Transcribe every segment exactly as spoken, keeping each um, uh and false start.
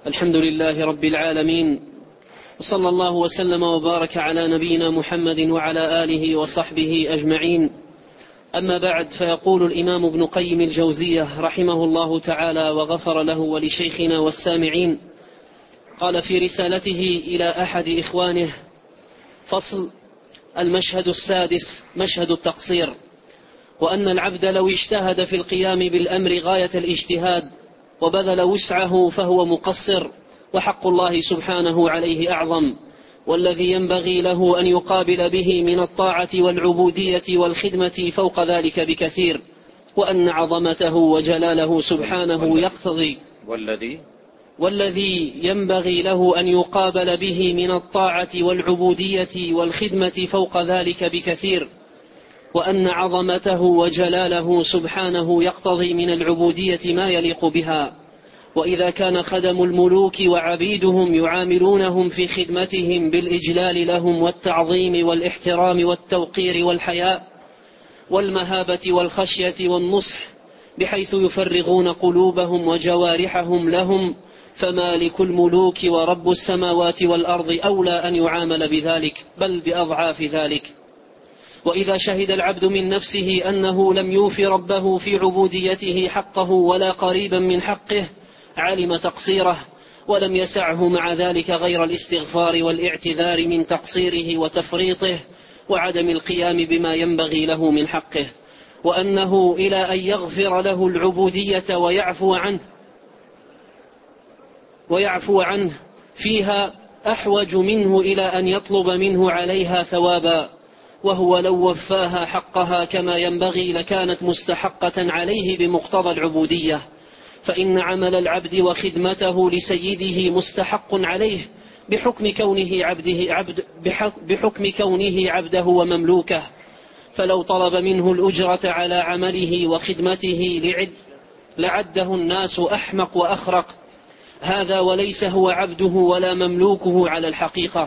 الحمد لله رب العالمين، وصلى الله وسلم وبارك على نبينا محمد وعلى آله وصحبه أجمعين. أما بعد، فيقول الإمام ابن قيم الجوزية رحمه الله تعالى وغفر له ولشيخنا والسامعين، قال في رسالته إلى أحد إخوانه: فصل: المشهد السادس مشهد التقصير، وأن العبد لو اجتهد في القيام بالأمر غاية الاجتهاد وبذل وسعه فهو مقصر، وحق الله سبحانه عليه أعظم، والذي ينبغي له أن يقابل به من الطاعة والعبودية والخدمة فوق ذلك بكثير، وأن عظمته وجلاله سبحانه يقتضي والذي والذي ينبغي له أن يقابل به من الطاعة والعبودية والخدمة فوق ذلك بكثير، وأن عظمته وجلاله سبحانه يقتضي من العبودية ما يليق بها. وإذا كان خدم الملوك وعبيدهم يعاملونهم في خدمتهم بالإجلال لهم والتعظيم والاحترام والتوقير والحياء والمهابة والخشية والنصح، بحيث يفرغون قلوبهم وجوارحهم لهم، فمالك الملوك ورب السماوات والأرض أولى أن يعامل بذلك، بل بأضعاف ذلك. وإذا شهد العبد من نفسه أنه لم يوف ربه في عبوديته حقه ولا قريبا من حقه، علم تقصيره، ولم يسعه مع ذلك غير الاستغفار والاعتذار من تقصيره وتفريطه وعدم القيام بما ينبغي له من حقه، وأنه إلى أن يغفر له العبودية ويعفو عنه ويعفو عنه فيها أحوج منه إلى أن يطلب منه عليها ثوابا، وهو لو وفاها حقها كما ينبغي لكانت مستحقة عليه بمقتضى العبودية، فإن عمل العبد وخدمته لسيده مستحق عليه بحكم كونه عبده عبد بحكم كونه عبده ومملوكه، فلو طلب منه الأجرة على عمله وخدمته لعد لعده الناس أحمق وأخرق، هذا وليس هو عبده ولا مملوكه على الحقيقة،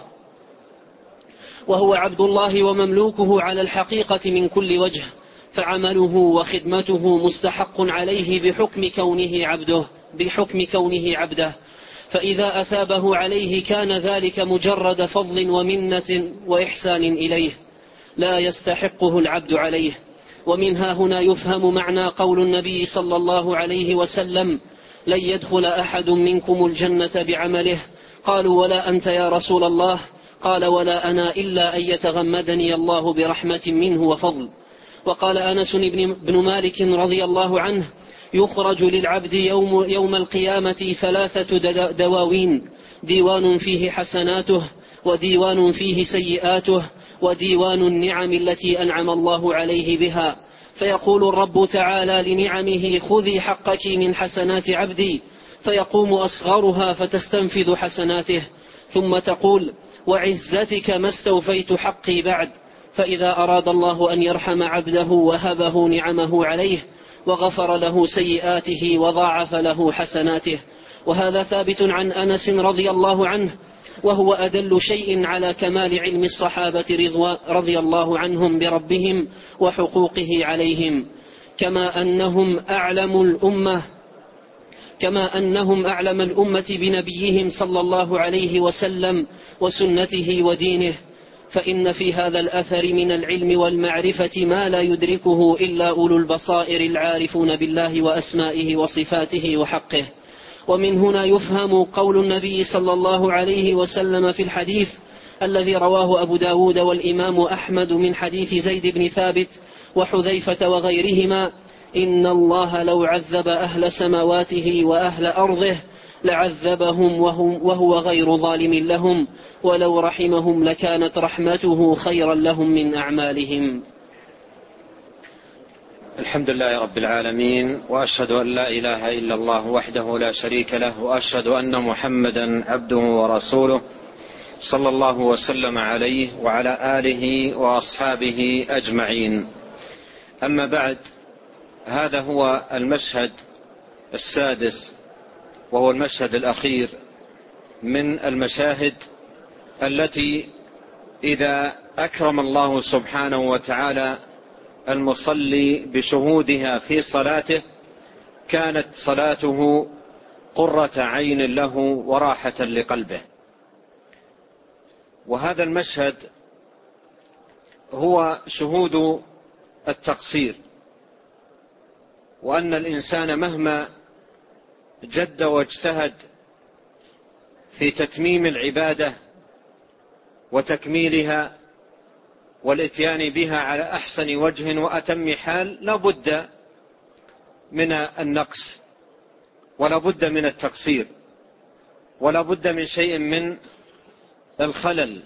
وهو عبد الله ومملوكه على الحقيقة من كل وجه، فعمله وخدمته مستحق عليه بحكم كونه عبده بحكم كونه عبده فإذا أثابه عليه كان ذلك مجرد فضل ومنة وإحسان إليه، لا يستحقه العبد عليه. ومنها هنا يفهم معنى قول النبي صلى الله عليه وسلم: لن يدخل أحد منكم الجنة بعمله. قالوا: ولا أنت يا رسول الله؟ قال: ولا أنا إلا أن يتغمدني الله برحمة منه وفضل. وقال أنس بن مالك رضي الله عنه: يخرج للعبد يوم, يوم القيامة ثلاثة دواوين: ديوان فيه حسناته، وديوان فيه سيئاته، وديوان النعم التي أنعم الله عليه بها. فيقول الرب تعالى لنعمه: خذي حقك من حسنات عبدي، فيقوم أصغرها فتستنفذ حسناته، ثم تقول: وعزتك ما استوفيت حقي بعد. فإذا أراد الله أن يرحم عبده وهبه نعمه عليه وغفر له سيئاته وضاعف له حسناته. وهذا ثابت عن أنس رضي الله عنه، وهو أدل شيء على كمال علم الصحابة رضي الله عنهم بربهم وحقوقه عليهم، كما أنهم أعلم الأمة كما أنهم أعلم الأمة بنبيهم صلى الله عليه وسلم وسنته ودينه. فإن في هذا الأثر من العلم والمعرفة ما لا يدركه إلا أولو البصائر العارفون بالله وأسمائه وصفاته وحقه. ومن هنا يفهم قول النبي صلى الله عليه وسلم في الحديث الذي رواه أبو داود والإمام أحمد من حديث زيد بن ثابت وحذيفة وغيرهما: إن الله لو عذب أهل سماواته وأهل أرضه لعذبهم وهو غير ظالم لهم، ولو رحمهم لكانت رحمته خيرا لهم من أعمالهم. الحمد لله رب العالمين، وأشهد أن لا إله إلا الله وحده لا شريك له، وأشهد أن محمدا عبده ورسوله صلى الله وسلم عليه وعلى آله وأصحابه أجمعين. أما بعد، هذا هو المشهد السادس، وهو المشهد الأخير من المشاهد التي إذا أكرم الله سبحانه وتعالى المصلي بشهودها في صلاته كانت صلاته قرة عين له وراحة لقلبه. وهذا المشهد هو شهود التقصير، وأن الإنسان مهما جد واجتهد في تتميم العبادة وتكميلها والاتيان بها على أحسن وجه وأتم حال، لا بد من النقص ولا بد من التقصير ولا بد من شيء من الخلل.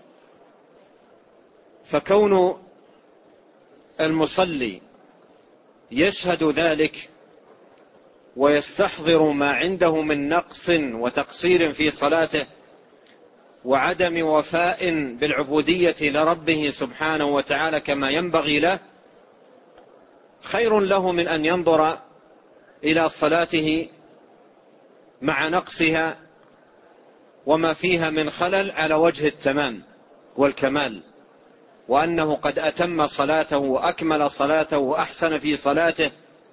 فكون المصلي يشهد ذلك ويستحضر ما عنده من نقص وتقصير في صلاته وعدم وفاء بالعبودية لربه سبحانه وتعالى كما ينبغي له، خير له من أن ينظر إلى صلاته مع نقصها وما فيها من خلل على وجه التمام والكمال، وأنه قد أتم صلاته وأكمل صلاته وأحسن في صلاته.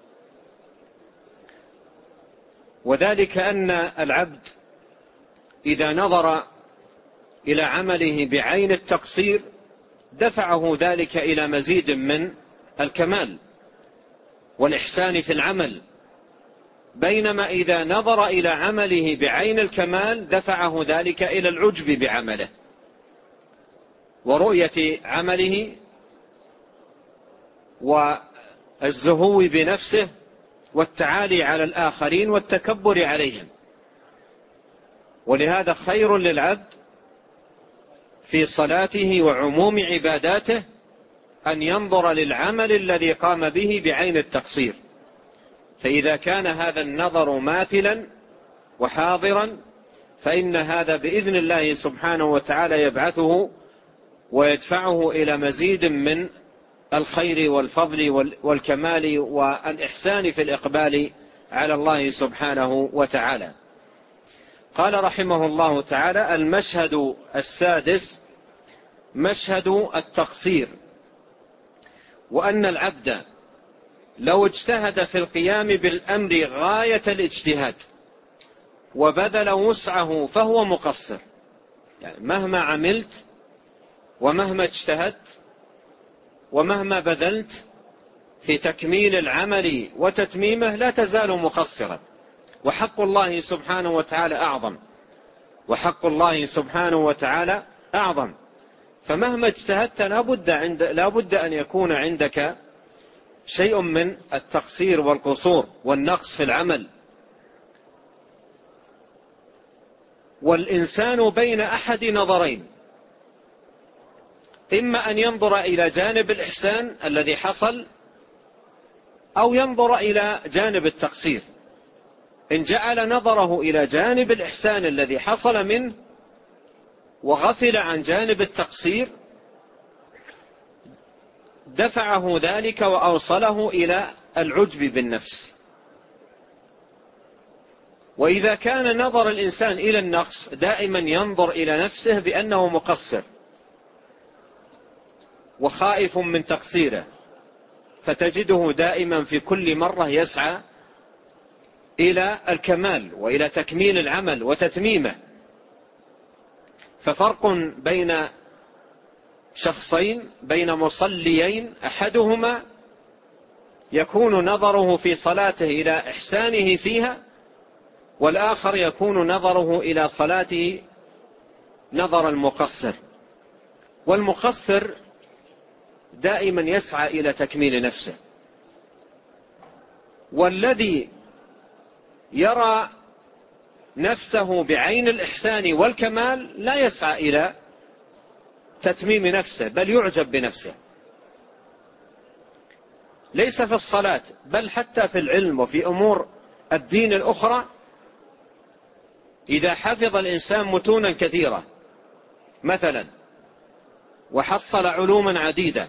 وذلك أن العبد إذا نظر إلى عمله بعين التقصير دفعه ذلك إلى مزيد من الكمال والإحسان في العمل، بينما إذا نظر إلى عمله بعين الكمال دفعه ذلك إلى العجب بعمله ورؤية عمله والزهو بنفسه والتعالي على الآخرين والتكبر عليهم. ولهذا خير للعبد في صلاته وعموم عباداته أن ينظر للعمل الذي قام به بعين التقصير، فإذا كان هذا النظر ماثلا وحاضرا فإن هذا بإذن الله سبحانه وتعالى يبعثه ويدفعه إلى مزيد من الخير والفضل والكمال والإحسان في الإقبال على الله سبحانه وتعالى. قال رحمه الله تعالى: المشهد السادس مشهد التقصير، وأن العبد لو اجتهد في القيام بالأمر غاية الاجتهاد وبذل وسعه فهو مقصر. يعني مهما عملت ومهما اجتهدت ومهما بذلت في تكميل العمل وتتميمه لا تزال مقصرا، وحق الله سبحانه وتعالى أعظم وحق الله سبحانه وتعالى أعظم. فمهما اجتهدت لابد عند لابد أن يكون عندك شيء من التقصير والقصور والنقص في العمل. والإنسان بين أحد نظرين، إما أن ينظر إلى جانب الإحسان الذي حصل أو ينظر إلى جانب التقصير. إن جعل نظره إلى جانب الإحسان الذي حصل منه وغفل عن جانب التقصير دفعه ذلك وأوصله إلى العجب بالنفس. وإذا كان نظر الإنسان إلى النقص دائما ينظر إلى نفسه بأنه مقصر وخائف من تقصيره، فتجده دائما في كل مرة يسعى إلى الكمال وإلى تكميل العمل وتتميمه. ففرق بين شخصين، بين مصليين، أحدهما يكون نظره في صلاته إلى إحسانه فيها، والآخر يكون نظره إلى صلاته نظر المقصر. والمقصر دائما يسعى إلى تكميل نفسه، والذي يرى نفسه بعين الإحسان والكمال لا يسعى إلى تتميم نفسه بل يعجب بنفسه، ليس في الصلاة بل حتى في العلم وفي أمور الدين الأخرى. إذا حفظ الإنسان متونا كثيرة مثلا وحصل علوما عديدة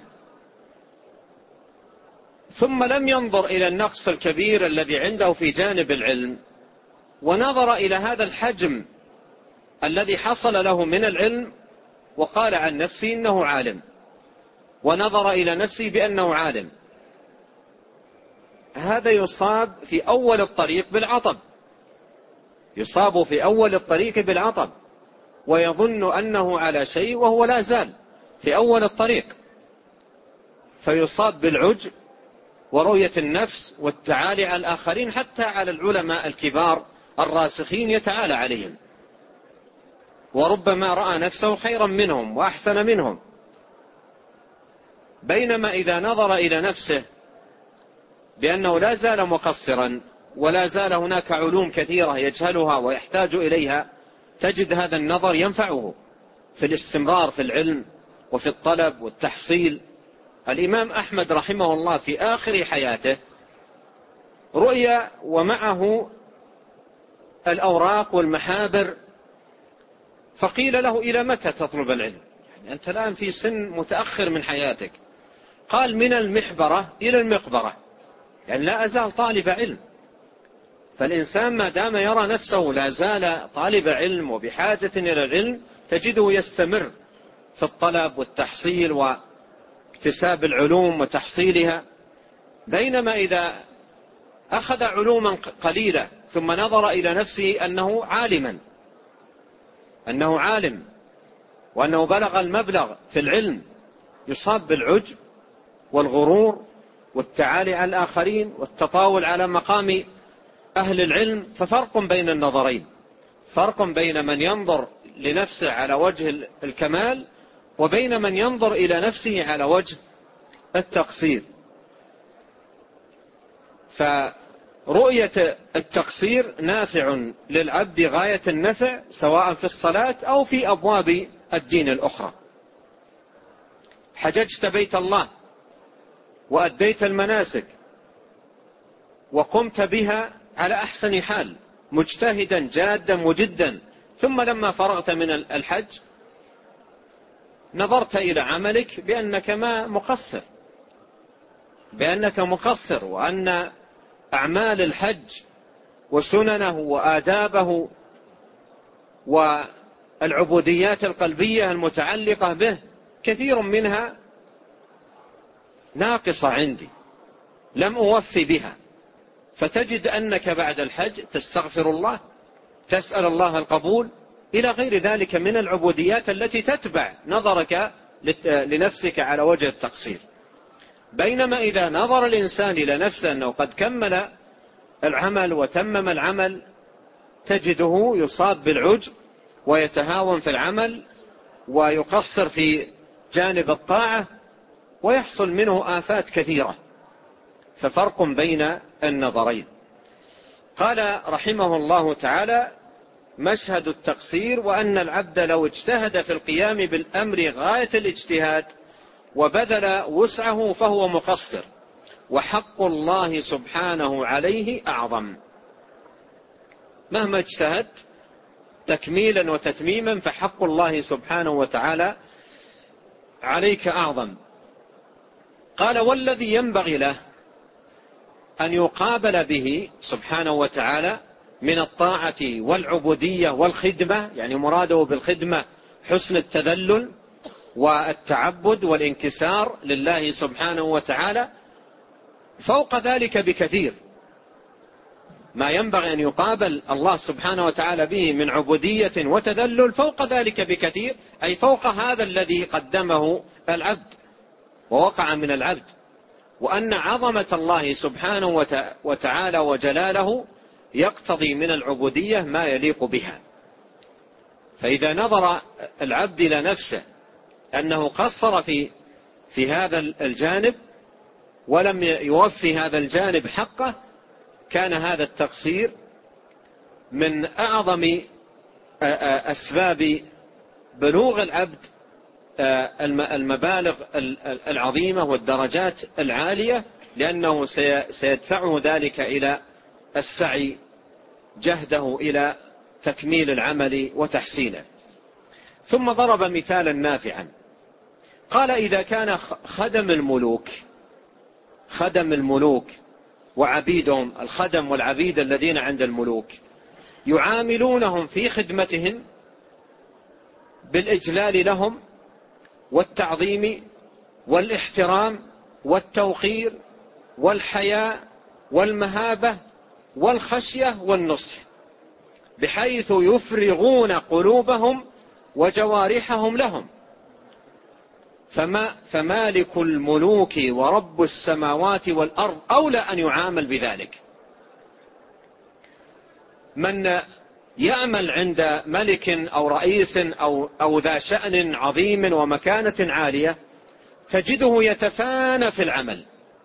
ثم لم ينظر إلى النقص الكبير الذي عنده في جانب العلم ونظر إلى هذا الحجم الذي حصل له من العلم وقال عن نفسه إنه عالم، ونظر إلى نفسه بأنه عالم، هذا يصاب في أول الطريق بالعطب، يصاب في أول الطريق بالعطب ويظن أنه على شيء وهو لا زال في أول الطريق، فيصاب بالعجب ورؤية النفس والتعالي على الآخرين، حتى على العلماء الكبار الراسخين يتعالى عليهم، وربما رأى نفسه خيرا منهم وأحسن منهم. بينما إذا نظر إلى نفسه بأنه لا زال مقصرا ولا زال هناك علوم كثيرة يجهلها ويحتاج إليها، تجد هذا النظر ينفعه في الاستمرار في العلم وفي الطلب والتحصيل. الإمام أحمد رحمه الله في آخر حياته رؤيا ومعه الأوراق والمحابر، فقيل له: إلى متى تطلب العلم؟ يعني أنت الآن في سن متأخر من حياتك. قال: من المحبرة إلى المقبرة، يعني لا أزال طالب علم. فالإنسان ما دام يرى نفسه لا زال طالب علم وبحاجة إلى العلم، تجده يستمر في الطلب والتحصيل واكتساب العلوم وتحصيلها. بينما إذا أخذ علوما قليلة ثم نظر إلى نفسه أنه عالما أنه عالم وأنه بلغ المبلغ في العلم، يصاب بالعجب والغرور والتعالي على الآخرين والتطاول على مقام أهل العلم. ففرق بين النظرين، فرق بين من ينظر لنفسه على وجه الكمال وبين من ينظر إلى نفسه على وجه التقصير. فرؤية التقصير نافع للعبد غاية النفع، سواء في الصلاة أو في أبواب الدين الأخرى. حججت بيت الله وأديت المناسك وقمت بها على أحسن حال، مجتهدا جادا مجدا، ثم لما فرغت من الحج نظرت إلى عملك بأنك ما مقصر بأنك مقصر وأن أعمال الحج وسننه وآدابه والعبوديات القلبية المتعلقة به كثير منها ناقصة عندي، لم أوفي بها. فتجد أنك بعد الحج تستغفر الله، تسأل الله القبول، إلى غير ذلك من العبوديات التي تتبع نظرك لنفسك على وجه التقصير. بينما إذا نظر الإنسان إلى نفسه أنه قد كمل العمل وتمم العمل، تجده يصاب بالعجب ويتهاون في العمل ويقصر في جانب الطاعة ويحصل منه آفات كثيرة. ففرق بين النظرين. قال رحمه الله تعالى: مشهد التقصير وأن العبد لو اجتهد في القيام بالأمر غاية الاجتهاد وبذل وسعه فهو مقصر، وحق الله سبحانه عليه أعظم. مهما اجتهد تكميلا وتتميما فحق الله سبحانه وتعالى عليك أعظم. قال: والذي ينبغي له أن يقابل به سبحانه وتعالى من الطاعة والعبودية والخدمة، يعني مراده بالخدمة حسن التذلل والتعبد والانكسار لله سبحانه وتعالى، فوق ذلك بكثير. ما ينبغي أن يقابل الله سبحانه وتعالى به من عبودية وتذلل فوق ذلك بكثير، أي فوق هذا الذي قدمه العبد ووقع من العبد، وأن عظمة الله سبحانه وتعالى وجلاله يقتضي من العبودية ما يليق بها. فإذا نظر العبد إلى نفسه أنه قصر في في هذا الجانب ولم يوفي هذا الجانب حقه، كان هذا التقصير من أعظم أسباب بلوغ العبد المبالغ العظيمة والدرجات العالية، لأنه سيدفعه ذلك إلى السعي جهده إلى تكميل العمل وتحسينه. ثم ضرب مثالا نافعا، قال: إذا كان خدم الملوك خدم الملوك وعبيدهم، الخدم والعبيد الذين عند الملوك، يعاملونهم في خدمتهم بالإجلال لهم والتعظيم والاحترام والتوقير والحياء والمهابة والخشية والنصح، بحيث يفرغون قلوبهم وجوارحهم لهم. فما فمالك الملوك ورب السماوات والأرض أولى أن يعامل بذلك. من يعمل عند ملك أو رئيس أو, أو ذا شأن عظيم ومكانة عالية تجده يتفانى في العمل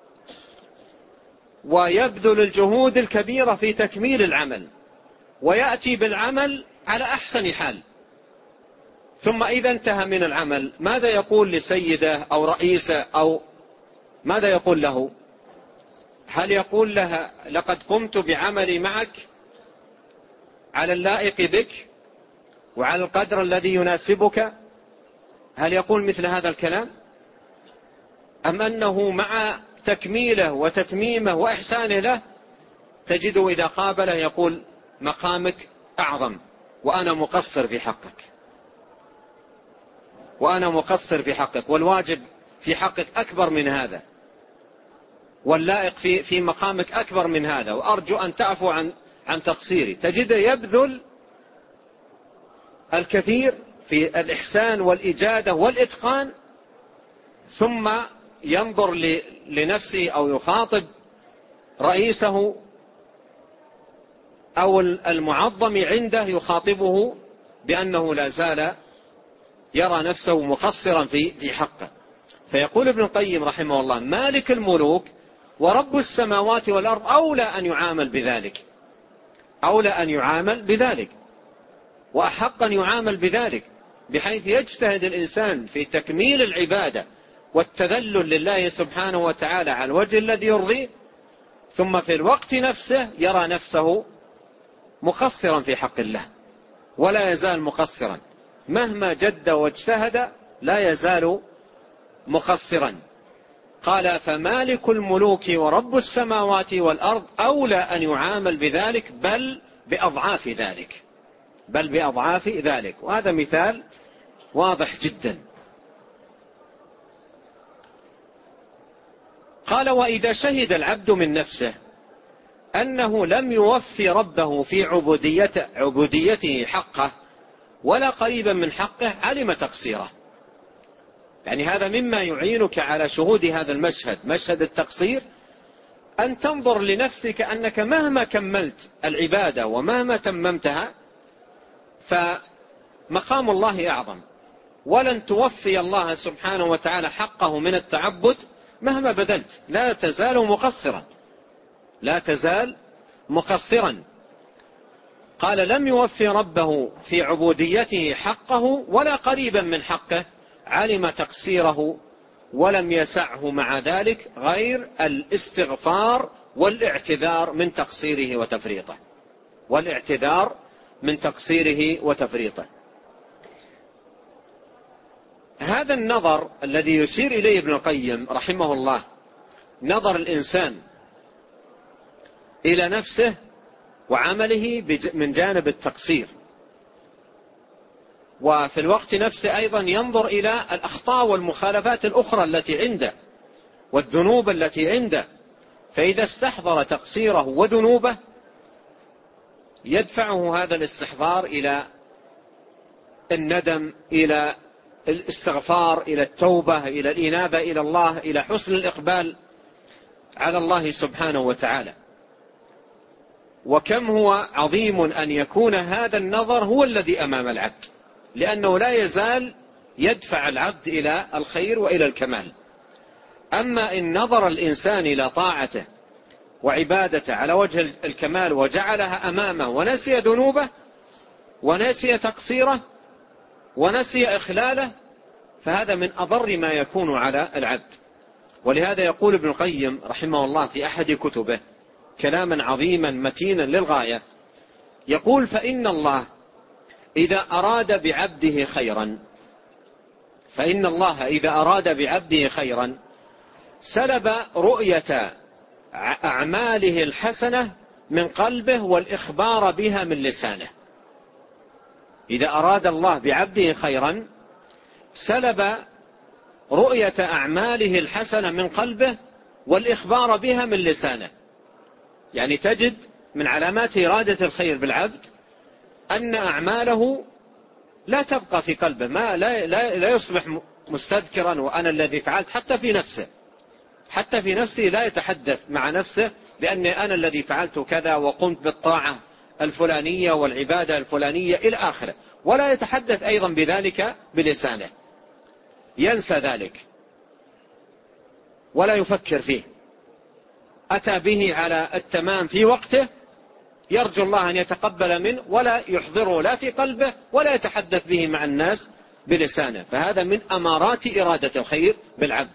ويبذل الجهود الكبيرة في تكميل العمل ويأتي بالعمل على أحسن حال، ثم إذا انتهى من العمل ماذا يقول لسيده أو رئيسه أو ماذا يقول له؟ هل يقول لها لقد قمت بعملي معك على اللائق بك وعلى القدر الذي يناسبك؟ هل يقول مثل هذا الكلام؟ أم أنه مع تكميله وتتميمه وإحسانه له تجده إذا قابله يقول مقامك أعظم وأنا مقصر في حقك، وأنا مقصر في حقك، والواجب في حقك أكبر من هذا، واللائق في في مقامك أكبر من هذا، وأرجو أن تعفو عن عن تقصيري. تجده يبذل الكثير في الإحسان والإجادة والإتقان، ثم ينظر لنفسه أو يخاطب رئيسه أو المعظم عنده يخاطبه بأنه لا زال يرى نفسه مقصرا في في حقه. فيقول ابن القيم رحمه الله مالك الملوك ورب السماوات والأرض أولى أن يعامل بذلك، أولى أن يعامل بذلك وأحق أن يعامل بذلك، بحيث يجتهد الإنسان في تكميل العبادة والتذلل لله سبحانه وتعالى على الوجه الذي يرضيه، ثم في الوقت نفسه يرى نفسه مقصرا في حق الله، ولا يزال مقصرا مهما جد واجتهد، لا يزال مقصرا. قال فمالك الملوك ورب السماوات والأرض أولى أن يعامل بذلك بل بأضعاف ذلك، بل بأضعاف ذلك. وهذا مثال واضح جدا. قال وإذا شهد العبد من نفسه أنه لم يوفي ربه في عبوديته, عبوديته حقه ولا قريبا من حقه علم تقصيره. يعني هذا مما يعينك على شهود هذا المشهد، مشهد التقصير، أن تنظر لنفسك أنك مهما كملت العبادة ومهما تممتها فمقام الله أعظم، ولن توفي الله سبحانه وتعالى حقه من التعبد مهما بذلت، لا تزال مقصرا، لا تزال مقصرا. قال لم يوفي ربه في عبوديته حقه ولا قريبا من حقه علم تقصيره، ولم يسعه مع ذلك غير الاستغفار والاعتذار من تقصيره وتفريطه، والاعتذار من تقصيره وتفريطه. هذا النظر الذي يشير إليه ابن القيم رحمه الله، نظر الإنسان إلى نفسه وعمله من جانب التقصير، وفي الوقت نفسه أيضا ينظر إلى الأخطاء والمخالفات الأخرى التي عنده والذنوب التي عنده، فإذا استحضر تقصيره وذنوبه يدفعه هذا الاستحضار إلى الندم، إلى الاستغفار، إلى التوبة، إلى الإنابة إلى الله، إلى حسن الإقبال على الله سبحانه وتعالى. وكم هو عظيم أن يكون هذا النظر هو الذي أمام العبد، لأنه لا يزال يدفع العبد إلى الخير وإلى الكمال. أما إن نظر الإنسان إلى طاعته وعبادته على وجه الكمال وجعلها أمامه ونسي ذنوبه ونسي تقصيره ونسي إخلاله، فهذا من أضر ما يكون على العبد. ولهذا يقول ابن القيم رحمه الله في أحد كتبه كلاما عظيما متينا للغاية، يقول فإن الله إذا أراد بعبده خيرا فإن الله إذا أراد بعبده خيرا سلب رؤية أعماله الحسنة من قلبه والإخبار بها من لسانه. إذا أراد الله بعبده خيرا سلب رؤية أعماله الحسنة من قلبه والإخبار بها من لسانه. يعني تجد من علامات إرادة الخير بالعبد أن أعماله لا تبقى في قلبه، ما لا, لا, لا يصبح مستذكرا وأنا الذي فعلت، حتى في نفسه حتى في نفسه لا يتحدث مع نفسه بأني أنا الذي فعلت كذا وقمت بالطاعة الفلانية والعبادة الفلانية إلى آخره، ولا يتحدث أيضا بذلك بلسانه، ينسى ذلك ولا يفكر فيه، أتى به على التمام في وقته، يرجو الله أن يتقبل منه ولا يحضره لا في قلبه ولا يتحدث به مع الناس بلسانه، فهذا من أمارات إرادة الخير بالعبد.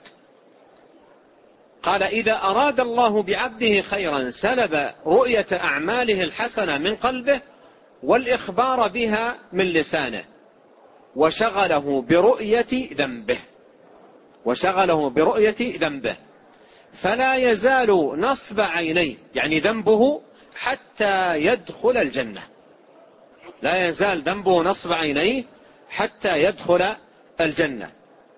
قال إذا أراد الله بعبده خيرا سلب رؤية أعماله الحسنة من قلبه والإخبار بها من لسانه، وشغله برؤية ذنبه وشغله برؤية ذنبه فلا يزال نصب عينيه، يعني ذنبه، حتى يدخل الجنة. لا يزال ذنبه نصب عينيه حتى يدخل الجنة.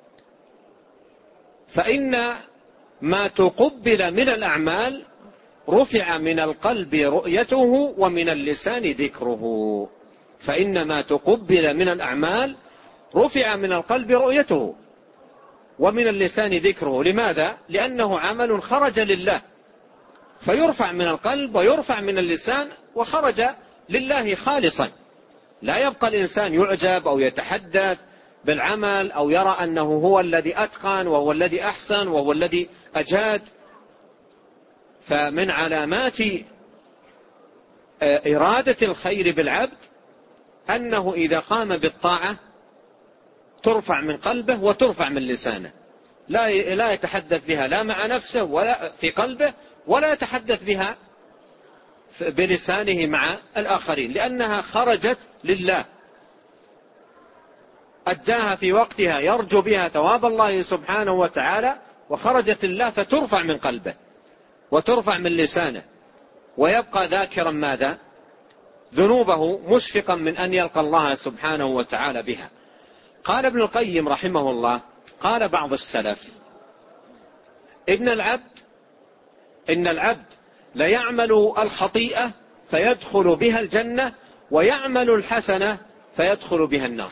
فإن ما تقبل من الأعمال رفع من القلب رؤيته ومن اللسان ذكره. فإن ما تقبل من الأعمال رفع من القلب رؤيته ومن اللسان ذكره. لماذا؟ لأنه عمل خرج لله، فيرفع من القلب ويرفع من اللسان وخرج لله خالصا. لا يبقى الإنسان يعجب أو يتحدث بالعمل أو يرى أنه هو الذي أتقن وهو الذي أحسن وهو الذي أجاد. فمن علامات إرادة الخير بالعبد أنه إذا قام بالطاعة ترفع من قلبه وترفع من لسانه، لا لا يتحدث بها لا مع نفسه ولا في قلبه، ولا يتحدث بها بلسانه مع الآخرين، لأنها خرجت لله، أداها في وقتها يرجو بها ثواب الله سبحانه وتعالى، وخرجت لله فترفع من قلبه وترفع من لسانه، ويبقى ذاكرا ماذا؟ ذنوبه، مشفقا من أن يلقى الله سبحانه وتعالى بها. قال ابن القيم رحمه الله، قال بعض السلف: إن العبد إن العبد ليعمل الخطيئة فيدخل بها الجنة، ويعمل الحسنة فيدخل بها النار.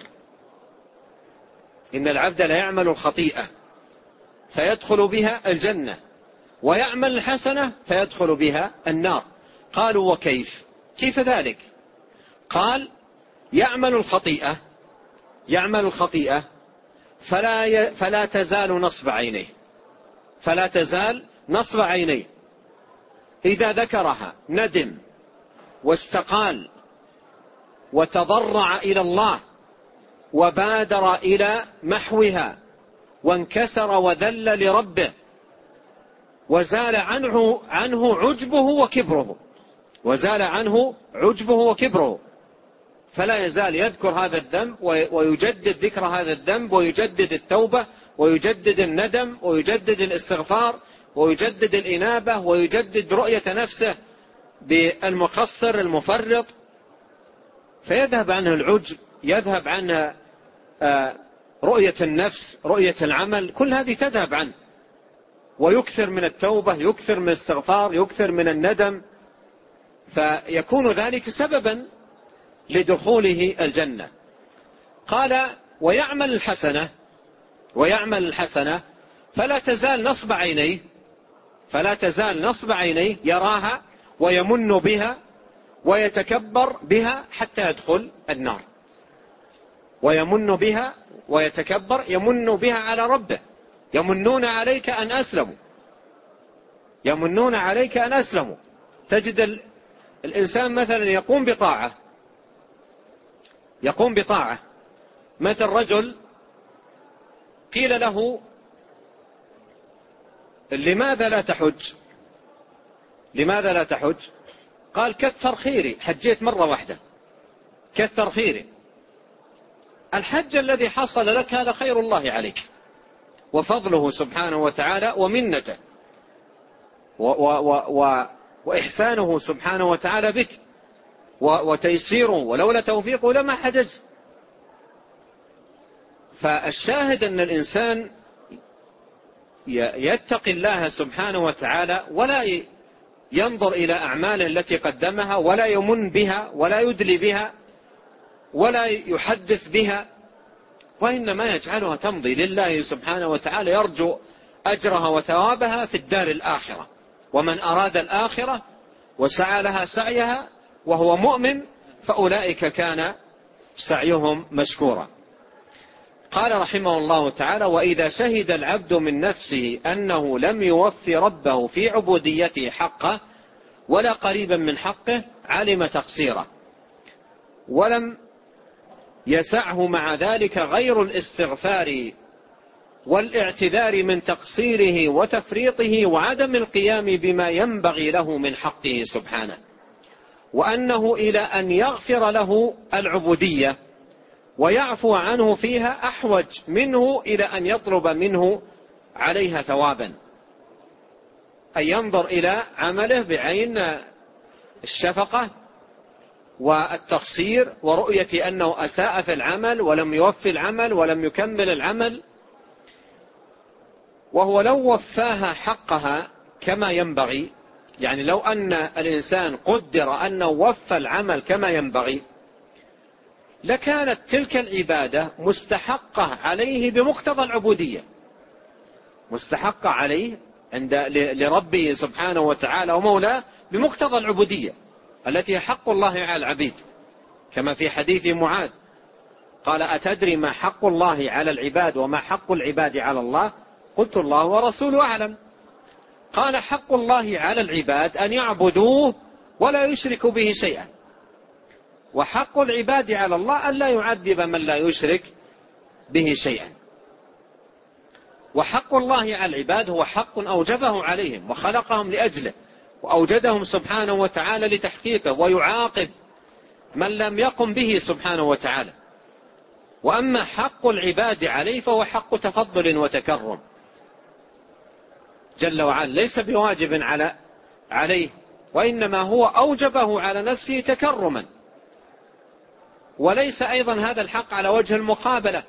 إن العبد ليعمل الخطيئة فيدخل بها الجنة، ويعمل الحسنة فيدخل بها النار. قالوا: وكيف؟ كيف ذلك؟ قال: يعمل الخطيئة يعمل الخطيئة فلا ي... فلا تزال نصب عينيه فلا تزال نصب عينيه إذا ذكرها ندم واستقال وتضرع إلى الله وبادر إلى محوها وانكسر وذل لربه، وزال عنه عنه عجبه وكبره وزال عنه عجبه وكبره فلا يزال يذكر هذا الذنب ويجدد ذكر هذا الذنب ويجدد التوبة ويجدد الندم ويجدد الاستغفار ويجدد الإنابة ويجدد رؤية نفسه بالمقصر المفرط، فيذهب عنه العجب، يذهب عنه رؤية النفس، رؤية العمل، كل هذه تذهب عنه، ويكثر من التوبة، يكثر من الاستغفار، يكثر من الندم، فيكون ذلك سببا لدخوله الجنة. قال: ويعمل الحسنة ويعمل الحسنة فلا تزال نصب عينيه فلا تزال نصب عينيه يراها ويمن بها ويتكبر بها حتى يدخل النار. ويمن بها ويتكبر، يمن بها على ربه. يمنون عليك أن أسلموا يمنون عليك أن أسلموا تجد الإنسان مثلا يقوم بطاعة يقوم بطاعة مثل رجل قيل له: لماذا لا تحج لماذا لا تحج قال: كثر خيري، حجيت مرة واحدة، كثر خيري. الحج الذي حصل لك هذا خير الله عليك وفضله سبحانه وتعالى ومنته و و و وإحسانه سبحانه وتعالى بك وتيسيره، ولولا توفيقه لما حججت. فالشاهد أن الإنسان يتقي الله سبحانه وتعالى ولا ينظر إلى أعماله التي قدمها ولا يمن بها ولا يدلي بها ولا يحدث بها، وإنما يجعلها تمضي لله سبحانه وتعالى، يرجو أجرها وثوابها في الدار الآخرة. ومن أراد الآخرة وسعى لها سعيها وهو مؤمن فأولئك كان سعيهم مشكورا. قال رحمه الله تعالى: وإذا شهد العبد من نفسه أنه لم يوفي ربه في عبوديته حقه ولا قريبا من حقه علم تقصيره، ولم يسعه مع ذلك غير الاستغفار والاعتذار من تقصيره وتفريطه وعدم القيام بما ينبغي له من حقه سبحانه، وأنه إلى أن يغفر له العبودية ويعفو عنه فيها أحوج منه إلى أن يطلب منه عليها ثوابا، أن ينظر إلى عمله بعين الشفقة والتقصير ورؤية أنه أساء في العمل ولم يوفي العمل ولم يكمل العمل، وهو لو وفاها حقها كما ينبغي، يعني لو أن الإنسان قدر أنه وفى العمل كما ينبغي لكانت تلك العبادة مستحقة عليه بمقتضى العبودية، مستحقة عليه عند لربه سبحانه وتعالى ومولاه بمقتضى العبودية التي حق الله على العبيد، كما في حديث معاذ قال: أتدري ما حق الله على العباد وما حق العباد على الله؟ قلت: الله ورسوله أعلم. قال: حق الله على العباد أن يعبدوه ولا يشركوا به شيئا، وحق العباد على الله أن لا يعذب من لا يشرك به شيئا. وحق الله على العباد هو حق أوجبه عليهم وخلقهم لأجله وأوجدهم سبحانه وتعالى لتحقيقه، ويعاقب من لم يقم به سبحانه وتعالى. وأما حق العباد عليه فهو حق تفضل وتكرم جل وعلا، ليس بواجب على عليه، وإنما هو أوجبه على نفسه تكرما، وليس أيضا هذا الحق على وجه المقابلة،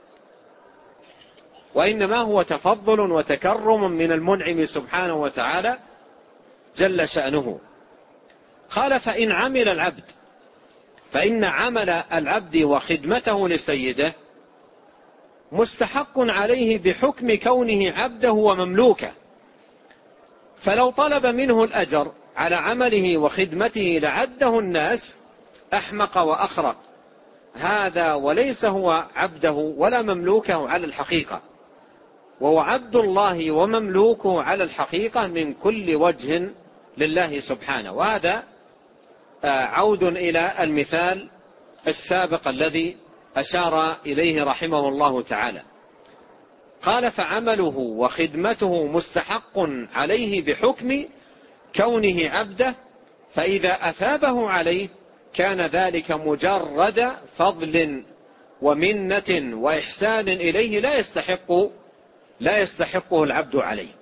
وإنما هو تفضل وتكرم من المنعم سبحانه وتعالى جل شأنه. قال: فإن عمل العبد فإن عمل العبد وخدمته لسيده مستحق عليه بحكم كونه عبده ومملوكه، فلو طلب منه الأجر على عمله وخدمته لعده الناس أحمق وأخرق هذا، وليس هو عبده ولا مملوكه على الحقيقة، وهو عبد الله ومملوكه على الحقيقة من كل وجه لله سبحانه. وهذا عود إلى المثال السابق الذي أشار إليه رحمه الله تعالى. قال: فعمله وخدمته مستحق عليه بحكم كونه عبده، فإذا أثابه عليه كان ذلك مجرد فضل ومنة وإحسان إليه لا يستحق لا يستحقه العبد عليه.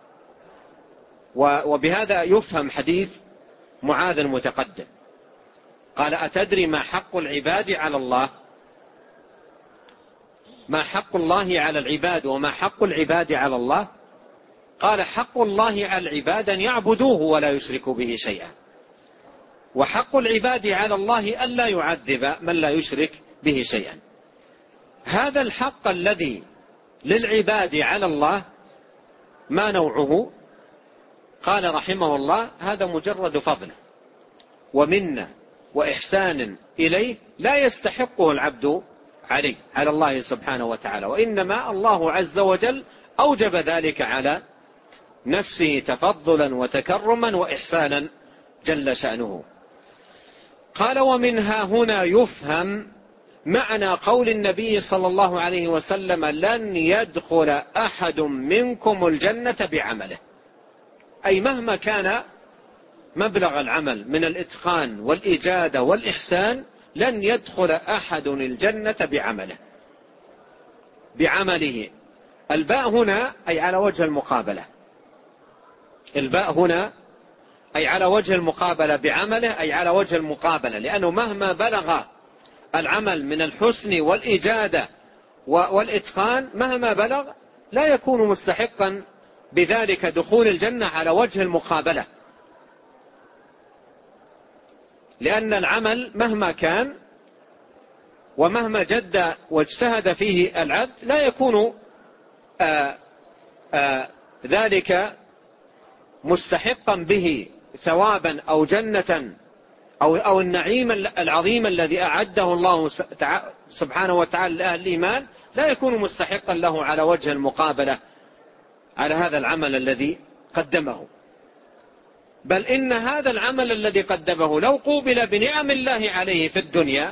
وبهذا يفهم حديث معاذ المتقدم. قال: أتدري ما حق العباد على الله؟ ما حق الله على العباد وما حق العباد على الله؟ قال: حق الله على العباد أن يعبدوه ولا يشركوا به شيئا، وحق العباد على الله ألا يعذب من لا يشرك به شيئا. هذا الحق الذي للعباد على الله ما نوعه؟ قال رحمه الله: هذا مجرد فضل ومنة وإحسان إليه لا يستحقه العبد عليه على الله سبحانه وتعالى، وإنما الله عز وجل أوجب ذلك على نفسه تفضلا وتكرما وإحسانا جل شأنه. قال: ومنها هنا يفهم معنى قول النبي صلى الله عليه وسلم: لن يدخل أحد منكم الجنة بعمله، أي مهما كان مبلغ العمل من الإتقان والإجادة والإحسان لن يدخل أحد الجنة بعمله بعمله. الباء هنا أي على وجه المقابلة، الباء هنا أي على وجه المقابلة، بعمله أي على وجه المقابلة، لأنه مهما بلغ العمل من الحسن والإجادة والإتقان مهما بلغ لا يكون مستحقا بذلك دخول الجنة على وجه المقابلة، لأن العمل مهما كان ومهما جد واجتهد فيه العبد لا يكون آآ آآ ذلك مستحقا به ثوابا أو جنة أو, أو النعيم العظيم الذي أعده الله سبحانه وتعالى لأهل الإيمان، لا يكون مستحقا له على وجه المقابلة على هذا العمل الذي قدمه. بل إن هذا العمل الذي قدمه لو قوبل بنعم الله عليه في الدنيا،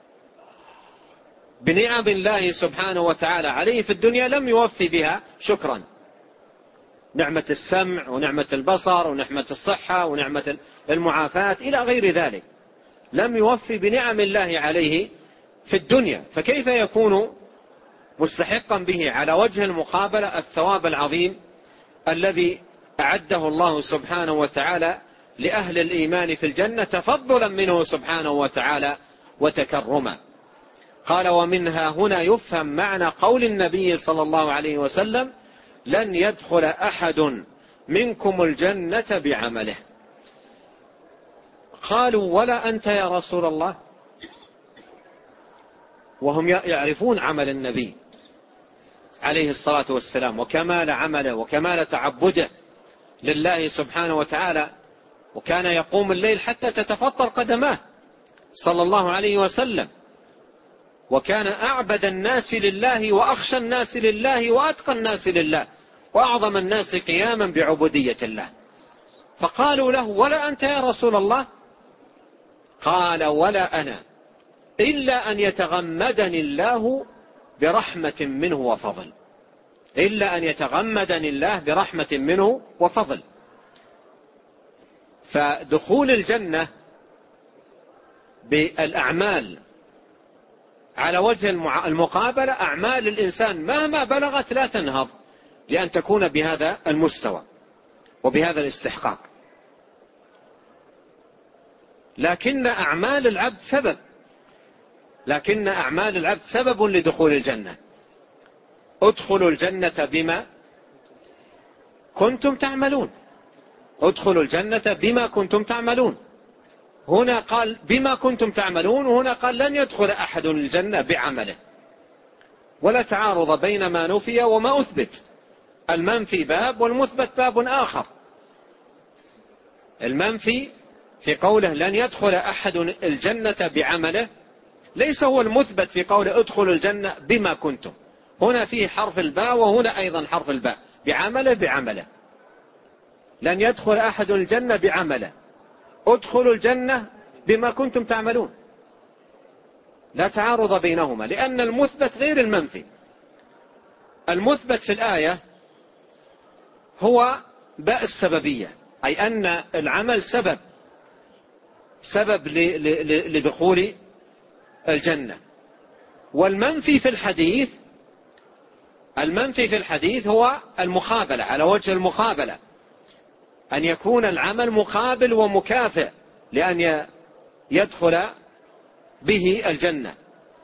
بنعم الله سبحانه وتعالى عليه في الدنيا، لم يوفي بها شكرا. نعمة السمع ونعمة البصر ونعمة الصحة ونعمة المعافاة إلى غير ذلك، لم يوفي بنعم الله عليه في الدنيا، فكيف يكون مستحقا به على وجه المقابلة الثواب العظيم الذي أعده الله سبحانه وتعالى لأهل الإيمان في الجنة تفضلا منه سبحانه وتعالى وتكرما. قال: ومنها هنا يفهم معنى قول النبي صلى الله عليه وسلم: لن يدخل أحد منكم الجنة بعمله. قالوا: ولا أنت يا رسول الله؟ وهم يعرفون عمل النبي عليه الصلاة والسلام وكمال عمله وكمال تعبده لله سبحانه وتعالى، وكان يقوم الليل حتى تتفطر قدماه صلى الله عليه وسلم، وكان أعبد الناس لله وأخشى الناس لله وأتقى الناس لله وأعظم الناس قياما بعبودية الله. فقالوا له: ولا أنت يا رسول الله؟ قال: ولا أنا، إلا أن يتغمدني الله برحمة منه وفضل، إلا أن يتغمدني الله برحمة منه وفضل. فدخول الجنة بالأعمال على وجه المقابلة، أعمال الإنسان مهما بلغت لا تنهض لأن تكون بهذا المستوى وبهذا الاستحقاق، لكن أعمال العبد سبب لكن أعمال العبد سبب لدخول الجنة. ادخلوا الجنة بما كنتم تعملون، ادخلوا الجنة بما كنتم تعملون. هنا قال بما كنتم تعملون، وهنا قال لن يدخل أحد الجنة بعمله، ولا تعارض بين ما نفي وما أثبت. المنفي باب والمثبت باب آخر. المنفي في قوله لن يدخل أحد الجنة بعمله ليس هو المثبت في قوله ادخلوا الجنة بما كنتم. هنا فيه حرف الباء وهنا أيضا حرف الباء، بعمله بعمله. لن يدخل أحد الجنة بعمله، ادخلوا الجنة بما كنتم تعملون، لا تعارض بينهما، لأن المثبت غير المنفي. المثبت في الآية هو باء السببية، أي أن العمل سبب سبب لدخول الجنة. والمنفي في الحديث المنفي في الحديث هو المخابلة، على وجه المخابلة، أن يكون العمل مقابل ومكافئ لأن يدخل به الجنة.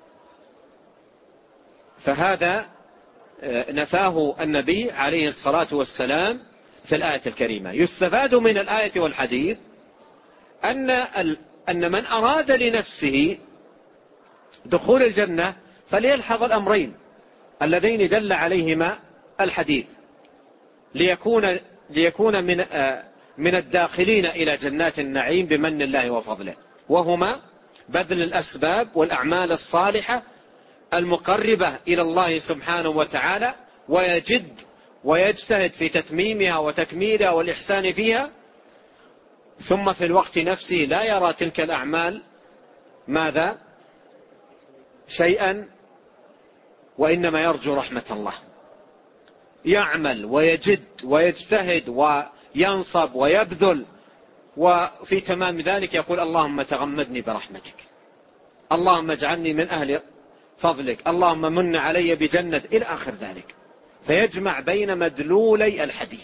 فهذا نفاه النبي عليه الصلاة والسلام في الآية الكريمة. يستفاد من الآية والحديث أن أن من أراد لنفسه دخول الجنة فليلحظ الأمرين اللذين دل عليهما الحديث ليكون ليكون من من الداخلين إلى جنات النعيم بمن الله وفضله، وهما بذل الأسباب والأعمال الصالحة المقربة إلى الله سبحانه وتعالى، ويجد ويجتهد في تتميمها وتكميلها والإحسان فيها، ثم في الوقت نفسه لا يرى تلك الأعمال ماذا شيئا، وإنما يرجو رحمة الله. يعمل ويجد ويجتهد وينصب ويبذل، وفي تمام ذلك يقول اللهم تغمدني برحمتك، اللهم اجعلني من أهل فضلك، اللهم من علي بجنة، إلى آخر ذلك. فيجمع بين مدلولي الحديث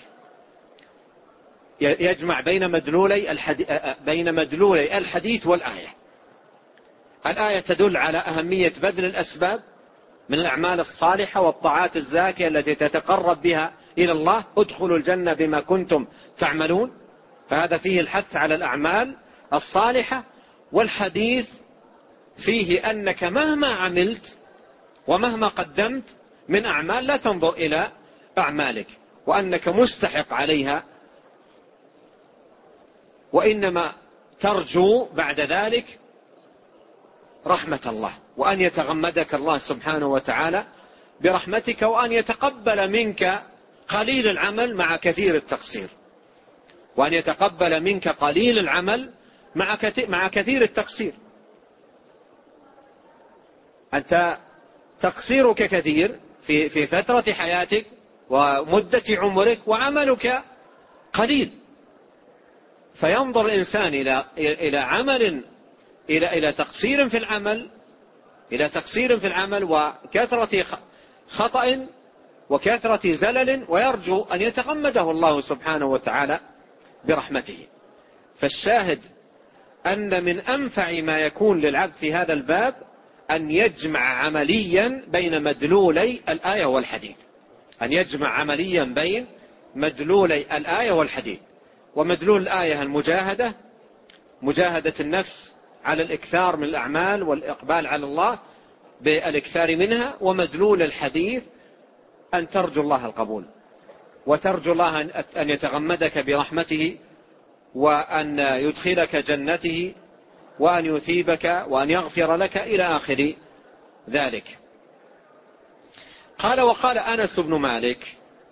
يجمع بين مدلولي الحديث بين مدلولي الحديث والآية. الآية تدل على أهمية بذل الأسباب من الأعمال الصالحة والطاعات الزاكية التي تتقرب بها إلى الله، ادخلوا الجنة بما كنتم تعملون، فهذا فيه الحث على الأعمال الصالحة. والحديث فيه أنك مهما عملت ومهما قدمت من أعمال لا تنظر إلى أعمالك وأنك مستحق عليها، وإنما ترجو بعد ذلك رحمة الله، وأن يتغمدك الله سبحانه وتعالى برحمتك، وأن يتقبل منك قليل العمل مع كثير التقصير، وأن يتقبل منك قليل العمل مع كثير التقصير. أنت تقصيرك كثير في في فترة حياتك ومدة عمرك، وعملك قليل، فينظر الإنسان إلى إلى عمل إلى إلى تقصير في العمل إلى تقصير في العمل وكثرة خطأ وكثرة زلل، ويرجو أن يتغمده الله سبحانه وتعالى برحمته. فالشاهد أن من أنفع ما يكون للعبد في هذا الباب أن يجمع عمليا بين مدلولي الآية والحديث، أن يجمع عمليا بين مدلولي الآية والحديث. ومدلول الآية المجاهدة، مجاهدة النفس على الإكثار من الأعمال والإقبال على الله بالإكثار منها. ومدلول الحديث أن ترجو الله القبول، وترجو الله أن يتغمدك برحمته، وأن يدخلك جنته، وأن يثيبك، وأن يغفر لك، إلى آخر ذلك. قال: وقال أنس بن مالك: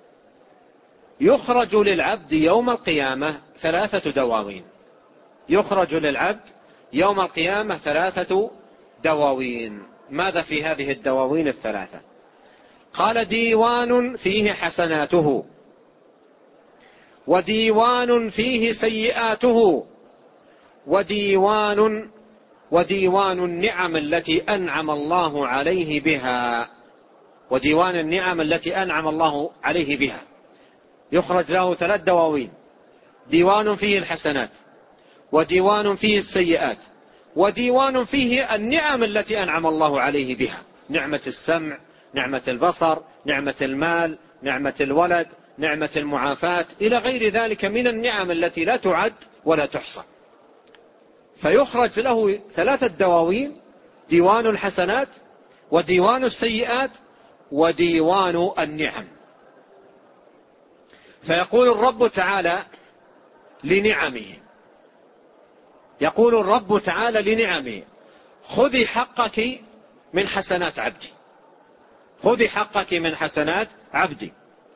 يخرج للعبد يوم القيامة ثلاثة دواوين. يخرج للعبد يوم القيامة ثلاثة دواوين. ماذا في هذه الدواوين الثلاثة؟ قال: ديوان فيه حسناته، وديوان فيه سيئاته، وديوان وديوان النعم التي أنعم الله عليه بها وديوان النعم التي أنعم الله عليه بها. يخرج له ثلاث دواوين: ديوان فيه الحسنات، وديوان فيه السيئات، وديوان فيه النعم التي أنعم الله عليه بها، نعمة السمع، نعمة البصر، نعمة المال، نعمة الولد، نعمة المعافاة، إلى غير ذلك من النعم التي لا تعد ولا تحصى. فيخرج له ثلاثة دواوين: ديوان الحسنات، وديوان السيئات، وديوان النعم. فيقول الرب تعالى لنعمه يقول الرب تعالى لنعمه: خذي حقك من حسنات عبدي، خذي حقك من حسنات عبدي،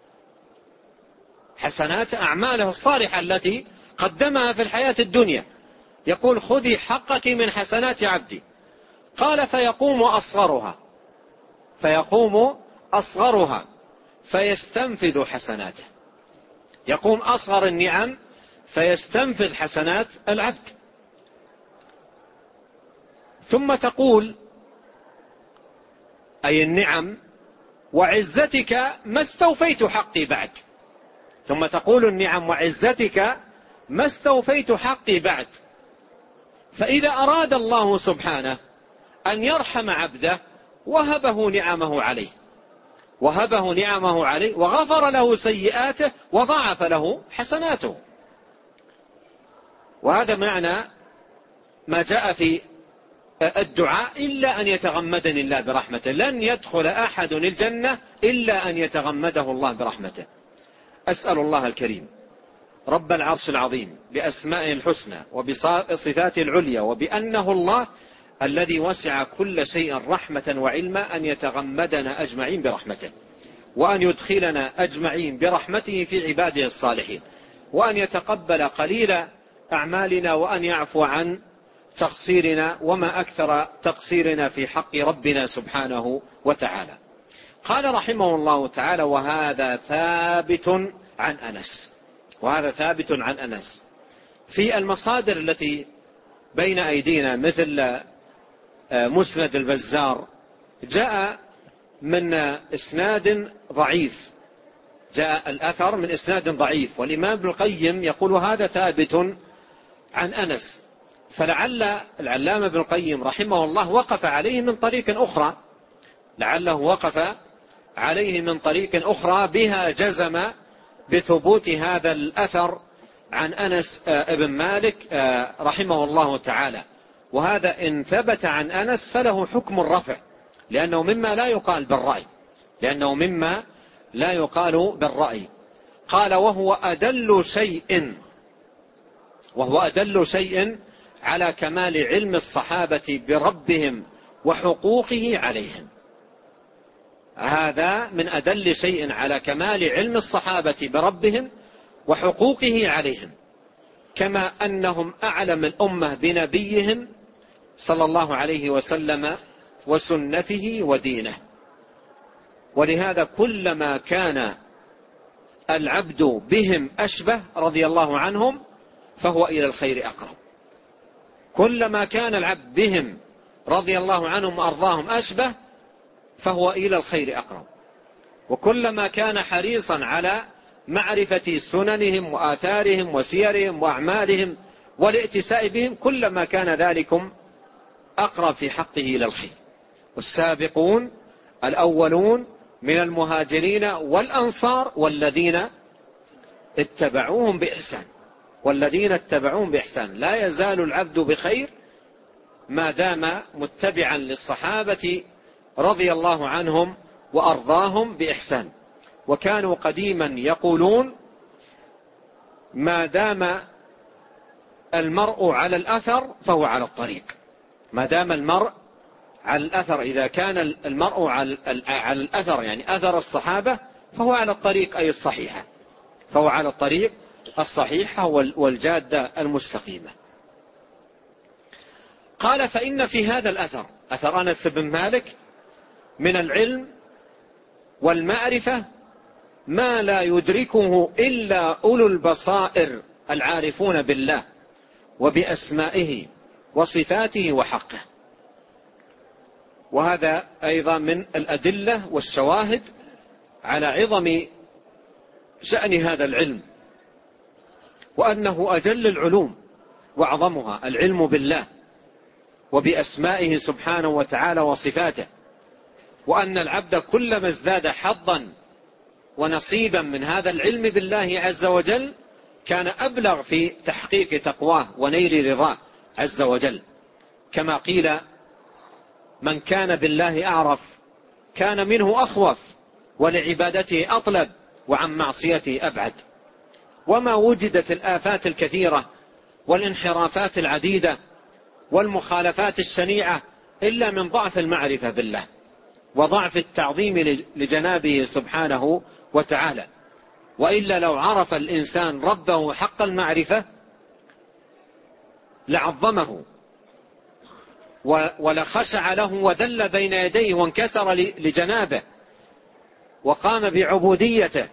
حسنات أعماله الصالحة التي قدمها في الحياة الدنيا. يقول: خذي حقك من حسنات عبدي. قال: فيقوم أصغرها فيقوم أصغرها فيستنفذ حسناته. يقوم أصغر النعم فيستنفذ حسنات العبد. ثم تقول، أي النعم: وعزتك ما استوفيت حقي بعد. ثم تقول النعم: وعزتك ما استوفيت حقي بعد. فإذا أراد الله سبحانه أن يرحم عبده وهبه نعمه عليه وهبه نعمه عليه وغفر له سيئاته وضاعف له حسناته. وهذا معنى ما جاء في الدعاء: إلا أن يتغمدني الله برحمته. لن يدخل أحد الجنة إلا أن يتغمده الله برحمته. أسأل الله الكريم رب العرش العظيم بأسمائه الحسنى وبصفاته العليا وبأنه الله الذي وسع كل شيء رحمة وعلما أن يتغمدنا أجمعين برحمته، وأن يدخلنا أجمعين برحمته في عباده الصالحين، وأن يتقبل قليل أعمالنا، وأن يعفو عن تقصيرنا وما أكثر تقصيرنا في حق ربنا سبحانه وتعالى. قال رحمه الله تعالى: وهذا ثابت عن أنس وهذا ثابت عن أنس في المصادر التي بين أيدينا، مثل مسند البزار، جاء من إسناد ضعيف جاء الأثر من إسناد ضعيف، والإمام ابن القيم يقول: هذا ثابت عن أنس. فلعل العلامة ابن القيم رحمه الله وقف عليه من طريق أخرى لعله وقف عليه من طريق أخرى بها جزم بثبوت هذا الأثر عن أنس بن مالك رحمه الله تعالى. وهذا إن ثبت عن أنس فله حكم الرفع، لأنه مما لا يقال بالرأي لأنه مما لا يقال بالرأي. قال وهو أدل شيء وهو أدل شيء على كمال علم الصحابة بربهم وحقوقه عليهم. هذا من أدل شيء على كمال علم الصحابة بربهم وحقوقه عليهم، كما أنهم أعلم الأمة بنبيهم صلى الله عليه وسلم وسنته ودينه. ولهذا كلما كان العبد بهم أشبه رضي الله عنهم فهو إلى الخير أقرب. كلما كان العبد بهم رضي الله عنهم وأرضاهم أشبه فهو إلى الخير أقرب. وكلما كان حريصا على معرفة سننهم وآثارهم وسيرهم وأعمالهم والائتساء بهم كلما كان ذلكم أقرب في حقه إلى الخير. والسابقون الأولون من المهاجرين والأنصار والذين اتبعوهم بإحسان والذين اتبعوهم بإحسان. لا يزال العبد بخير ما دام متبعا للصحابة رضي الله عنهم وأرضاهم بإحسان. وكانوا قديما يقولون ما دام المرء على الأثر فهو على الطريق. ما دام المرء على الأثر، إذا كان المرء على الأثر يعني أثر الصحابة فهو على الطريق أي الصحيحة فهو على الطريق الصحيحة والجادة المستقيمة. قال فإن في هذا الأثر أثر أنس بن مالك من العلم والمعرفة ما لا يدركه إلا أولو البصائر العارفون بالله وبأسمائه وصفاته وحقه. وهذا أيضا من الأدلة والشواهد على عظم شأن هذا العلم، وأنه أجل العلوم وأعظمها العلم بالله وبأسمائه سبحانه وتعالى وصفاته، وأن العبد كلما ازداد حظا ونصيبا من هذا العلم بالله عز وجل كان أبلغ في تحقيق تقواه ونيل رضاه عز وجل. كما قيل من كان بالله أعرف كان منه أخوف ولعبادته أطلب وعن معصيته أبعد. وما وجدت الآفات الكثيرة والانحرافات العديدة والمخالفات الشنيعة إلا من ضعف المعرفة بالله وضعف التعظيم لجنابه سبحانه وتعالى. وإلا لو عرف الإنسان ربه حق المعرفة لعظمه ولخشع له وذل بين يديه وانكسر لجنابه وقام بعبوديته.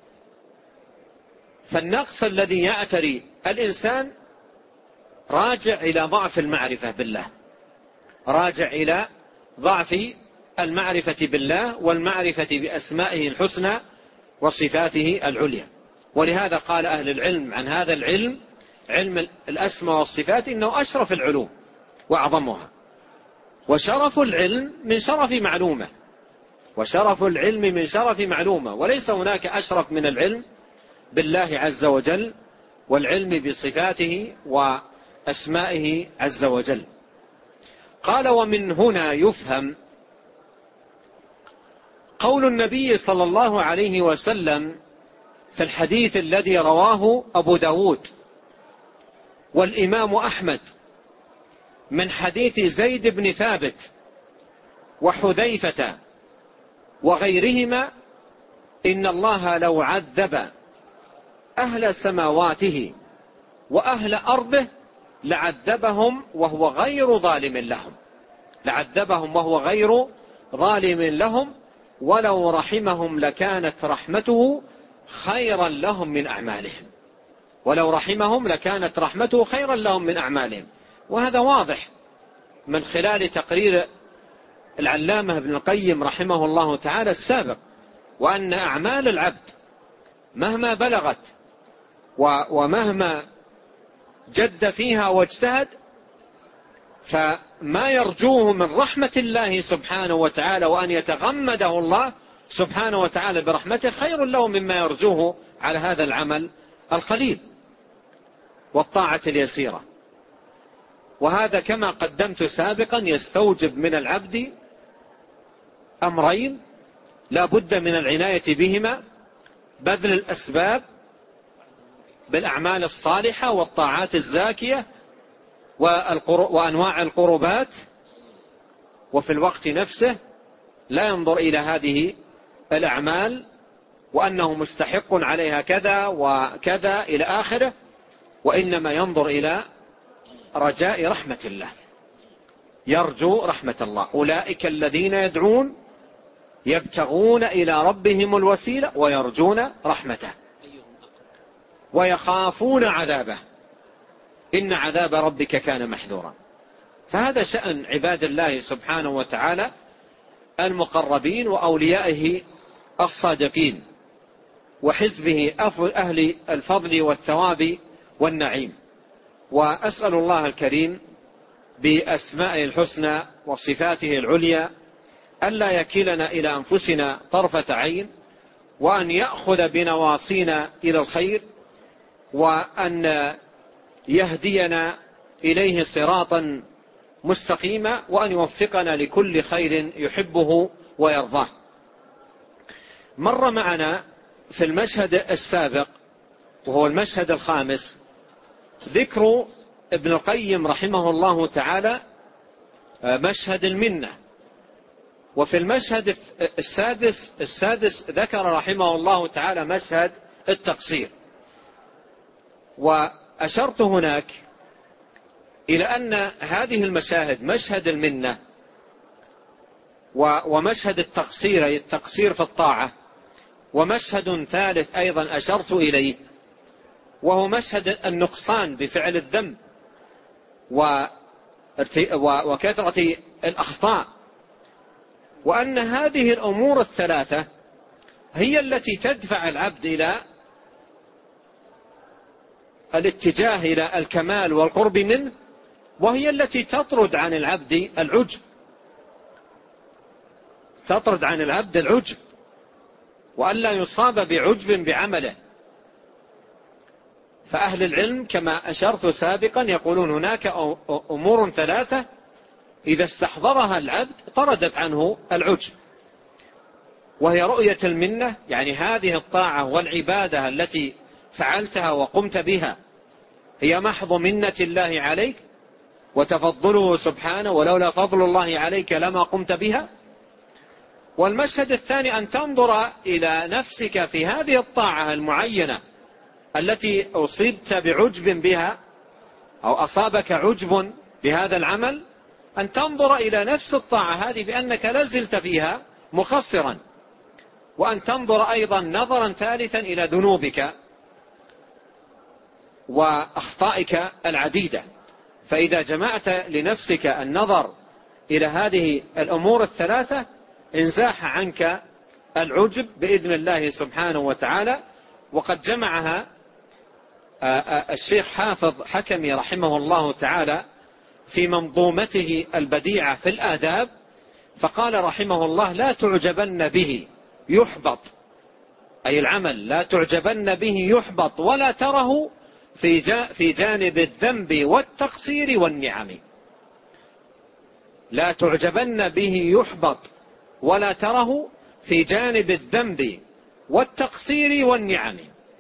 فالنقص الذي يعتري الإنسان راجع إلى ضعف المعرفة بالله، راجع إلى ضعف المعرفة بالله والمعرفة بأسمائه الحسنى وصفاته العليا. ولهذا قال أهل العلم عن هذا العلم علم الأسماء والصفات إنه أشرف العلوم وأعظمها. وشرف العلم من شرف معلومة وشرف العلم من شرف معلومة وليس هناك أشرف من العلم بالله عز وجل والعلم بصفاته وأسمائه عز وجل. قال ومن هنا يفهم قول النبي صلى الله عليه وسلم في الحديث الذي رواه أبو داود والإمام أحمد من حديث زيد بن ثابت وحذيفة وغيرهما إن الله لو عذب أهل سماواته وأهل أرضه لعذبهم وهو غير ظالم لهم لعذبهم وهو غير ظالم لهم ولو رحمهم لكانت رحمته خيرا لهم من أعمالهم ولو رحمهم لكانت رحمته خيرا لهم من أعمالهم. وهذا واضح من خلال تقرير العلامة ابن القيم رحمه الله تعالى السابق، وأن أعمال العبد مهما بلغت ومهما جد فيها واجتهد فما يرجوه من رحمة الله سبحانه وتعالى وأن يتغمده الله سبحانه وتعالى برحمته خير له مما يرجوه على هذا العمل القليل والطاعة اليسيرة. وهذا كما قدمت سابقا يستوجب من العبد أمرين لا بد من العناية بهما: بذل الأسباب بالأعمال الصالحة والطاعات الزاكية وأنواع القربات، وفي الوقت نفسه لا ينظر إلى هذه الأعمال وأنه مستحق عليها كذا وكذا إلى آخره، وإنما ينظر إلى رجاء رحمة الله، يرجو رحمة الله. أولئك الذين يدعون يبتغون إلى ربهم الوسيلة ويرجون رحمته ويخافون عذابه إن عذاب ربك كان محذورا. فهذا شأن عباد الله سبحانه وتعالى المقربين وأوليائه الصادقين وحزبه أهل الفضل والثواب والنعيم. وأسأل الله الكريم بأسمائه الحسنى وصفاته العليا ألا يكلنا إلى أنفسنا طرفة عين، وأن يأخذ بنواصينا إلى الخير، وأن يهدينا إليه صراطا مستقيما، وأن يوفقنا لكل خير يحبه ويرضاه. مر معنا في المشهد السابق وهو المشهد الخامس ذكر ابن القيم رحمه الله تعالى مشهد المنة، وفي المشهد السادس السادس ذكر رحمه الله تعالى مشهد التقصير. وأشرت هناك إلى أن هذه المشاهد، مشهد المنة ومشهد التقصير أي التقصير في الطاعة، ومشهد ثالث أيضا أشرت إليه وهو مشهد النقصان بفعل الذنب وكثرة الأخطاء، وأن هذه الأمور الثلاثة هي التي تدفع العبد إلى الاتجاه إلى الكمال والقرب منه، وهي التي تطرد عن العبد العجب تطرد عن العبد العجب وألا يصاب بعجب بعمله. فأهل العلم كما أشرت سابقا يقولون هناك أمور ثلاثة إذا استحضرها العبد طردت عنه العجب، وهي رؤية المنة، يعني هذه الطاعة والعبادة التي فعلتها وقمت بها هي محض منة الله عليك وتفضله سبحانه، ولولا فضل الله عليك لما قمت بها. والمشهد الثاني أن تنظر إلى نفسك في هذه الطاعة المعينة التي أصبت بعجب بها أو أصابك عجب بهذا العمل، أن تنظر إلى نفس الطاعة هذه بأنك لازلت فيها مقصرا، وأن تنظر أيضا نظرا ثالثا إلى ذنوبك وأخطائك العديدة. فإذا جمعت لنفسك النظر إلى هذه الأمور الثلاثة انزاح عنك العجب بإذن الله سبحانه وتعالى. وقد جمعها الشيخ حافظ حكمي رحمه الله تعالى في منظومته البديعة في الآداب، فقال رحمه الله: لا تعجبن به يحبط، أي العمل لا تعجبن به يحبط ولا تره في جانب الذنب والتقصير والنعم. لا تعجبن به يحبط ولا تره في جانب الذنب والتقصير والنعم.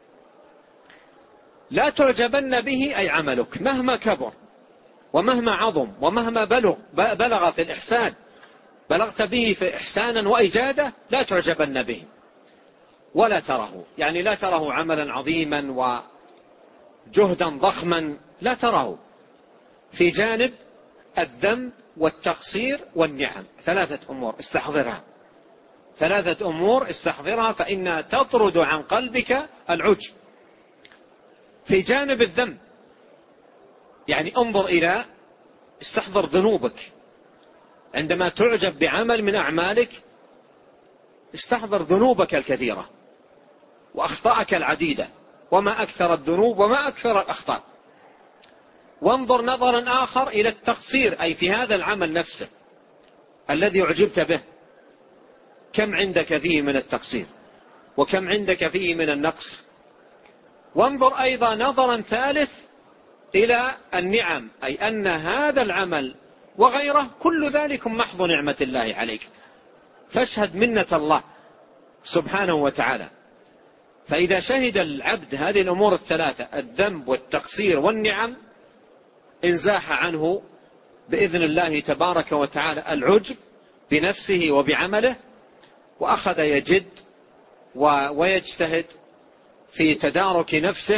لا تعجبن به أي عملك مهما كبر ومهما عظم ومهما بلغ بلغ في الإحسان، بلغت به في إحسانا وإجادة، لا تعجبن به ولا تره، يعني لا تره عملا عظيما وجهدا ضخما، لا تره في جانب الذنب والتقصير والنعم. ثلاثة أمور استحضرها، ثلاثة أمور استحضرها فإنها تطرد عن قلبك العجب. في جانب الذنب يعني انظر إلى استحضر ذنوبك، عندما تعجب بعمل من أعمالك استحضر ذنوبك الكثيرة وأخطاءك العديدة، وما أكثر الذنوب وما أكثر الأخطاء. وانظر نظرا آخر إلى التقصير، أي في هذا العمل نفسه الذي أعجبت به كم عندك فيه من التقصير وكم عندك فيه من النقص. وانظر أيضا نظرا ثالث إلى النعم، أي أن هذا العمل وغيره كل ذلك محض نعمة الله عليك، فاشهد منة الله سبحانه وتعالى. فإذا شهد العبد هذه الأمور الثلاثة، الذنب والتقصير والنعم، انزاح عنه بإذن الله تبارك وتعالى العجب بنفسه وبعمله، وأخذ يجد ويجتهد في تدارك نفسه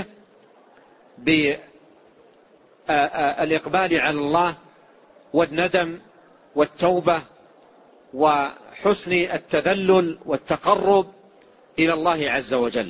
بالإقبال على الله والندم والتوبة وحسن التذلل والتقرب إلى الله عز وجل.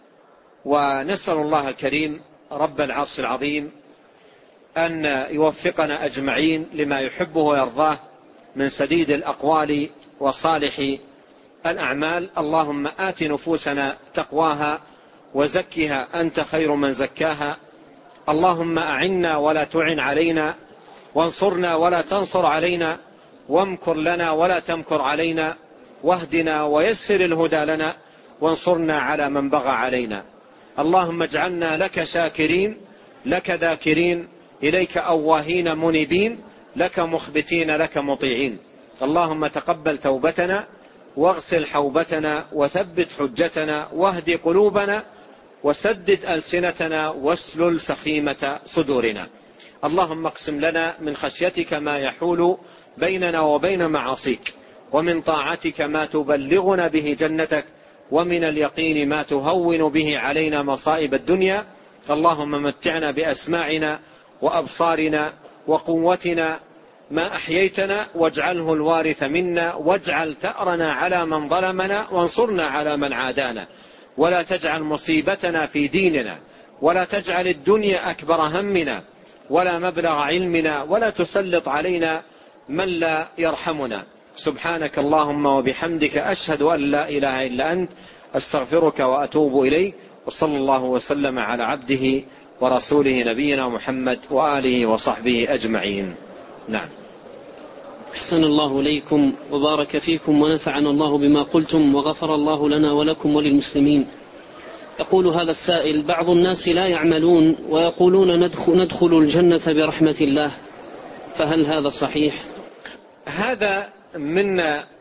ونسأل الله الكريم رب العرش العظيم أن يوفقنا أجمعين لما يحبه ويرضاه من سديد الأقوال وصالح الأعمال. اللهم آت نفوسنا تقواها وزكها أنت خير من زكاها. اللهم أعنا ولا تعن علينا، وانصرنا ولا تنصر علينا، وامكر لنا ولا تمكر علينا، واهدنا ويسر الهدى لنا، وانصرنا على من بغى علينا. اللهم اجعلنا لك شاكرين، لك ذاكرين، إليك أواهين منيبين، لك مخبتين، لك مطيعين. اللهم تقبل توبتنا، واغسل حوبتنا، وثبت حجتنا، واهد قلوبنا، وسدد ألسنتنا، واسلل سخيمة صدورنا. اللهم اقسم لنا من خشيتك ما يحول بيننا وبين معاصيك، ومن طاعتك ما تبلغنا به جنتك، ومن اليقين ما تهون به علينا مصائب الدنيا. اللهم متعنا بأسماعنا وأبصارنا وقوتنا ما أحييتنا، واجعله الوارث منا، واجعل ثأرنا على من ظلمنا، وانصرنا على من عادانا، ولا تجعل مصيبتنا في ديننا، ولا تجعل الدنيا أكبر همنا ولا مبلغ علمنا، ولا تسلط علينا من لا يرحمنا. سبحانك اللهم وبحمدك، أشهد أن لا إله إلا أنت، أستغفرك وأتوب إليك. وصلى الله وسلم على عبده ورسوله نبينا محمد وآله وصحبه أجمعين. نعم. أحسن الله إليكم وبارك فيكم ونفعنا الله بما قلتم، وغفر الله لنا ولكم وللمسلمين. يقول هذا السائل: بعض الناس لا يعملون ويقولون ندخل, ندخل الجنة برحمة الله، فهل هذا صحيح؟ هذا من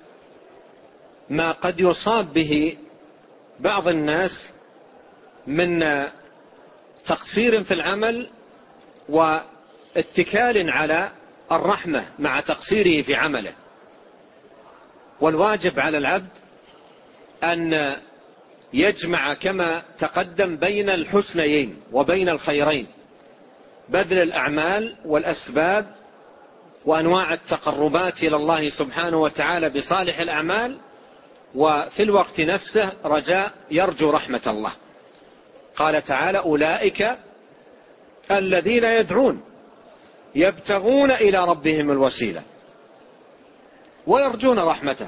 ما قد يصاب به بعض الناس من تقصير في العمل واتكال على الرحمة مع تقصيره في عمله. والواجب على العبد أن يجمع كما تقدم بين الحسنيين وبين الخيرين، بذل الأعمال والأسباب وأنواع التقربات إلى الله سبحانه وتعالى بصالح الأعمال، وفي الوقت نفسه رجاء يرجو رحمة الله. قال تعالى: أولئك الذين يدعون يبتغون إلى ربهم الوسيلة ويرجون رحمته.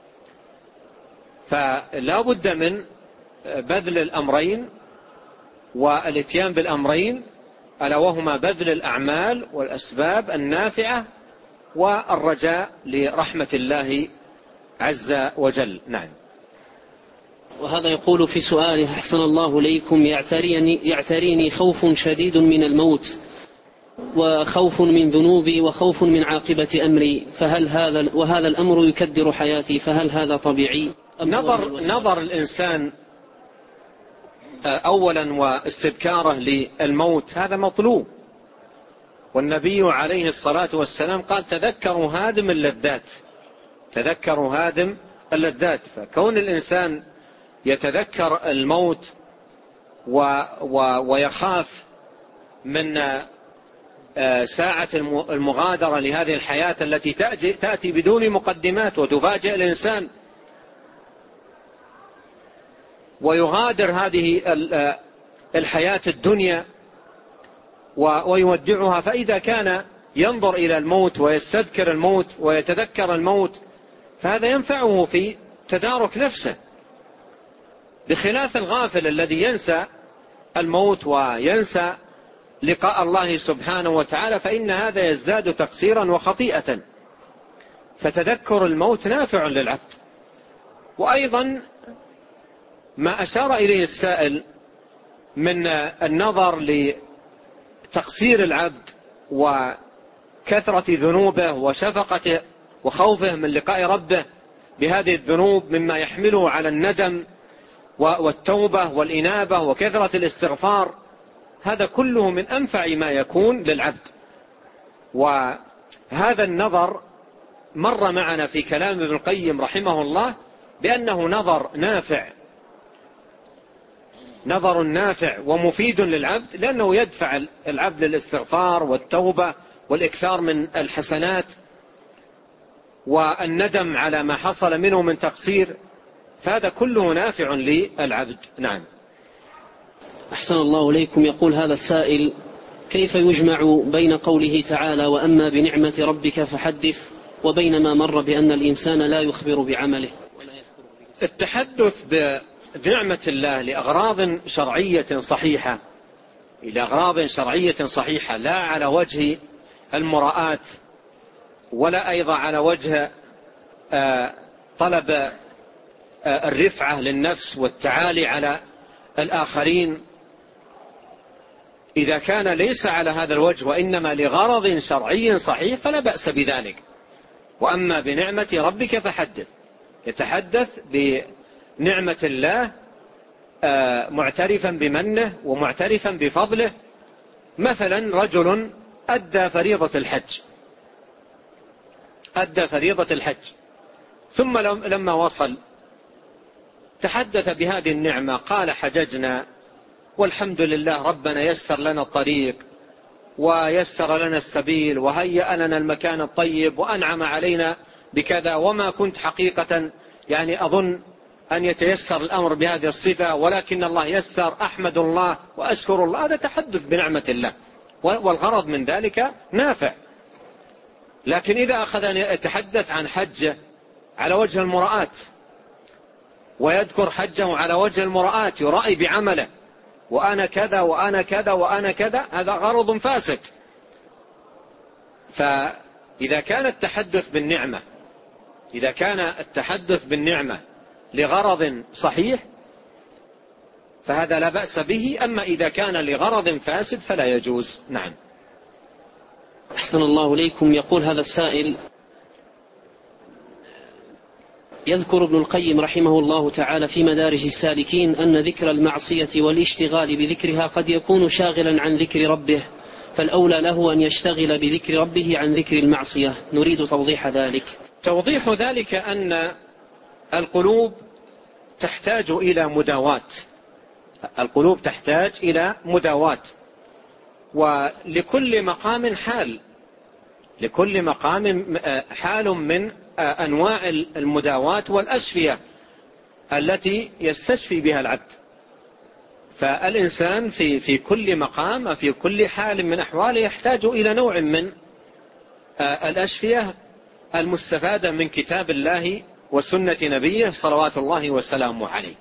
فلا بد من بذل الأمرين والاتيان بالأمرين، ألا وهما بذل الأعمال والأسباب النافعة والرجاء لرحمة الله عز وجل. نعم. وهذا يقول في سؤاله: أحسن الله إليكم، يعتريني, يعتريني خوف شديد من الموت، وخوف من ذنوبي، وخوف من عاقبة أمري، فهل هذا وهذا الأمر يكدر حياتي، فهل هذا طبيعي؟ نظر, نظر الإنسان أولا واستذكاره للموت هذا مطلوب، والنبي عليه الصلاة والسلام قال: تذكروا هادم اللذات، تذكروا هادم اللذات. فكون الإنسان يتذكر الموت و و ويخاف من ساعة المغادرة لهذه الحياة التي تأتي بدون مقدمات وتفاجئ الإنسان، ويغادر هذه الحياة الدنيا ويودعها. فإذا كان ينظر إلى الموت ويستذكر الموت ويتذكر الموت، فهذا ينفعه في تدارك نفسه، بخلاف الغافل الذي ينسى الموت وينسى لقاء الله سبحانه وتعالى، فإن هذا يزداد تقصيرا وخطيئة. فتذكر الموت نافع للعبد. وأيضا ما أشار إليه السائل من النظر تقصير العبد وكثرة ذنوبه وشفقته وخوفه من لقاء ربه بهذه الذنوب مما يحمله على الندم والتوبة والإنابة وكثرة الاستغفار، هذا كله من أنفع ما يكون للعبد. وهذا النظر مر معنا في كلام ابن القيم رحمه الله بأنه نظر نافع، نظر نافع ومفيد للعبد، لأنه يدفع العبد للاستغفار والتوبة والإكثار من الحسنات والندم على ما حصل منه من تقصير، فهذا كله نافع للعبد. نعم. أحسن الله إليكم. يقول هذا السائل: كيف يجمع بين قوله تعالى وأما بنعمة ربك فحدث وبين ما مر بأن الإنسان لا يخبر بعمله؟ التحدث بنعمة الله لأغراض شرعية صحيحة، لأغراض شرعية صحيحة، لا على وجه المراءة ولا أيضا على وجه طلب الرفعة للنفس والتعالي على الآخرين، إذا كان ليس على هذا الوجه وإنما لغرض شرعي صحيح فلا بأس بذلك. وأما بنعمة ربك فحدث، يتحدث بنعمة الله معترفا بمنه ومعترفا بفضله. مثلا رجل أدى فريضة الحج، أدى فريضة الحج ثم لما وصل تحدث بهذه النعمة، قال حججنا والحمد لله ربنا يسر لنا الطريق ويسر لنا السبيل وهيأ لنا المكان الطيب وأنعم علينا بكذا، وما كنت حقيقة يعني أظن أن يتيسر الأمر بهذه الصفة، ولكن الله يسر، أحمد الله وأشكر الله. هذا تحدث بنعمة الله، والغرض من ذلك نافع. لكن إذا أخذ أن يتحدث عن حجه على وجه المراءة ويذكر حجه على وجه المراءة، يرائي بعمله وأنا كذا وأنا كذا وأنا كذا، هذا غرض فاسد. فإذا كان التحدث بالنعمة إذا كان التحدث بالنعمة لغرض صحيح فهذا لا بأس به، أما إذا كان لغرض فاسد فلا يجوز. نعم. أحسن الله إليكم. يقول هذا السائل: يذكر ابن القيم رحمه الله تعالى في مدارج السالكين أن ذكر المعصية والاشتغال بذكرها قد يكون شاغلا عن ذكر ربه، فالأولى له أن يشتغل بذكر ربه عن ذكر المعصية. نريد توضيح ذلك. توضيح ذلك أن القلوب تحتاج إلى مداواة، القلوب تحتاج إلى مداواة، ولكل مقام حال، لكل مقام حال من أنواع المداواة والأشفية التي يستشفي بها العبد. فالإنسان في في كل مقام في كل حال من أحواله يحتاج إلى نوع من الأشفية المستفادة من كتاب الله وسنة نبيه صلوات الله وسلامه عليه.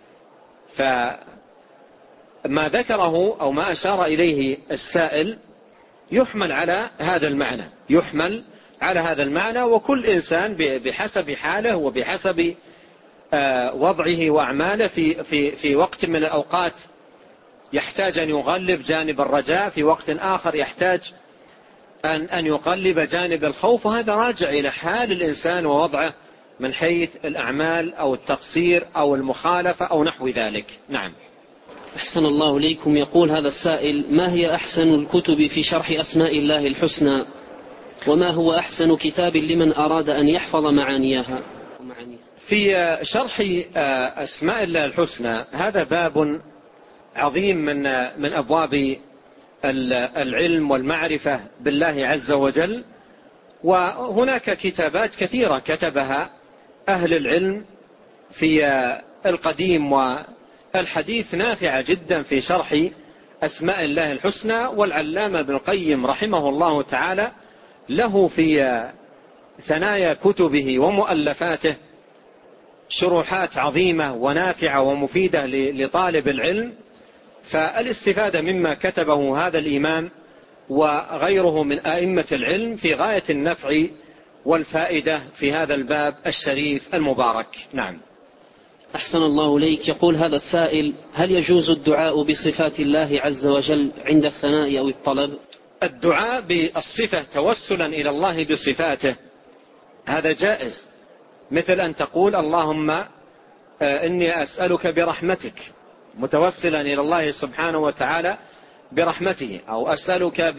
فما ذكره أو ما أشار إليه السائل يحمل على هذا المعنى، يحمل على هذا المعنى، وكل إنسان بحسب حاله وبحسب وضعه وأعماله في في في وقت من الأوقات يحتاج أن يغلب جانب الرجاء، في وقت آخر يحتاج أن أن يقلب جانب الخوف، وهذا راجع إلى حال الإنسان ووضعه من حيث الأعمال أو التقصير أو المخالفة أو نحو ذلك. نعم. أحسن الله إليكم. يقول هذا السائل: ما هي أحسن الكتب في شرح أسماء الله الحسنى، وما هو أحسن كتاب لمن أراد أن يحفظ معانيها؟ في شرح أسماء الله الحسنى هذا باب عظيم من من أبواب العلم والمعرفة بالله عز وجل، وهناك كتابات كثيرة كتبها أهل العلم في القديم والحديث نافعة جدا في شرح أسماء الله الحسنى. والعلامة ابن القيم رحمه الله تعالى له في ثنايا كتبه ومؤلفاته شروحات عظيمة ونافعة ومفيدة لطالب العلم، فالاستفادة مما كتبه هذا الإمام وغيره من أئمة العلم في غاية النفع والفائدة في هذا الباب الشريف المبارك. نعم. أحسن الله إليك. يقول هذا السائل: هل يجوز الدعاء بصفات الله عز وجل عند الثناء أو الطلب؟ الدعاء بالصفة توسلا إلى الله بصفاته هذا جائز، مثل أن تقول اللهم إني أسألك برحمتك، متوسلا إلى الله سبحانه وتعالى برحمته، أو أسألك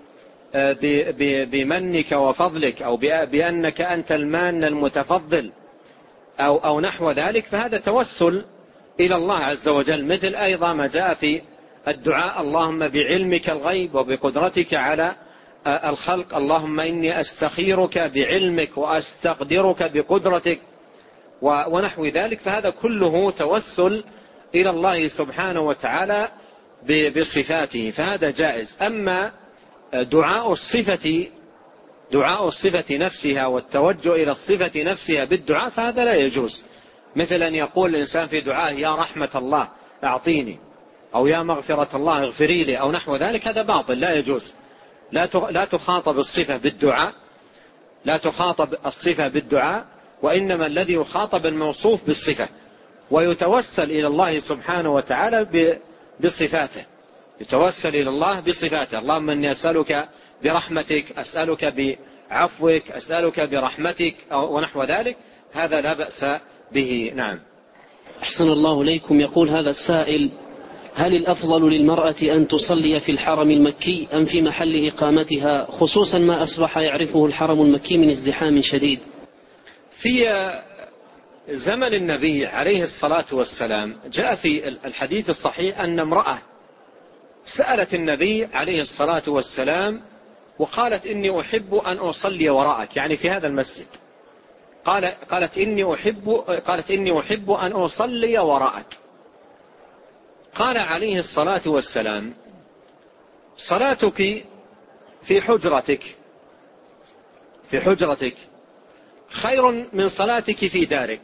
بمنك وفضلك، أو بأنك أنت المان المتفضل، أو, أو نحو ذلك، فهذا توسل إلى الله عز وجل. مثل أيضا ما جاء في الدعاء اللهم بعلمك الغيب وبقدرتك على الخلق، اللهم إني أستخيرك بعلمك وأستقدرك بقدرتك ونحو ذلك، فهذا كله توسل إلى الله سبحانه وتعالى بصفاته، فهذا جائز. أما دعاء الصفة دعاء الصفة نفسها والتوجه إلى الصفة نفسها بالدعاء فهذا لا يجوز، مثل أن يقول الإنسان في دعائه يا رحمة الله أعطيني، أو يا مغفرة الله اغفري لي، أو نحو ذلك، هذا باطل لا يجوز. لا تخاطب الصفة بالدعاء لا تخاطب الصفة بالدعاء وإنما الذي يخاطب الموصوف بالصفة، ويتوسل إلى الله سبحانه وتعالى بصفاته، يتوسل إلى الله بصفاته، اللهم إني أسألك برحمتك، أسألك بعفوك، أسألك برحمتك ونحو ذلك، هذا لا بأس به. نعم. أحسن الله إليكم. يقول هذا السائل: هل الأفضل للمرأة أن تصلي في الحرم المكي أم في محل إقامتها، خصوصا ما أصبح يعرفه الحرم المكي من ازدحام شديد؟ في زمن النبي عليه الصلاة والسلام جاء في الحديث الصحيح أن امرأة سألت النبي عليه الصلاة والسلام وقالت إني أحب أن أصلي وراءك، يعني في هذا المسجد، قال قالت إني أحب قالت إني أحب أن أصلي وراءك. قال عليه الصلاة والسلام: صلاتك في حجرتك في حجرتك خير من صلاتك في دارك،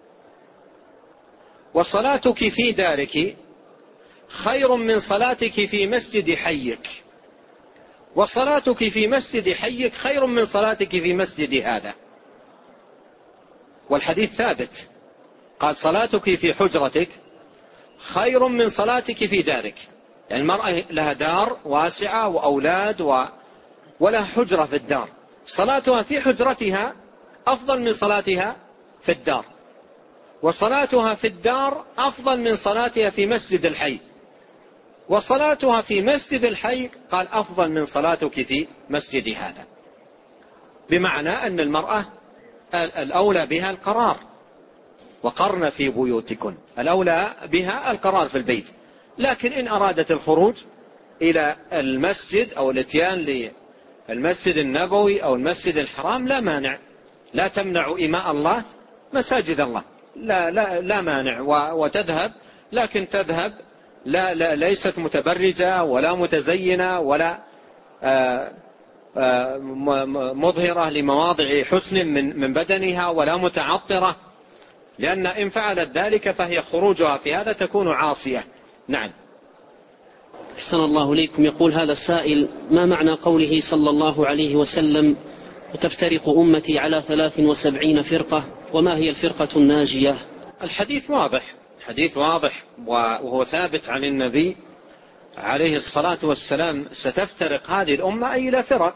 وصلاتك في دارك خير من صلاتك في مسجد حيك، وصلاتك في مسجد حيك خير من صلاتك في مسجد هذا. والحديث ثابت، قال: صلاتك في حجرتك خير من صلاتك في دارك، يعني المرأة لها دار واسعة وأولاد و... ولها حجرة في الدار، صلاتها في حجرتها أفضل من صلاتها في الدار، وصلاتها في الدار أفضل من صلاتها في مسجد الحي، وصلاتها في مسجد الحي قال أفضل من صلاتك في مسجد هذا، بمعنى أن المرأة الأولى بها القرار، وقرن في بيوتكن، الأولى بها القرار في البيت، لكن إن أرادت الخروج إلى المسجد أو الاتيان للمسجد النبوي أو المسجد الحرام لا مانع، لا تمنع إماء الله مساجد الله، لا, لا, لا مانع، وتذهب، لكن تذهب لا, لا ليست متبرجة ولا متزينة ولا آآ آآ مظهرة لمواضع حسن من, من بدنها، ولا متعطرة، لأن إن فعلت ذلك فهي خروجها في هذا تكون عاصية. نعم. أحسن الله إليكم. يقول هذا السائل: ما معنى قوله صلى الله عليه وسلم: وتفترق أمتي على ثلاث وسبعين فرقة، وما هي الفرقة الناجية؟ الحديث واضح، الحديث واضح وهو ثابت عن النبي عليه الصلاة والسلام، ستفترق هذه الأمة إلى فرق،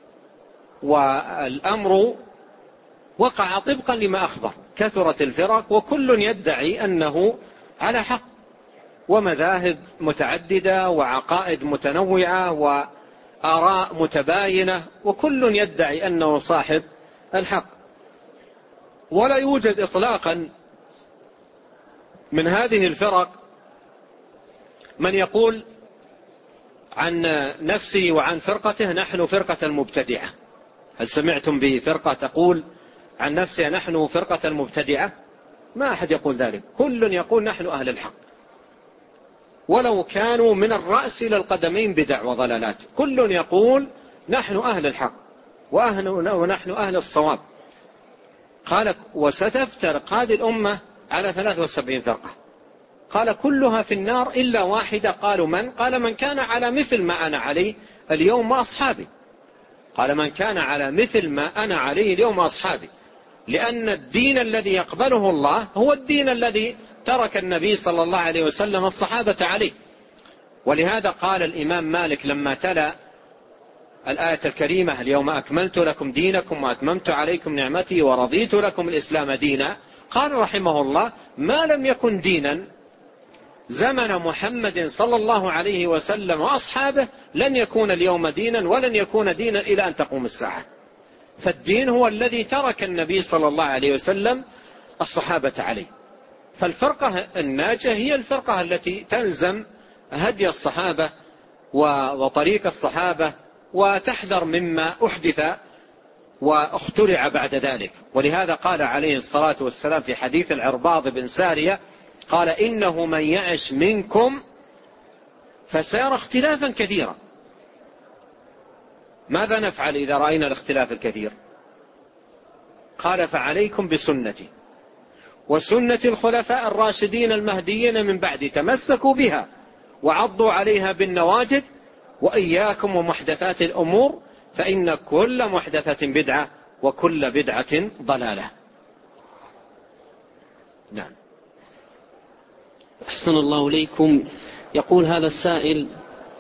والأمر وقع طبقا لما أخبر، كثرت الفرق وكل يدعي أنه على حق، ومذاهب متعددة وعقائد متنوعة وآراء متباينة، وكل يدعي أنه صاحب الحق، ولا يوجد إطلاقا من هذه الفرق من يقول عن نفسه وعن فرقته نحن فرقة المبتدعة. هل سمعتم بفرقة تقول عن نفسها نحن فرقة المبتدعة؟ ما أحد يقول ذلك، كل يقول نحن أهل الحق، ولو كانوا من الرأس إلى القدمين بدع وضلالات، كل يقول نحن أهل الحق وأهل ونحن أهل الصواب. قال: وستفترق هذه الأمة على ثلاث وسبعين فرقة، قال: كلها في النار إلا واحدة. قالوا: من؟ قال: من كان على مثل ما أنا عليه اليوم وأصحابي. قال: من كان على مثل ما أنا عليه اليوم وأصحابي، لأن الدين الذي يقبله الله هو الدين الذي ترك النبي صلى الله عليه وسلم الصحابة عليه. ولهذا قال الإمام مالك لما تلا الآية الكريمة اليوم أكملت لكم دينكم وأتممت عليكم نعمتي ورضيت لكم الإسلام دينا، قال رحمه الله: ما لم يكن دينا زمن محمد صلى الله عليه وسلم وأصحابه لن يكون اليوم دينا ولن يكون دينا إلى أن تقوم الساعة. فالدين هو الذي ترك النبي صلى الله عليه وسلم الصحابة عليه. فالفرقة الناجية هي الفرقة التي تلزم هدي الصحابة وطريق الصحابة وتحذر مما أحدث واخترع بعد ذلك. ولهذا قال عليه الصلاة والسلام في حديث العرباض بن سارية قال: إنه من يعش منكم فسيرى اختلافا كثيرا. ماذا نفعل إذا رأينا الاختلاف الكثير؟ قال: فعليكم بسنتي وسنة الخلفاء الراشدين المهديين من بعد، تمسكوا بها وعضوا عليها بالنواجذ، وإياكم ومحدثات الأمور فإن كل محدثة بدعة وكل بدعة ضلالة. نعم. أحسن الله إليكم. يقول هذا السائل: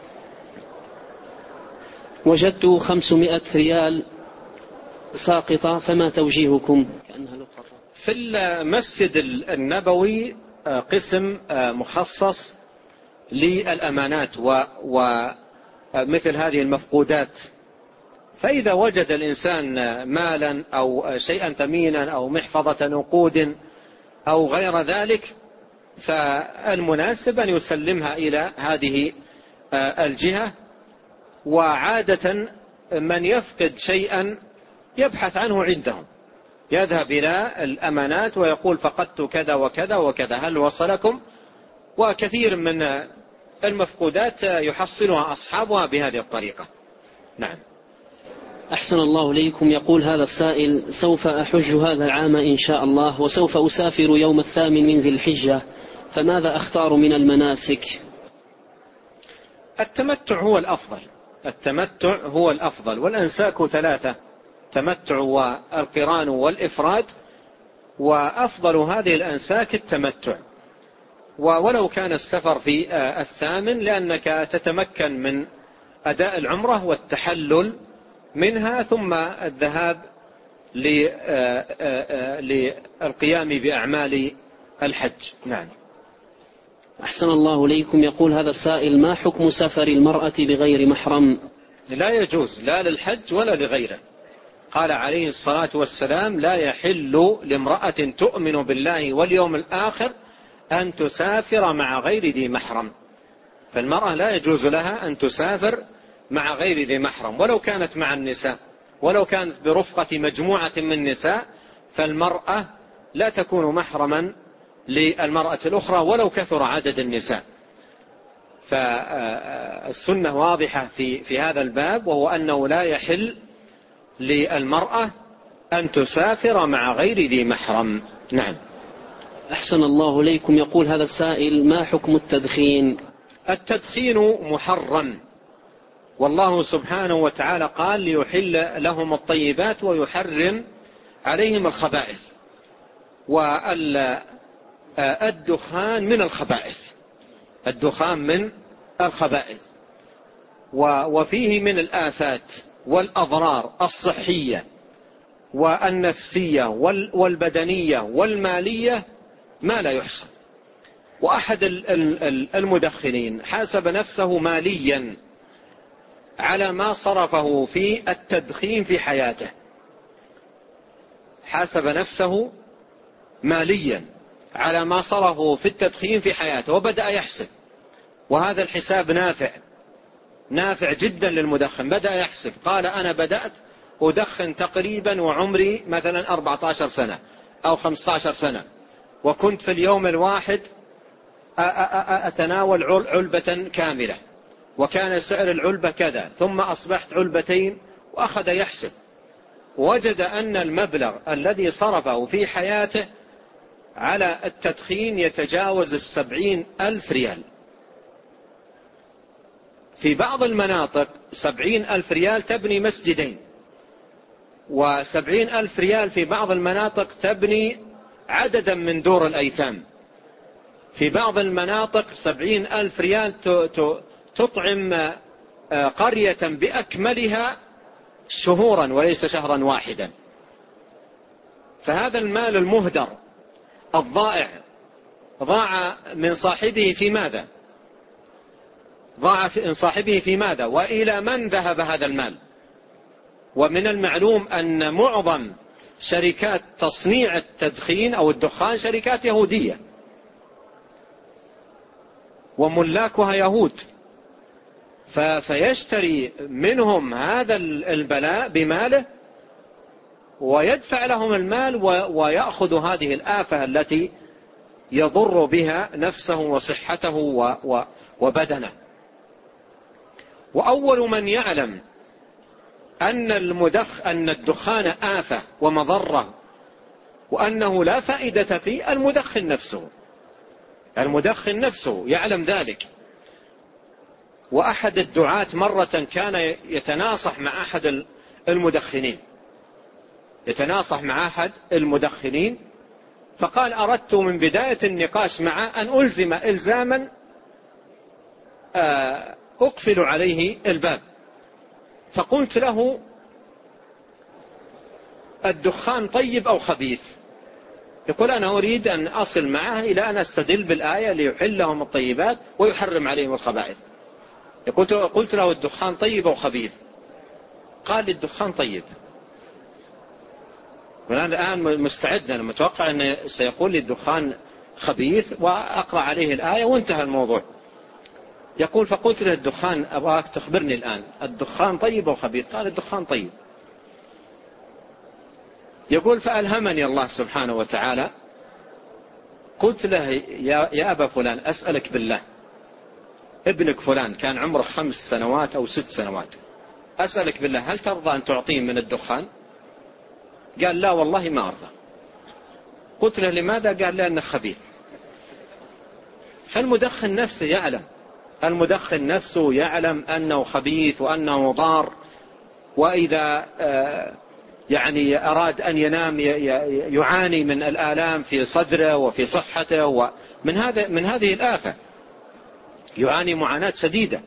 وجدت خمسمائة ريال ساقطة فما توجيهكم؟ في المسجد النبوي قسم مخصص للأمانات ومثل هذه المفقودات، فإذا وجد الإنسان مالا أو شيئا ثمينا أو محفظة نقود أو غير ذلك فالمناسب أن يسلمها إلى هذه الجهة. وعادة من يفقد شيئا يبحث عنه عندهم، يذهب إلى الأمانات ويقول: فقدت كذا وكذا وكذا، هل وصلكم؟ وكثير من المفقودات يحصلها أصحابها بهذه الطريقة. نعم. أحسن الله إليكم. يقول هذا السائل: سوف أحج هذا العام إن شاء الله، وسوف أسافر يوم الثامن من ذي الحجة، فماذا أختار من المناسك؟ التمتع هو الأفضل، التمتع هو الأفضل، والأنساك ثلاثة: التمتع والقران والإفراد، وأفضل هذه الأنساك التمتع، ولو كان السفر في الثامن لأنك تتمكن من أداء العمرة والتحلل منها ثم الذهاب للقيام بأعمال الحج. نعم. أحسن الله إليكم. يقول هذا السائل: ما حكم سفر المرأة بغير محرم؟ لا يجوز لا للحج ولا لغيره. قال عليه الصلاة والسلام: لا يحل لامرأة تؤمن بالله واليوم الآخر أن تسافر مع غير ذي محرم. فالمرأة لا يجوز لها أن تسافر مع غير ذي محرم، ولو كانت مع النساء، ولو كانت برفقة مجموعة من النساء، فالمرأة لا تكون محرما للمرأة الأخرى ولو كثر عدد النساء. فالسنة واضحة في في هذا الباب، وهو أنه لا يحل للمرأة أن تسافر مع غير ذي محرم. نعم. أحسن الله إليكم. يقول هذا السائل: ما حكم التدخين؟ التدخين محرم، والله سبحانه وتعالى قال: ليحل لهم الطيبات ويحرم عليهم الخبائث. والدخان من الخبائث، الدخان من الخبائث، وفيه من الآفات والأضرار الصحية والنفسية والبدنية والمالية ما لا يحصى. وأحد المدخنين حاسب نفسه ماليا على ما صرفه في التدخين في حياته، حاسب نفسه ماليا على ما صرفه في التدخين في حياته وبدأ يحسب، وهذا الحساب نافع نافع جدا للمدخن. بدأ يحسب، قال: أنا بدأت أدخن تقريبا وعمري مثلا أربعة عشر سنة أو خمسة عشر سنة، وكنت في اليوم الواحد أتناول علبة كاملة، وكان سعر العلبة كذا، ثم أصبحت علبتين، وأخذ يحسب، وجد أن المبلغ الذي صرفه في حياته على التدخين يتجاوز السبعين ألف ريال. في بعض المناطق سبعين ألف ريال تبني مسجدين، وسبعين ألف ريال في بعض المناطق تبني عددا من دور الأيتام. في بعض المناطق سبعين ألف ريال تطعم قرية بأكملها شهورا وليس شهرا واحدا. فهذا المال المهدر الضائع ضاع من صاحبه في ماذا؟ ضاع من صاحبه في ماذا؟ وإلى من ذهب هذا المال؟ ومن المعلوم أن معظم شركات تصنيع التدخين أو الدخان شركات يهودية وملاكها يهود، فيشتري منهم هذا البلاء بماله ويدفع لهم المال ويأخذ هذه الآفة التي يضر بها نفسه وصحته وبدنه. وأول من يعلم أن المدخ أن الدخان آفة ومضرة وأنه لا فائدة فيه المدخن نفسه. المدخن نفسه يعلم ذلك. وأحد الدعاة مرة كان يتناصح مع أحد المدخنين يتناصح مع أحد المدخنين فقال: أردت من بداية النقاش معه أن ألزم إلزاما أقفل عليه الباب، فقلت له: الدخان طيب أو خبيث؟ يقول: أنا أريد أن أصل معه إلى أن أستدل بالآية ليحل لهم الطيبات ويحرم عليهم الخبائث. قلت له: الدخان طيب أو خبيث؟ قال: الدخان طيب. وأنا الآن مستعد، أنا متوقع أن سيقول لي الدخان خبيث وأقرأ عليه الآية وانتهى الموضوع. يقول: فقلت له: الدخان أبغاك تخبرني الآن، الدخان طيب أو خبيث؟ قال: الدخان طيب. يقول: فألهمني الله سبحانه وتعالى. قلت له: يا, يا أبا فلان، أسألك بالله، ابنك فلان كان عمره خمس سنوات أو ست سنوات، أسألك بالله هل ترضى أن تعطيه من الدخان؟ قال: لا والله ما أرضى. قلت له: لماذا؟ قال: لأنه خبيث. فالمدخن نفسه يعلم المدخن نفسه يعلم أنه خبيث وأنه ضار، وإذا يعني أراد أن ينام يعاني من الآلام في صدره وفي صحته، ومن هذا من هذه الآفة يعاني معاناة شديدة.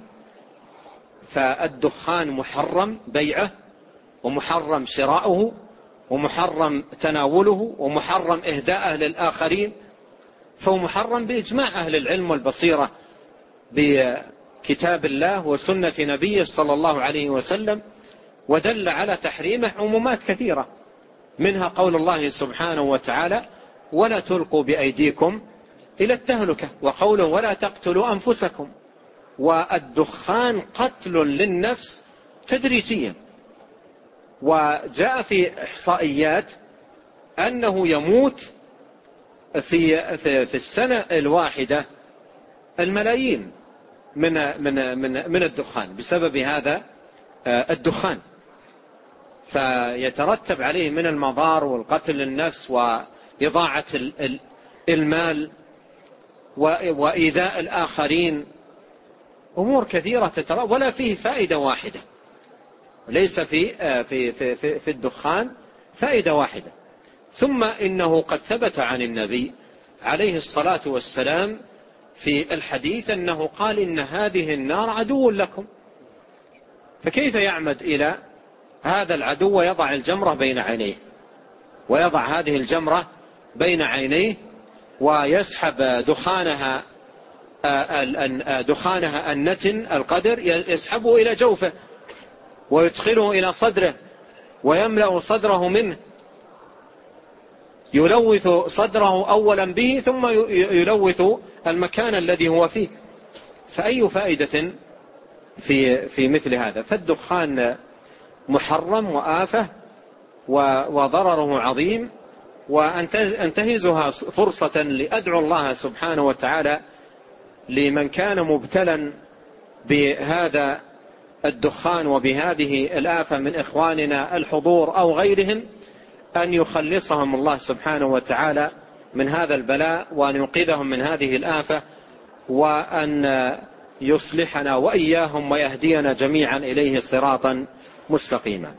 فالدخان محرم بيعه ومحرم شراؤه ومحرم تناوله ومحرم إهداءه للآخرين، فهو محرم بإجماع أهل العلم والبصيرة بكتاب الله وسنة نبيه صلى الله عليه وسلم. ودل على تحريمه عمومات كثيرة، منها قول الله سبحانه وتعالى: ولا تلقوا بأيديكم إلى التهلكة، وقوله: ولا تقتلوا أنفسكم. والدخان قتل للنفس تدريجيا، وجاء في إحصائيات أنه يموت في في السنة الواحدة الملايين من من من من الدخان بسبب هذا الدخان. فيترتب عليه من المضار والقتل للنفس وإضاعة المال وإيذاء الآخرين، أمور كثيرة تترى، ولا فيه فائدة واحدة، ليس في في في في, في الدخان فائدة واحدة. ثم إنه قد ثبت عن النبي عليه الصلاة والسلام في الحديث أنه قال: إن هذه النار عدو لكم. فكيف يعمد إلى هذا العدو ويضع الجمرة بين عينيه، ويضع هذه الجمرة بين عينيه ويسحب دخانها دخانها النتن القدر، يسحبه إلى جوفه ويدخله إلى صدره ويملأ صدره منه، يلوث صدره أولا به ثم يلوث المكان الذي هو فيه. فأي فائدة في في مثل هذا؟ فالدخان محرم وآفة وضرره عظيم، وأنتهزها فرصة لأدعو الله سبحانه وتعالى لمن كان مبتلا بهذا الدخان وبهذه الآفة من إخواننا الحضور أو غيرهم، أن يخلصهم الله سبحانه وتعالى من هذا البلاء، وأن ينقذهم من هذه الآفة، وأن يصلحنا وإياهم ويهدينا جميعا إليه صراطا مستقيما.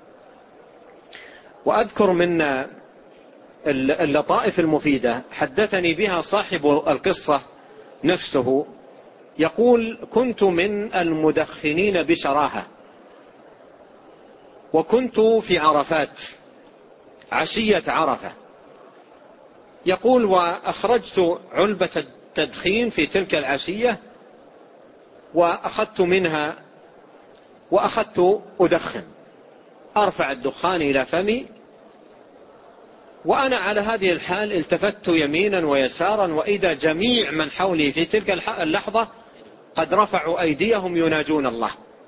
وأذكر من اللطائف المفيدة حدثني بها صاحب القصة نفسه، يقول: كنت من المدخنين بشراهة، وكنت في عرفات عشية عرفة. يقول: وأخرجت علبة التدخين في تلك العشية وأخذت منها وأخذت أدخن، أرفع الدخان إلى فمي، وأنا على هذه الحال التفت يمينا ويسارا، وإذا جميع من حولي في تلك اللحظة قد رفعوا أيديهم يناجون الله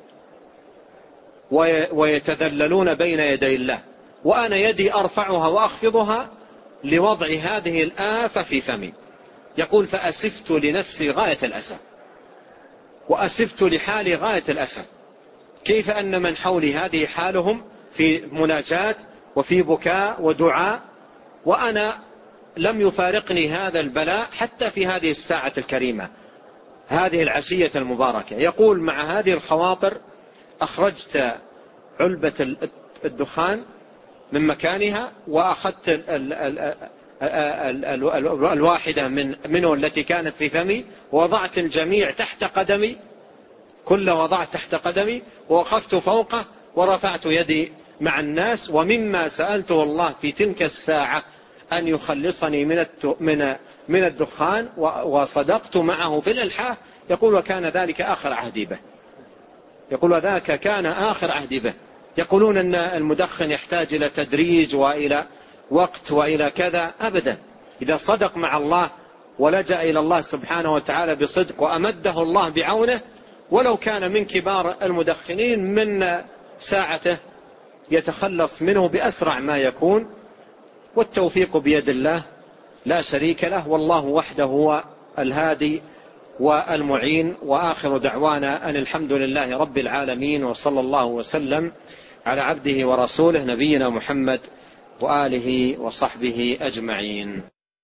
ويتذللون بين يدي الله، وأنا يدي أرفعها وأخفضها لوضع هذه الآفة في فمي. يقول: فأسفت لنفسي غاية الأسف، وأسفت لحالي غاية الأسف، كيف أن من حولي هذه حالهم في مناجاة وفي بكاء ودعاء، وأنا لم يفارقني هذا البلاء حتى في هذه الساعة الكريمة، هذه العشية المباركة. يقول: مع هذه الخواطر أخرجت علبة الدخان من مكانها، وأخذت ال ال ال ال ال الواحدة من منه التي كانت في فمي، ووضعت الجميع تحت قدمي، كل وضعت تحت قدمي، ووقفت فوقه ورفعت يدي مع الناس، ومما سألته الله في تلك الساعة أن يخلصني من من من الدخان، وصدقت معه في الإلحاح. يقول: وكان ذلك آخر عهدي به. يقول: وذاك كان آخر عهدي به. يقولون أن المدخن يحتاج إلى تدريج وإلى وقت وإلى كذا، أبدا. إذا صدق مع الله ولجأ إلى الله سبحانه وتعالى بصدق وأمده الله بعونه، ولو كان من كبار المدخنين، من ساعته يتخلص منه بأسرع ما يكون، والتوفيق بيد الله لا شريك له، والله وحده هو الهادي والمعين. وآخر دعوانا أن الحمد لله رب العالمين، وصلى الله وسلم على عبده ورسوله نبينا محمد وآله وصحبه أجمعين.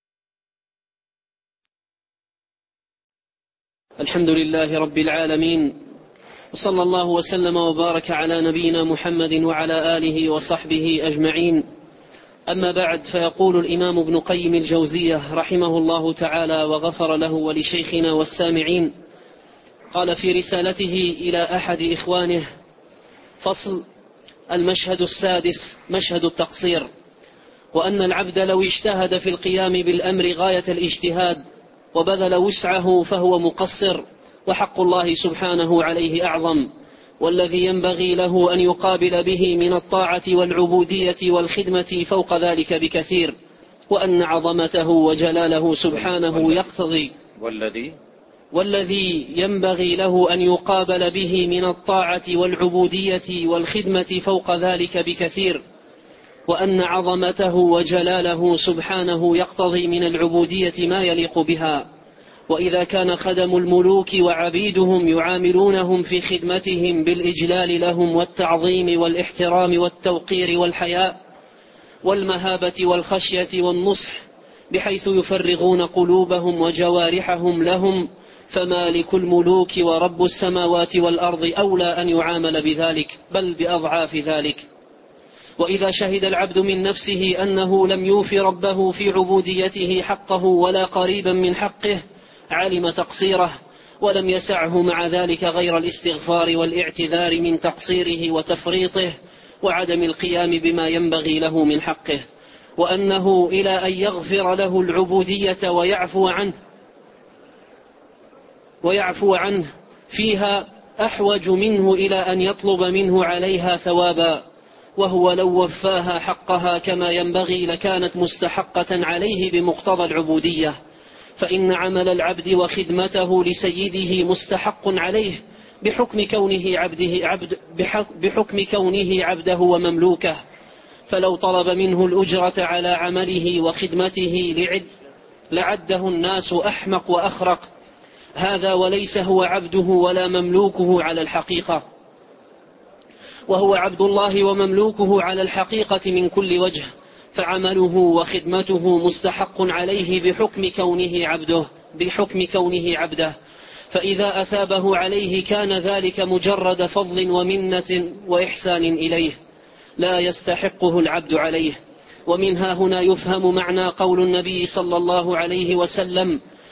الحمد لله رب العالمين، وصلى الله وسلم وبارك على نبينا محمد وعلى آله وصحبه أجمعين. أما بعد، فيقول الإمام ابن قيم الجوزية رحمه الله تعالى وغفر له ولشيخنا والسامعين، قال في رسالته إلى أحد إخوانه: فصل: المشهد السادس مشهد التقصير، وأن العبد لو اجتهد في القيام بالأمر غاية الاجتهاد وبذل وسعه فهو مقصر، وحق الله سبحانه عليه أعظم، والذي ينبغي له أن يقابل به من الطاعة والعبودية والخدمة فوق ذلك بكثير، وأن عظمته وجلاله سبحانه يقتضي والذي والذي ينبغي له أن يقابل به من الطاعة والعبودية والخدمة فوق ذلك بكثير، وأن عظمته وجلاله سبحانه يقتضي من العبودية ما يليق بها. وإذا كان خدم الملوك وعبيدهم يعاملونهم في خدمتهم بالإجلال لهم والتعظيم والاحترام والتوقير والحياء والمهابة والخشية والنصح، بحيث يفرغون قلوبهم وجوارحهم لهم، فمالك الملوك ورب السماوات والأرض أولى أن يعامل بذلك، بل بأضعاف ذلك. وإذا شهد العبد من نفسه أنه لم يوفي ربه في عبوديته حقه ولا قريبا من حقه، علم تقصيره، ولم يسعه مع ذلك غير الاستغفار والاعتذار من تقصيره وتفريطه وعدم القيام بما ينبغي له من حقه، وأنه إلى أن يغفر له العبودية ويعفو عنه ويعفو عنه فيها أحوج منه إلى أن يطلب منه عليها ثوابا، وهو لو وفاها حقها كما ينبغي لكانت مستحقة عليه بمقتضى العبودية، فإن عمل العبد وخدمته لسيده مستحق عليه بحكم كونه عبده عبد بحكم كونه عبده ومملوكه، فلو طلب منه الأجرة على عمله وخدمته لعد لعده الناس أحمق وأخرق، هذا وليس هو عبده ولا مملوكه على الحقيقة، وهو عبد الله ومملوكه على الحقيقة من كل وجه، فعمله وخدمته مستحق عليه بحكم كونه عبده بحكم كونه عبده، فإذا أثابه عليه كان ذلك مجرد فضل ومنة وإحسان إليه، لا يستحقه العبد عليه. ومنها هنا يفهم معنى قول النبي صلى الله عليه وسلم: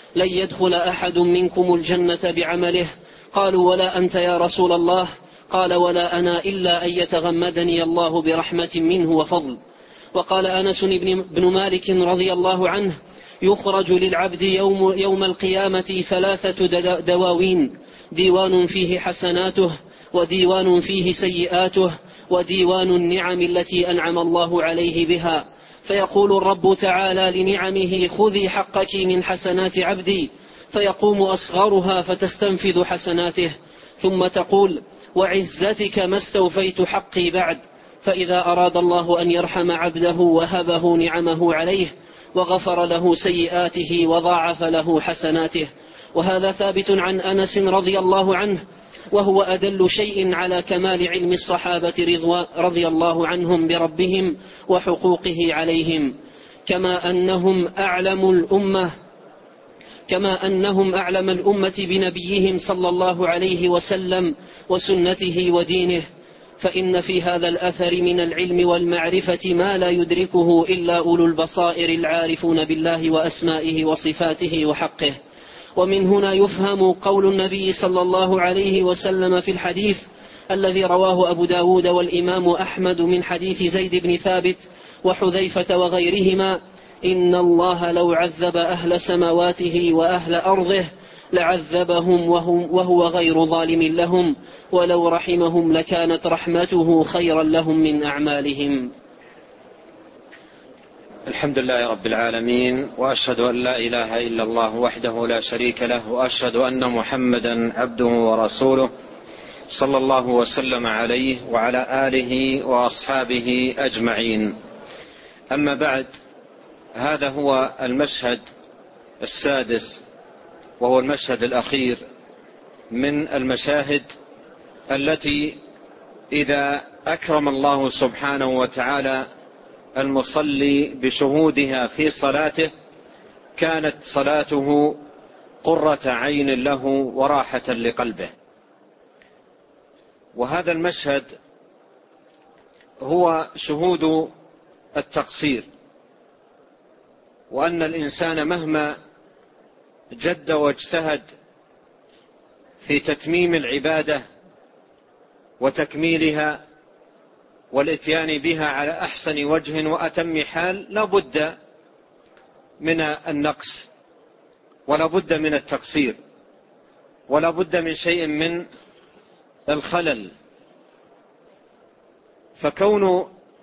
لن يدخل أحد منكم الجنة بعمله. قالوا ولا أنت يا رسول الله؟ قال ولا أنا إلا أن يتغمدني الله برحمة منه وفضل. وقال أنس بن مالك رضي الله عنه يخرج للعبد يوم, يوم القيامة ثلاثة دواوين: ديوان فيه حسناته، وديوان فيه سيئاته، وديوان النعم التي أنعم الله عليه بها. فيقول الرب تعالى لنعمه خذي حقك من حسنات عبدي، فيقوم أصغرها فتستنفذ حسناته، ثم تقول وعزتك ما استوفيت حقي بعد. فإذا أراد الله أن يرحم عبده وهبه نعمه عليه وغفر له سيئاته وضاعف له حسناته. وهذا ثابت عن أنس رضي الله عنه، وهو أدل شيء على كمال علم الصحابة رضي الله عنهم بربهم وحقوقه عليهم، كما أنهم أعلم الأمة كما أنهم أعلم الأمة بنبيهم صلى الله عليه وسلم وسنته ودينه. فإن في هذا الأثر من العلم والمعرفة ما لا يدركه إلا أولو البصائر العارفون بالله وأسمائه وصفاته وحقه. ومن هنا يفهم قول النبي صلى الله عليه وسلم في الحديث الذي رواه أبو داود والإمام أحمد من حديث زيد بن ثابت وحذيفة وغيرهما: إن الله لو عذب أهل سماواته وأهل أرضه لعذبهم وهم وهو غير ظالم لهم، ولو رحمهم لكانت رحمته خيرا لهم من أعمالهم. الحمد لله رب العالمين، وأشهد أن لا إله إلا الله وحده لا شريك له، وأشهد أن محمدا عبده ورسوله صلى الله وسلم عليه وعلى آله وأصحابه أجمعين. أما بعد، هذا هو المشهد السادس، وهو المشهد الأخير من المشاهد التي إذا أكرم الله سبحانه وتعالى المصلي بشهودها في صلاته كانت صلاته قرة عين له وراحة لقلبه. وهذا المشهد هو شهود التقصير، وأن الإنسان مهما جد واجتهد في تتميم العبادة وتكميلها والاتيان بها على أحسن وجه وأتم حال لا بد من النقص، ولا بد من التقصير، ولا بد من شيء من الخلل. فكون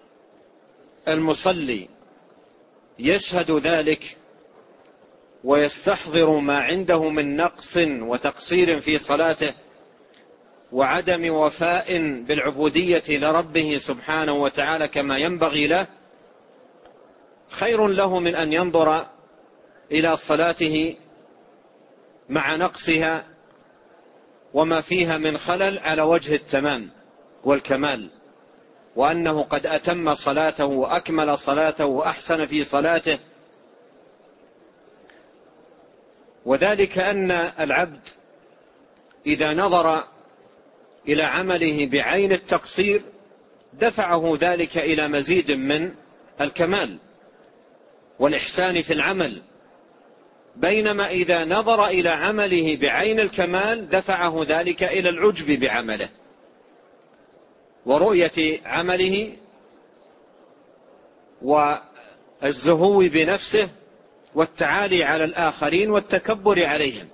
المصلي يشهد ذلك ويستحضر ما عنده من نقص وتقصير في صلاته وعدم وفاء بالعبودية لربه سبحانه وتعالى كما ينبغي له، خير له من أن ينظر إلى صلاته مع نقصها وما فيها من خلل على وجه التمام والكمال، وأنه قد أتم صلاته وأكمل صلاته وأحسن في صلاته. وذلك أن العبد إذا نظر إلى عمله بعين التقصير دفعه ذلك إلى مزيد من الكمال والإحسان في العمل، بينما إذا نظر إلى عمله بعين الكمال دفعه ذلك إلى العجب بعمله ورؤية عمله والزهو بنفسه والتعالي على الآخرين والتكبر عليهم.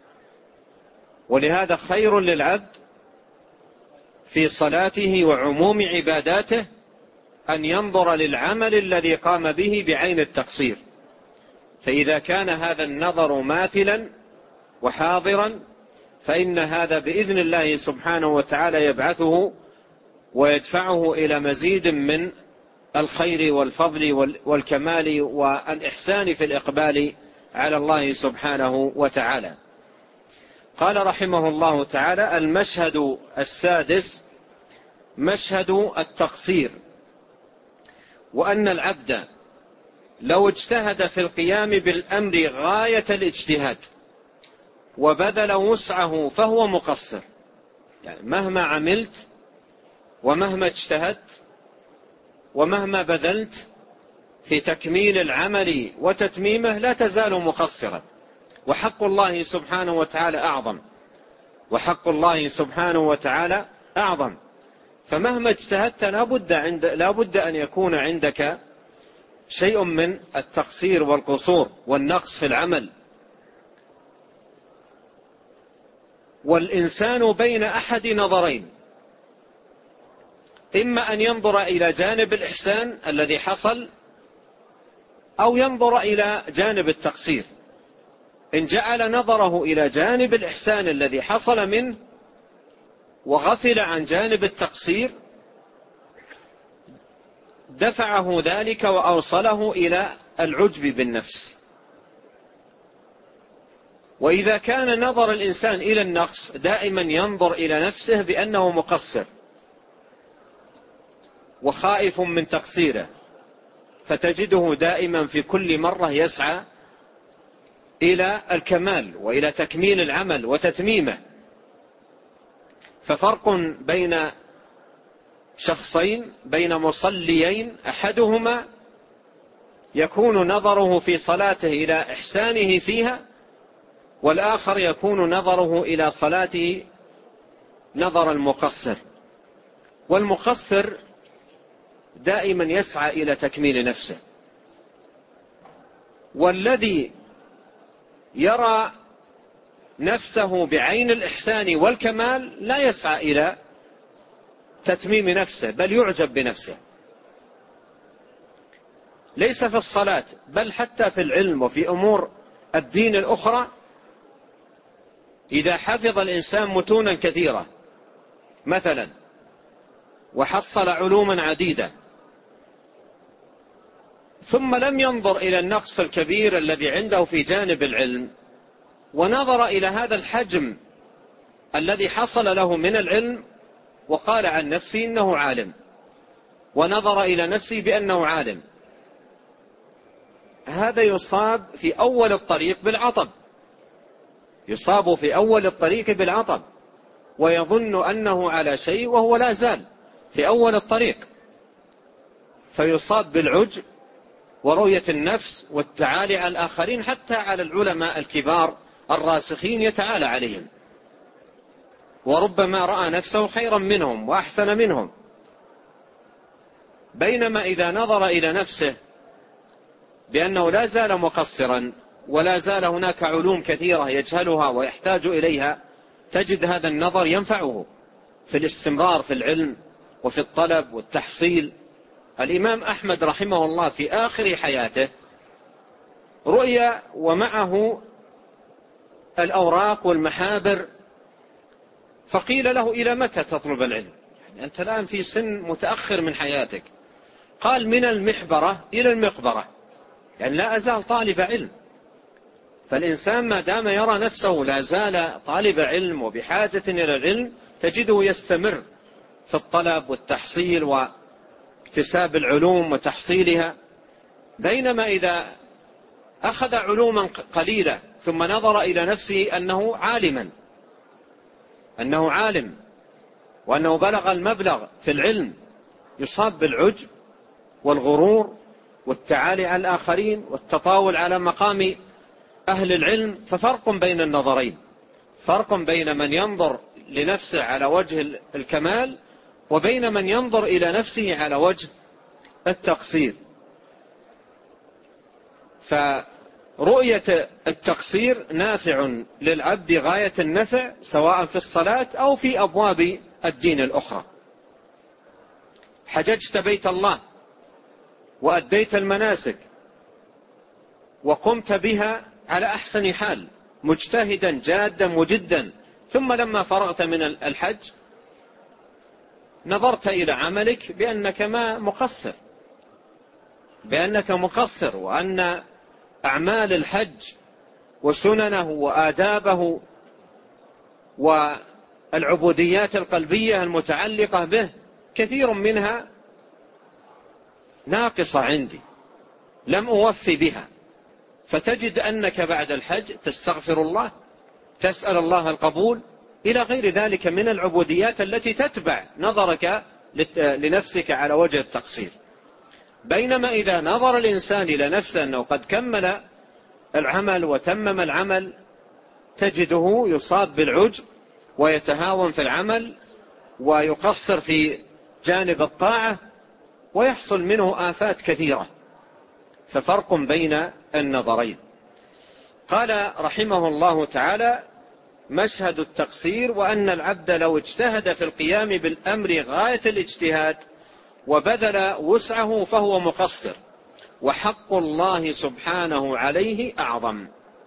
ولهذا خير للعبد في صلاته وعموم عباداته أن ينظر للعمل الذي قام به بعين التقصير، فإذا كان هذا النظر ماثلا وحاضرا فإن هذا بإذن الله سبحانه وتعالى يبعثه ويدفعه إلى مزيد من الخير والفضل والكمال والإحسان في الإقبال على الله سبحانه وتعالى. قال رحمه الله تعالى: المشهد السادس مشهد التقصير، وأن العبد لو اجتهد في القيام بالأمر غاية الاجتهاد وبذل وسعه فهو مقصر. يعني مهما عملت ومهما اجتهدت ومهما بذلت في تكميل العمل وتتميمه لا تزال مقصرا، وحق الله سبحانه وتعالى أعظم، وحق الله سبحانه وتعالى أعظم. فمهما اجتهدت لابد, عند لابد أن يكون عندك شيء من التقصير والقصور والنقص في العمل. والإنسان بين أحد نظرين، إما أن ينظر إلى جانب الإحسان الذي حصل، أو ينظر إلى جانب التقصير. إن جعل نظره إلى جانب الإحسان الذي حصل منه وغفل عن جانب التقصير دفعه ذلك وأوصله إلى العجب بالنفس. وإذا كان نظر الإنسان إلى النقص دائما ينظر إلى نفسه بأنه مقصر وخائف من تقصيره، فتجده دائما في كل مرة يسعى إلى الكمال وإلى تكميل العمل وتتميمه. ففرق بين شخصين، بين مصليين، أحدهما يكون نظره في صلاته إلى إحسانه فيها، والآخر يكون نظره إلى صلاته نظر المقصر. والمقصر دائما يسعى إلى تكميل نفسه، والذي يرى نفسه بعين الإحسان والكمال لا يسعى إلى تتميم نفسه، بل يعجب بنفسه. ليس في الصلاة، بل حتى في العلم وفي أمور الدين الأخرى. إذا حفظ الإنسان متونا كثيرة مثلا وحصل علوما عديدة، ثم لم ينظر إلى النقص الكبير الذي عنده في جانب العلم، ونظر إلى هذا الحجم الذي حصل له من العلم وقال عن نفسه إنه عالم، ونظر إلى نفسه بأنه عالم، هذا يصاب في أول الطريق بالعطب، يصاب في أول الطريق بالعطب، ويظن أنه على شيء وهو لا زال في أول الطريق، فيصاب بالعجب ورؤية النفس والتعالي على الآخرين، حتى على العلماء الكبار الراسخين يتعالى عليهم، وربما رأى نفسه خيرا منهم وأحسن منهم. بينما إذا نظر إلى نفسه بأنه لا زال مقصرا ولا زال هناك علوم كثيرة يجهلها ويحتاج إليها، تجد هذا النظر ينفعه في الاستمرار في العلم وفي الطلب والتحصيل. الإمام أحمد رحمه الله في آخر حياته رؤيا ومعه الأوراق والمحابر، فقيل له: إلى متى تطلب العلم؟ يعني أنت الآن في سن متأخر من حياتك. قال: من المحبرة إلى المقبرة، يعني لا أزال طالب علم. فالإنسان ما دام يرى نفسه لا زال طالب علم وبحاجة إلى العلم، تجده يستمر في الطلب والتحصيل واكتساب العلوم وتحصيلها. بينما إذا أخذ علوما قليلة ثم نظر إلى نفسه أنه عالما، أنه عالم وأنه بلغ المبلغ في العلم، يصاب بالعجب والغرور والتعالي على الآخرين والتطاول على مقام أهل العلم. ففرق بين النظرين، فرق بين من ينظر لنفسه على وجه الكمال وبين من ينظر إلى نفسه على وجه التقصير. فرؤية التقصير نافع للعبد غاية النفع، سواء في الصلاة أو في أبواب الدين الأخرى. حججت بيت الله وأديت المناسك وقمت بها على أحسن حال، مجتهدا جادا مجدا، ثم لما فرغت من الحج نظرت إلى عملك بأنك ما مقصر، بأنك مقصر، وأن أعمال الحج وسننه وآدابه والعبوديات القلبية المتعلقة به كثير منها ناقصة عندي، لم أوفي بها. فتجد أنك بعد الحج تستغفر الله، تسأل الله القبول، إلى غير ذلك من العبوديات التي تتبع نظرك لنفسك على وجه التقصير. بينما إذا نظر الإنسان إلى نفسه أنه قد كمل العمل وتمم العمل تجده يصاب بالعجب ويتهاون في العمل ويقصر في جانب الطاعة ويحصل منه آفات كثيرة. ففرق بين النظرين. قال رحمه الله تعالى: مشهد التقصير وأن العبد لو اجتهد في القيام بالأمر غاية الاجتهاد وبذل وسعه فهو مقصر، وحق الله سبحانه عليه أعظم.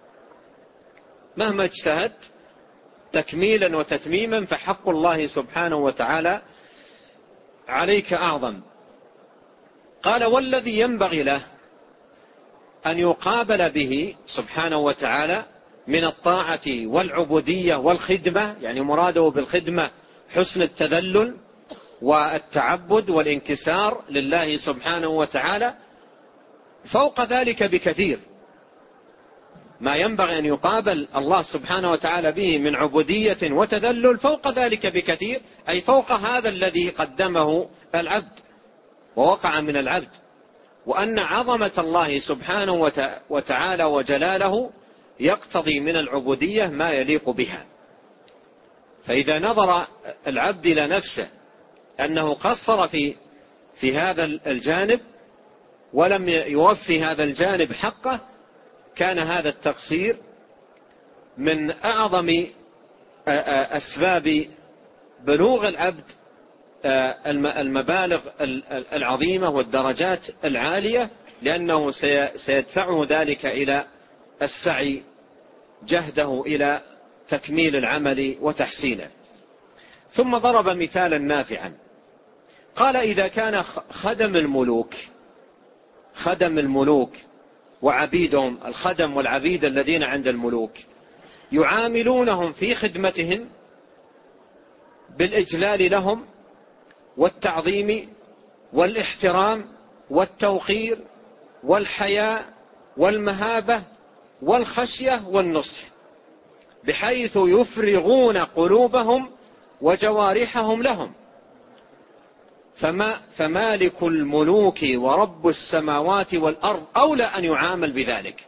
مهما اجتهد تكميلا وتتميما فحق الله سبحانه وتعالى عليك أعظم. قال: والذي ينبغي له أن يقابل به سبحانه وتعالى من الطاعة والعبودية والخدمة، يعني مراده بالخدمة حسن التذلل والتعبد والانكسار لله سبحانه وتعالى، فوق ذلك بكثير. ما ينبغي أن يقابل الله سبحانه وتعالى به من عبودية وتذلل فوق ذلك بكثير، أي فوق هذا الذي قدمه العبد ووقع من العبد، وأن عظمة الله سبحانه وتعالى وجلاله يقتضي من العبودية ما يليق بها. فإذا نظر العبد إلى نفسه أنه قصر في في هذا الجانب ولم يوفي هذا الجانب حقه، كان هذا التقصير من أعظم أسباب بلوغ العبد المبالغ العظيمة والدرجات العالية، لأنه سيدفعه ذلك إلى السعي جهده إلى تكميل العمل وتحسينه. ثم ضرب مثالا نافعا، قال: إذا كان خدم الملوك خدم الملوك وعبيدهم، الخدم والعبيد الذين عند الملوك يعاملونهم في خدمتهم بالإجلال لهم والتعظيم والاحترام والتوقير والحياء والمهابة والخشية والنصح، بحيث يفرغون قلوبهم وجوارحهم لهم، فما فمالك الملوك ورب السماوات والأرض أولى أن يعامل بذلك.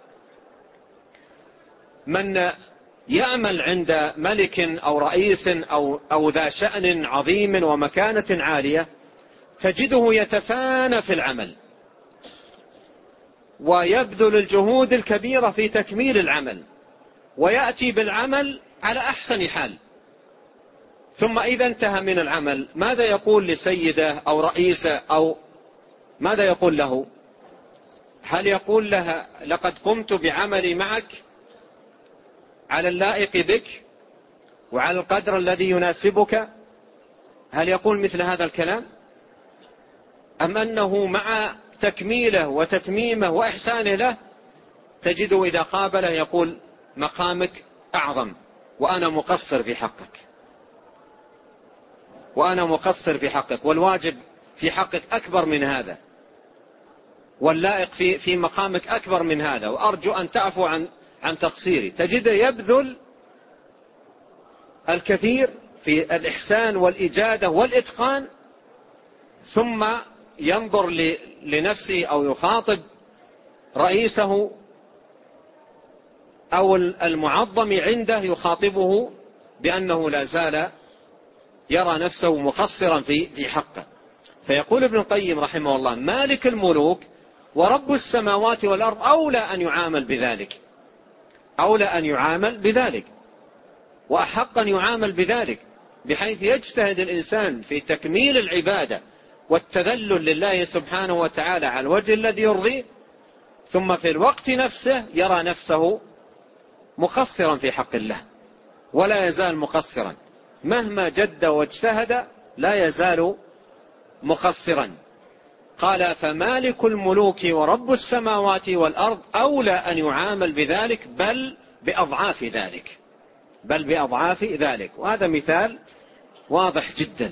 من يعمل عند ملك أو رئيس أو, أو ذا شأن عظيم ومكانة عالية تجده يتفانى في العمل ويبذل الجهود الكبيرة في تكميل العمل ويأتي بالعمل على أحسن حال، ثم إذا انتهى من العمل ماذا يقول لسيده أو رئيسه أو ماذا يقول له؟ هل يقول لها: لقد قمت بعملي معك على اللائق بك وعلى القدر الذي يناسبك؟ هل يقول مثل هذا الكلام؟ أم أنه مع تكميله وتتميمه وإحسانه له تجده إذا قابله يقول: مقامك أعظم وأنا مقصر في حقك، وأنا مقصر في حقك، والواجب في حقك أكبر من هذا، واللائق في في مقامك أكبر من هذا، وأرجو أن تعفو عن عن تقصيري. تجده يبذل الكثير في الإحسان والإجادة والإتقان، ثم ينظر لنفسه أو يخاطب رئيسه أو المعظم عنده يخاطبه بأنه لا زال يرى نفسه مقصرا في في حقه. فيقول ابن القيم رحمه الله: مالك الملوك ورب السماوات والأرض أولى أن يعامل بذلك، أولى أن يعامل بذلك وأحق أن يعامل بذلك، بحيث يجتهد الإنسان في تكميل العبادة والتذلل لله سبحانه وتعالى على الوجه الذي يرضيه، ثم في الوقت نفسه يرى نفسه مقصرا في حق الله، ولا يزال مقصرا مهما جد واجتهد، لا يزال مقصرا. قال: فمالك الملوك ورب السماوات والأرض أولى أن يعامل بذلك، بل بأضعاف ذلك، بل بأضعاف ذلك. وهذا مثال واضح جدا.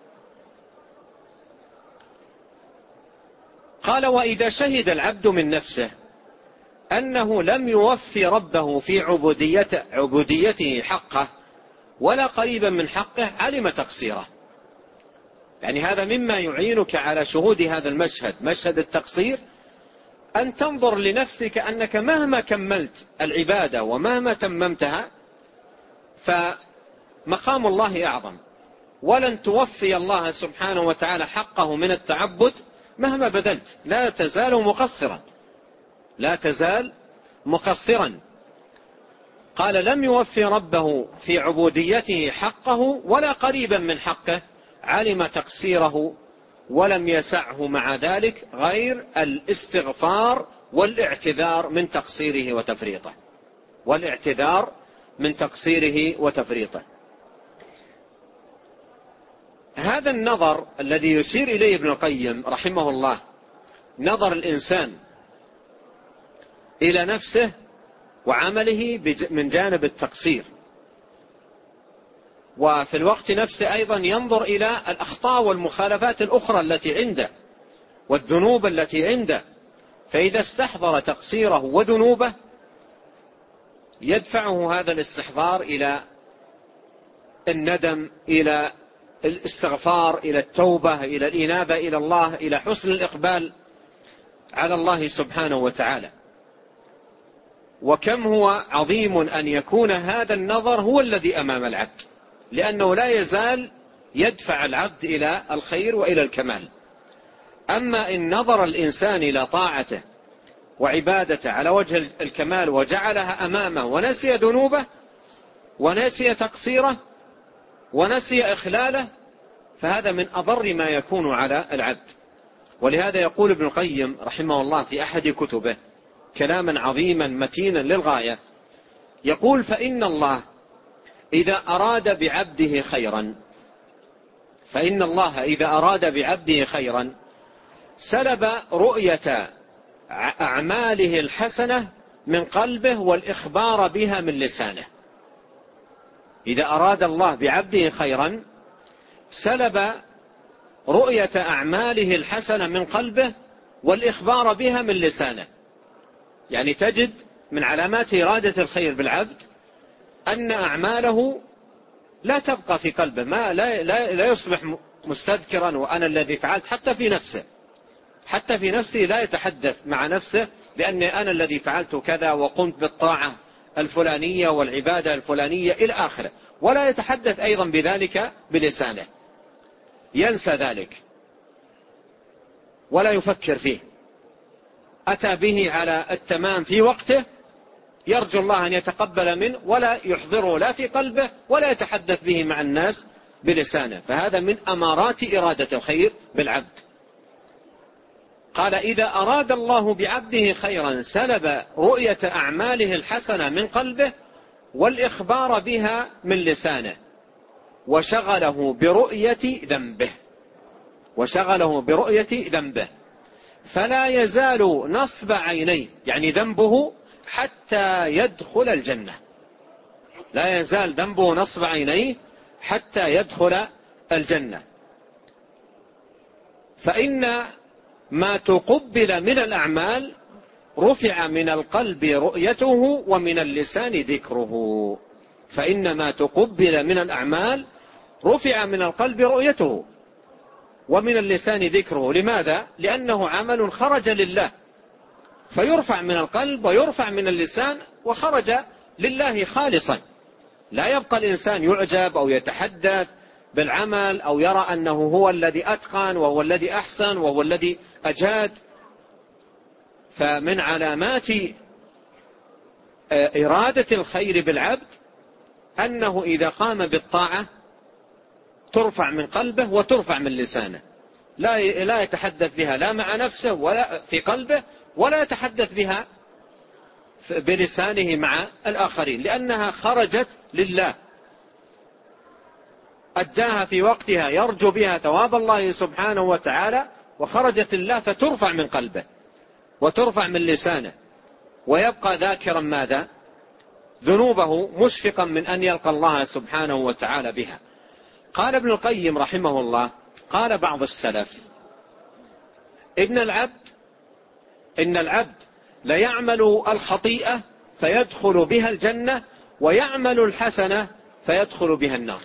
قال: وإذا شهد العبد من نفسه أنه لم يوفي ربه في عبوديته, عبوديته حقه ولا قريبا من حقه علم تقصيره. يعني هذا مما يعينك على شهود هذا المشهد، مشهد التقصير، أن تنظر لنفسك أنك مهما كملت العبادة ومهما تممتها فمقام الله أعظم، ولن توفي الله سبحانه وتعالى حقه من التعبد مهما بذلت، لا تزال مقصرا، لا تزال مقصرا. قال: لم يوفي ربه في عبوديته حقه ولا قريبا من حقه، علم تقصيره ولم يسعه مع ذلك غير الاستغفار والاعتذار من تقصيره وتفريطه، والاعتذار من تقصيره وتفريطه. هذا النظر الذي يشير إليه ابن القيم رحمه الله، نظر الإنسان إلى نفسه وعمله من جانب التقصير، وفي الوقت نفسه أيضا ينظر إلى الأخطاء والمخالفات الأخرى التي عنده والذنوب التي عنده، فإذا استحضر تقصيره وذنوبه يدفعه هذا الاستحضار إلى الندم، إلى الاستغفار، إلى التوبة، إلى الإنابة إلى الله، إلى حسن الإقبال على الله سبحانه وتعالى. وكم هو عظيم أن يكون هذا النظر هو الذي أمام العبد، لأنه لا يزال يدفع العبد إلى الخير وإلى الكمال. أما إن نظر الإنسان إلى طاعته وعبادته على وجه الكمال وجعلها أمامه ونسي ذنوبه ونسي تقصيره ونسي إخلاله، فهذا من أضر ما يكون على العبد. ولهذا يقول ابن القيم رحمه الله في أحد كتبه كلاما عظيما متينا للغاية، يقول: فإن الله إذا أراد بعبده خيرا فإن الله إذا أراد بعبده خيرا سلب رؤية أعماله الحسنة من قلبه والإخبار بها من لسانه. إذا أراد الله بعبده خيرا سلب رؤية أعماله الحسنة من قلبه والإخبار بها من لسانه. يعني تجد من علامات إرادة الخير بالعبد أن أعماله لا تبقى في قلبه، ما لا, لا, لا يصبح مستذكرا وأنا الذي فعلت، حتى في نفسه حتى في نفسه لا يتحدث مع نفسه بأني أنا الذي فعلت كذا وقمت بالطاعة الفلانية والعبادة الفلانية إلى آخره، ولا يتحدث أيضا بذلك بلسانه، ينسى ذلك ولا يفكر فيه. أتى به على التمام في وقته يرجو الله أن يتقبل منه ولا يحضره لا في قلبه ولا يتحدث به مع الناس بلسانه، فهذا من أمارات إرادة الخير بالعبد. قال: إذا أراد الله بعبده خيرا سلب رؤية أعماله الحسنة من قلبه والإخبار بها من لسانه وشغله برؤية ذنبه وشغله برؤية ذنبه فلا يزال نصب عينيه، يعني ذنبه، حتى يدخل الجنة. لا يزال ذنبه نصب عينيه حتى يدخل الجنة. فإن ما تقبل من الأعمال رفع من القلب رؤيته ومن اللسان ذكره. فإن ما تقبل من الأعمال رفع من القلب رؤيته ومن اللسان ذكره. لماذا؟ لأنه عمل خرج لله، فيرفع من القلب ويرفع من اللسان وخرج لله خالصا. لا يبقى الإنسان يعجب أو يتحدث بالعمل أو يرى أنه هو الذي أتقن وهو الذي أحسن وهو الذي أجاد. فمن علامات إرادة الخير بالعبد أنه إذا قام بالطاعة ترفع من قلبه وترفع من لسانه، لا لا يتحدث بها لا مع نفسه ولا في قلبه، ولا يتحدث بها بلسانه مع الآخرين، لأنها خرجت لله، أداها في وقتها يرجو بها ثواب الله سبحانه وتعالى، وخرجت لله فترفع من قلبه وترفع من لسانه، ويبقى ذاكرا ماذا؟ ذنوبه، مشفقا من أن يلقى الله سبحانه وتعالى بها. قال ابن القيم رحمه الله: قال بعض السلف: إن العبد إن العبد ليعمل الخطيئة فيدخل بها الجنة ويعمل الحسنة فيدخل بها النار.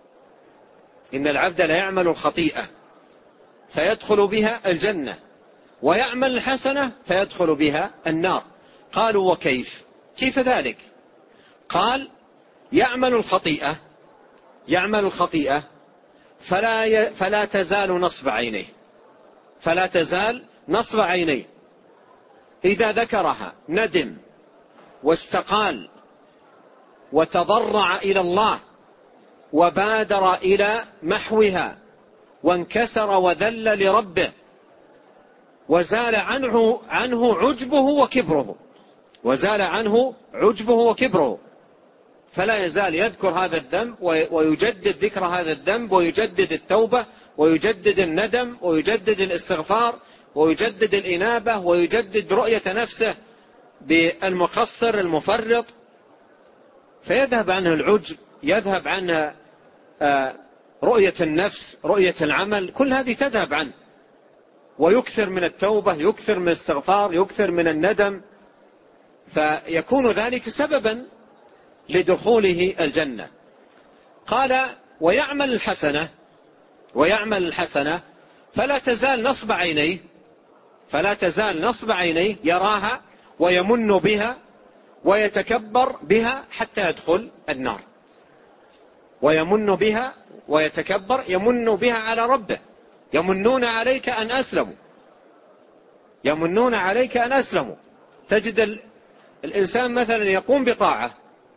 إن العبد ليعمل الخطيئة فيدخل بها الجنة ويعمل الحسنة فيدخل بها النار. قالوا وكيف؟ كيف ذلك؟ قال يعمل الخطيئة يعمل الخطيئة فلا, ي... فلا تزال نصب عينيه فلا تزال نصب عينيه إذا ذكرها ندم واستقال وتضرع إلى الله وبادر إلى محوها وانكسر وذل لربه وزال عنه, عنه عجبه وكبره وزال عنه عجبه وكبره فلا يزال يذكر هذا الذنب ويجدد ذكر هذا الذنب ويجدد التوبة ويجدد الندم ويجدد الاستغفار ويجدد الإنابة ويجدد رؤية نفسه بالمقصر المفرط، فيذهب عنه العجب، يذهب عنه رؤية النفس، رؤية العمل، كل هذه تذهب عنه، ويكثر من التوبة، يكثر من الاستغفار، يكثر من الندم، فيكون ذلك سببا لدخوله الجنة. قال ويعمل الحسنة ويعمل الحسنة فلا تزال نصب عينيه فلا تزال نصب عينيه يراها ويمن بها ويتكبر بها حتى يدخل النار. ويمن بها ويتكبر، يمن بها على ربه، يمنون عليك أن أسلموا يمنون عليك أن أسلموا تجد الإنسان مثلا يقوم بطاعة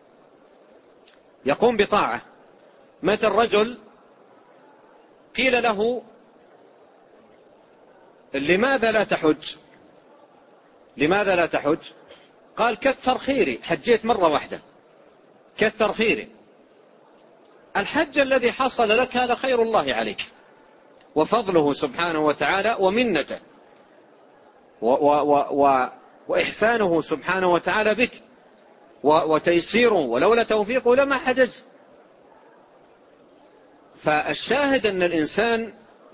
يقوم بطاعة مثل رجل قيل له لماذا لا تحج لماذا لا تحج قال كثر خيري، حجيت مرة واحدة، كثر خيري. الحج الذي حصل لك هذا خير الله عليك وفضله سبحانه وتعالى ومنته و و و وإحسانه سبحانه وتعالى بك وتيسيره، ولولا توفيقه لما حججت. فالشاهد أن الإنسان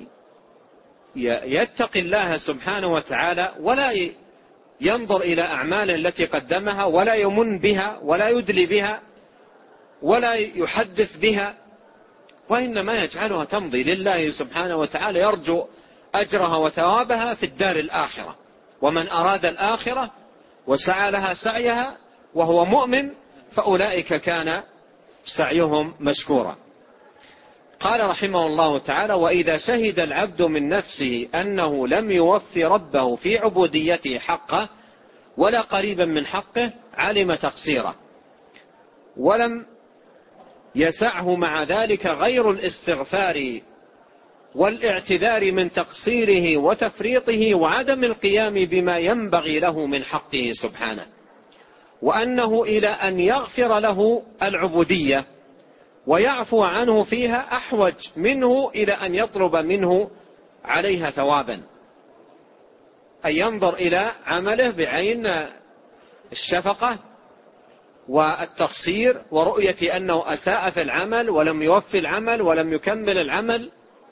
يتقي الله سبحانه وتعالى ولا ينظر إلى أعماله التي قدمها ولا يمن بها ولا يدلي بها ولا يحدث بها، وإنما يجعلها تمضي لله سبحانه وتعالى، يرجو أجرها وثوابها في الدار الآخرة. ومن أراد الآخرة وسعى لها سعيها وهو مؤمن فأولئك كان سعيهم مشكورا. قال رحمه الله تعالى وإذا شهد العبد من نفسه أنه لم يوفي ربه في عبوديته حقه ولا قريبا من حقه علم تقصيره، ولم يسعه مع ذلك غير الاستغفار والاعتذار من تقصيره وتفريطه وعدم القيام بما ينبغي له من حقه سبحانه، وأنه إلى أن يغفر له العبودية ويعفو عنه فيها أحوج منه إلى أن يطلب منه عليها ثوابا، أن ينظر إلى عمله بعين الشفقة والتقصير ورؤية أنه أساء في العمل ولم يوفي العمل ولم يكمل العمل،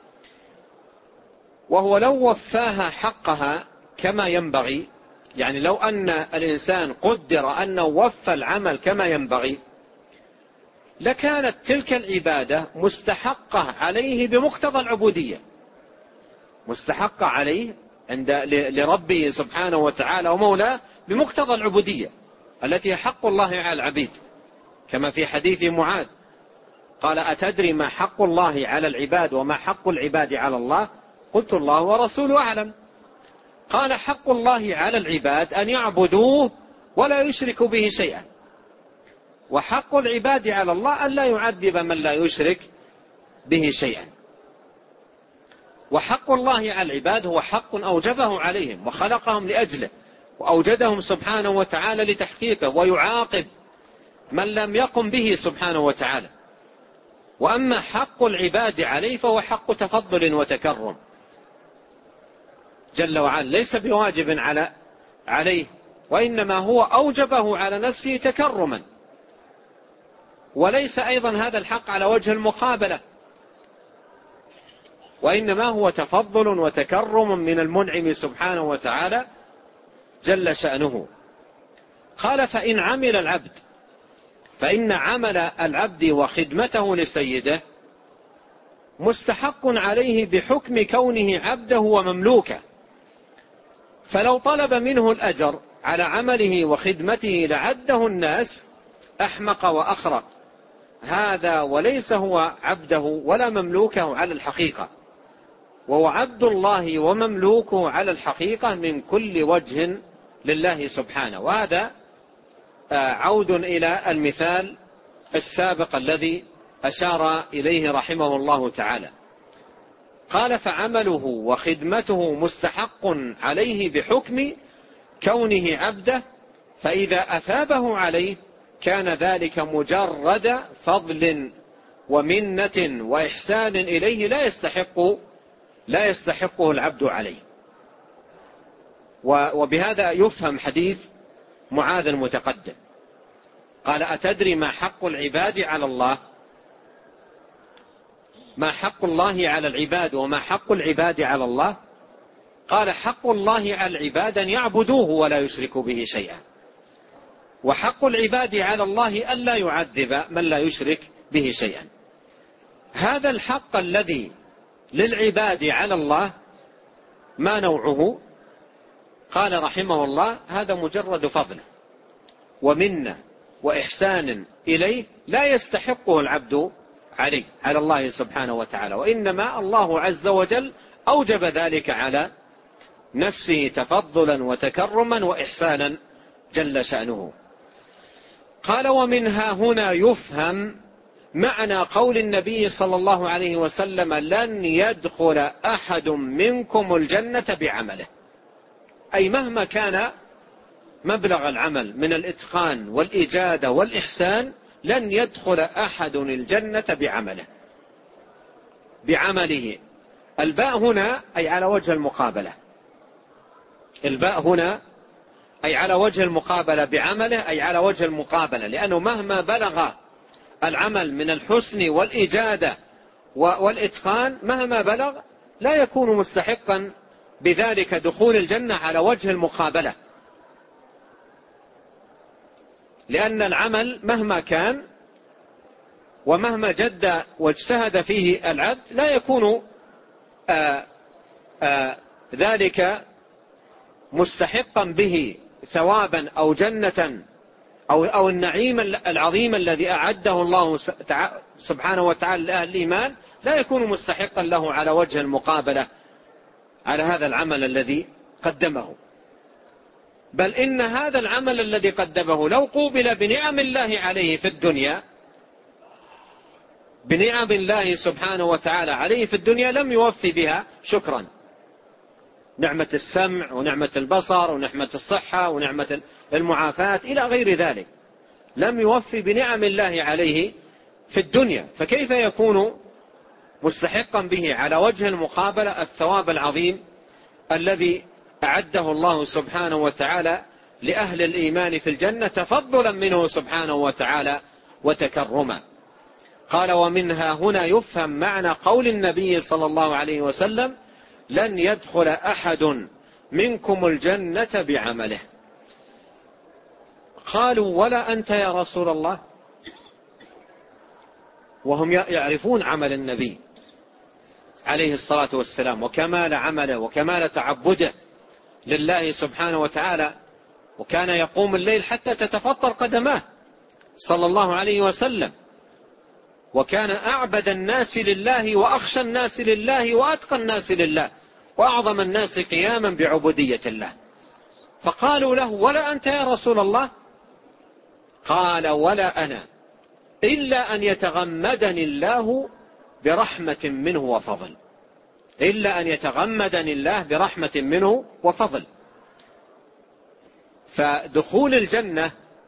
وهو لو وفاها حقها كما ينبغي، يعني لو أن الإنسان قدر أنه وفى العمل كما ينبغي لكانت تلك العبادة مستحقة عليه بمقتضى العبودية، مستحقة عليه عند لربه سبحانه وتعالى ومولاه بمقتضى العبودية التي حق الله على العبيد، كما في حديث معاذ قال أتدري ما حق الله على العباد وما حق العباد على الله؟ قلت الله ورسوله أعلم. قال حق الله على العباد أن يعبدوه ولا يشركوا به شيئا، وحق العباد على الله أن لا يعذب من لا يشرك به شيئا. وحق الله على العباد هو حق أوجبه عليهم وخلقهم لأجله وأوجدهم سبحانه وتعالى لتحقيقه، ويعاقب من لم يقم به سبحانه وتعالى. وأما حق العباد عليه فهو حق تفضل وتكرم جل وعلا، ليس بواجب على عليه، وإنما هو أوجبه على نفسه تكرما، وليس أيضا هذا الحق على وجه المقابلة، وإنما هو تفضل وتكرم من المنعم سبحانه وتعالى جل شأنه. قال فإن عمل العبد فإن عمل العبد وخدمته لسيده مستحق عليه بحكم كونه عبده ومملوكه، فلو طلب منه الأجر على عمله وخدمته لعده الناس أحمق وأخرق هذا، وليس هو عبده ولا مملوكه على الحقيقة، وهو عبد الله ومملوكه على الحقيقة من كل وجه لله سبحانه. وهذا عود إلى المثال السابق الذي أشار إليه رحمه الله تعالى. قال: فعمله وخدمته مستحق عليه بحكم كونه عبده، فإذا أثابه عليه كان ذلك مجرد فضل ومنة وإحسان إليه لا يستحق لا يستحقه العبد عليه. وبهذا يفهم حديث معاذ المتقدم. قال: أتدري ما حق العباد على الله؟ ما حق الله على العباد وما حق العباد على الله؟ قال: حق الله على العباد أن يعبدوه ولا يشركوا به شيئا، وحق العباد على الله ألا يعذب من لا يشرك به شيئا. هذا الحق الذي للعباد على الله ما نوعه؟ قال رحمه الله: هذا مجرد فضل ومنة وإحسان إليه لا يستحقه العبد عليه على الله سبحانه وتعالى، وإنما الله عز وجل أوجب ذلك على نفسه تفضلا وتكرما وإحسانا جل شأنه. قال: ومنها هنا يفهم معنى قول النبي صلى الله عليه وسلم: لن يدخل أحد منكم الجنة بعمله، أي مهما كان مبلغ العمل من الإتقان والإجادة والإحسان لن يدخل أحد الجنة بعمله بعمله. الباء هنا أي على وجه المقابلة، الباء هنا أي على وجه المقابلة، بعمله أي على وجه المقابلة، لأنه مهما بلغ العمل من الحسن والإجادة والإتقان مهما بلغ لا يكون مستحقا بذلك دخول الجنة على وجه المقابلة، لأن العمل مهما كان ومهما جد واجتهد فيه العبد لا يكون آآ آآ ذلك مستحقا به ثوابا أو جنة أو, أو النعيم العظيم الذي أعده الله سبحانه وتعالى لأهل الإيمان لا يكون مستحقا له على وجه المقابلة على هذا العمل الذي قدمه. بل إن هذا العمل الذي قدمه لو قوبل بنعم الله عليه في الدنيا، بنعم الله سبحانه وتعالى عليه في الدنيا، لم يوفي بها شكرا. نعمة السمع ونعمة البصر ونعمة الصحة ونعمة المعافاة إلى غير ذلك، لم يوفي بنعم الله عليه في الدنيا، فكيف يكون مستحقا به على وجه المقابلة الثواب العظيم الذي أعده الله سبحانه وتعالى لأهل الإيمان في الجنة تفضلا منه سبحانه وتعالى وتكرما. قال: ومنها هنا يفهم معنى قول النبي صلى الله عليه وسلم: لن يدخل أحد منكم الجنة بعمله. قالوا: ولا أنت يا رسول الله؟ وهم يعرفون عمل النبي عليه الصلاة والسلام وكمال عمله وكمال تعبده لله سبحانه وتعالى، وكان يقوم الليل حتى تتفطر قدماه صلى الله عليه وسلم، وكان أعبد الناس لله وأخشى الناس لله وأتقى الناس لله وأعظم الناس قياما بعبودية الله. فقالوا له: ولا أنت يا رسول الله؟ قال: ولا أنا إلا أن يتغمدني الله برحمة منه وفضل، إلا أن يتغمدني الله برحمة منه وفضل. فدخول الجنة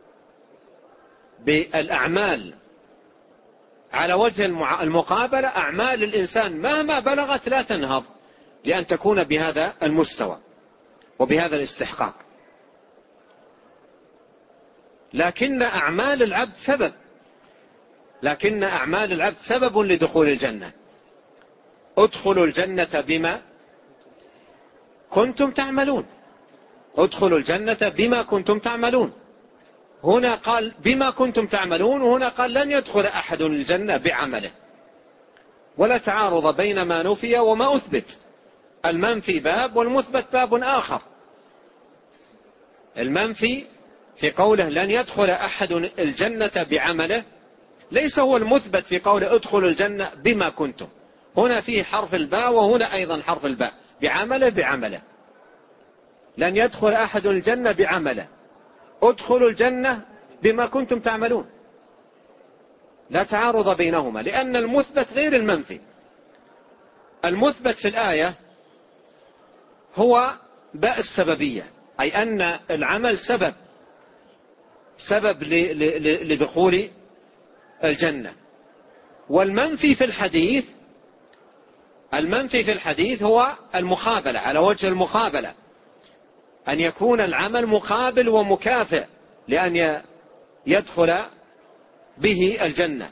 بالأعمال على وجه المقابلة، أعمال الإنسان مهما بلغت لا تنهض لأن تكون بهذا المستوى وبهذا الاستحقاق، لكن أعمال العبد سبب لكن أعمال العبد سبب لدخول الجنة. ادخلوا الجنة بما كنتم تعملون، ادخلوا الجنة بما كنتم تعملون. هنا قال بما كنتم تعملون، وهنا قال لن يدخل أحد الجنة بعمله، ولا تعارض بين ما نفي وما أثبت. المنفي باب والمثبت باب آخر، المنفي في قوله لن يدخل أحد الجنة بعمله ليس هو المثبت في قوله ادخلوا الجنة بما كنتم. هنا فيه حرف الباء وهنا أيضا حرف الباء، بعمله بعمله. لن يدخل أحد الجنة بعمله، ادخلوا الجنة بما كنتم تعملون. لا تعارض بينهما، لأن المثبت غير المنفي. المثبت في الآية هو باء السببية، أي أن العمل سبب سبب لدخول الجنة. والمنفي في الحديث المنفي في الحديث هو المخابلة، على وجه المخابلة، أن يكون العمل مقابل ومكافئ لأن يدخل به الجنة.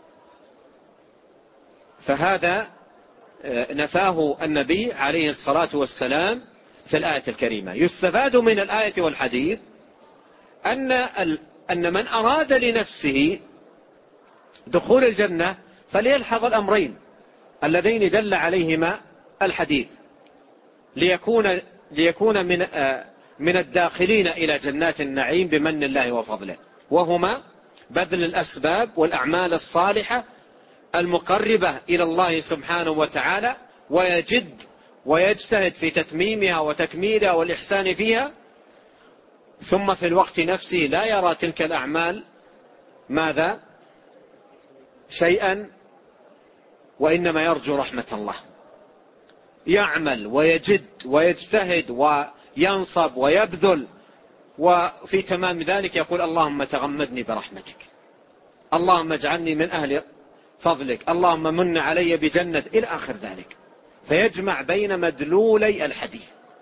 فهذا نفاه النبي عليه الصلاة والسلام في الآية الكريمة. يستفاد من الآية والحديث أن أن من أراد لنفسه دخول الجنة فليلحظ الأمرين اللذين دل عليهما الحديث ليكون ليكون من من الداخلين إلى جنات النعيم بمن الله وفضله، وهما بذل الأسباب والأعمال الصالحة المقربة إلى الله سبحانه وتعالى، ويجد ويجتهد في تتميمها وتكميلها والإحسان فيها، ثم في الوقت نفسه لا يرى تلك الأعمال ماذا شيئا، وإنما يرجو رحمة الله. يعمل ويجد ويجتهد وينصب ويبذل، وفي تمام ذلك يقول اللهم تغمدني برحمتك، اللهم اجعلني من أهل فضلك، اللهم من علي بجنة، إلى آخر ذلك. فيجمع بين مدلولي الحديث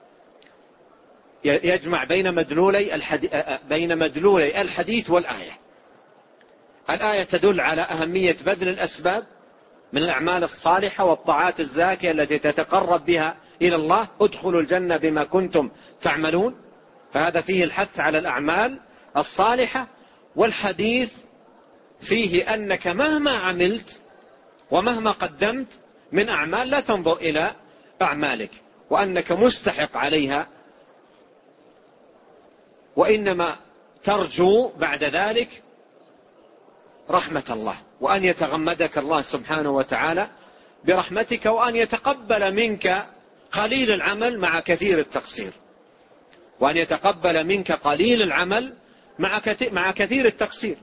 يجمع بين مدلولي الحديث بين مدلولي الحديث والآية. الآية تدل على أهمية بذل الأسباب من الأعمال الصالحة والطاعات الزاكية التي تتقرب بها إلى الله، ادخلوا الجنة بما كنتم تعملون، فهذا فيه الحث على الأعمال الصالحة. والحديث فيه أنك مهما عملت ومهما قدمت من أعمال لا تنظر إلى أعمالك وأنك مستحق عليها، وإنما ترجو بعد ذلك رحمة الله، وأن يتغمدك الله سبحانه وتعالى برحمتك، وأن يتقبل منك قليل العمل مع كثير التقصير وأن يتقبل منك قليل العمل مع كثير التقصير.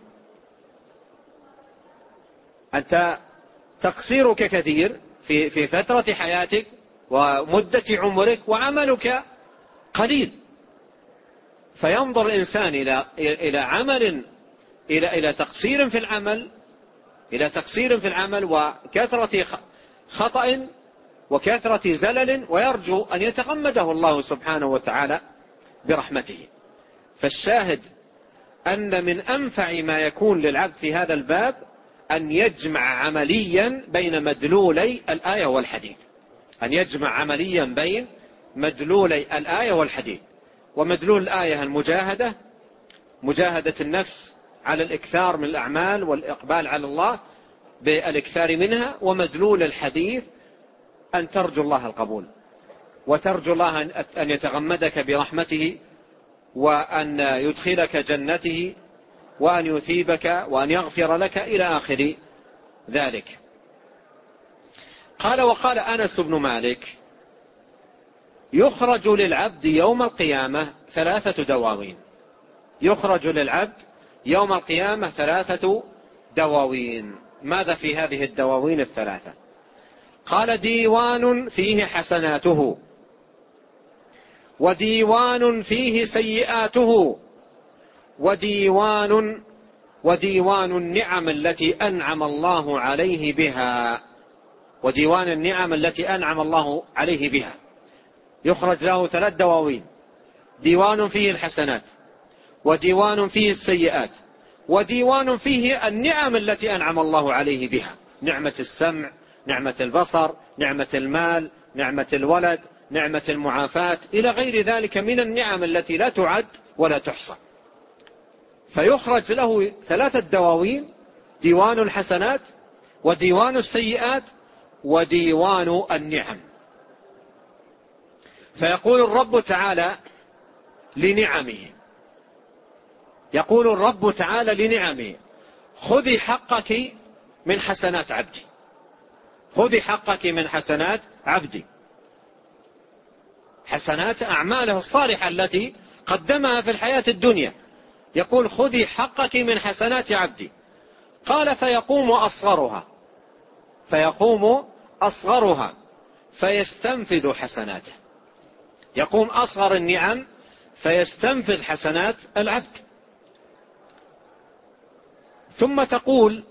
أنت تقصيرك كثير في في فترة حياتك ومدة عمرك، وعملك قليل، فينظر الإنسان إلى إلى عمل إلى إلى تقصير في العمل إلى تقصير في العمل وكثرة خطأ وكثرة زلل، ويرجو أن يتغمده الله سبحانه وتعالى برحمته. فالشاهد أن من أنفع ما يكون للعبد في هذا الباب أن يجمع عمليا بين مدلولي الآية والحديث أن يجمع عمليا بين مدلولي الآية والحديث. ومدلول الآية المجاهدة، مجاهدة النفس على الإكثار من الأعمال والإقبال على الله بالإكثار منها. ومدلول الحديث أن ترجو الله القبول، وترجو الله أن يتغمدك برحمته، وأن يدخلك جنته، وأن يثيبك، وأن يغفر لك، إلى آخر ذلك. قال وقال أنس بن مالك يخرج للعبد يوم القيامة ثلاثة دواوين يخرج للعبد يوم القيامة ثلاثة دواوين. ماذا في هذه الدواوين الثلاثة؟ قال ديوان فيه حسناته، وديوان فيه سيئاته، وديوان وديوان النعم التي أنعم الله عليه بها وديوان النعم التي أنعم الله عليه بها. يخرج له ثلاث دواوين: ديوان فيه الحسنات، وديوان فيه السيئات، وديوان فيه النعم التي أنعم الله عليه بها، نعمة السمع، نعمة البصر، نعمة المال، نعمة الولد، نعمة المعافاة، إلى غير ذلك من النعم التي لا تعد ولا تحصى. فيخرج له ثلاثة دواوين: ديوان الحسنات، وديوان السيئات، وديوان النعم. فيقول الرب تعالى لنعمه: يقول الرب تعالى لنعمه: خذي حقك من حسنات عبدي، خذي حقك من حسنات عبدي، حسنات أعماله الصالحة التي قدمها في الحياة الدنيا. يقول: خذي حقك من حسنات عبدي. قال: فيقوم أصغرها فيقوم أصغرها فيستنفذ حسناته. يقوم أصغر النعم فيستنفذ حسنات العبد. ثم تقول،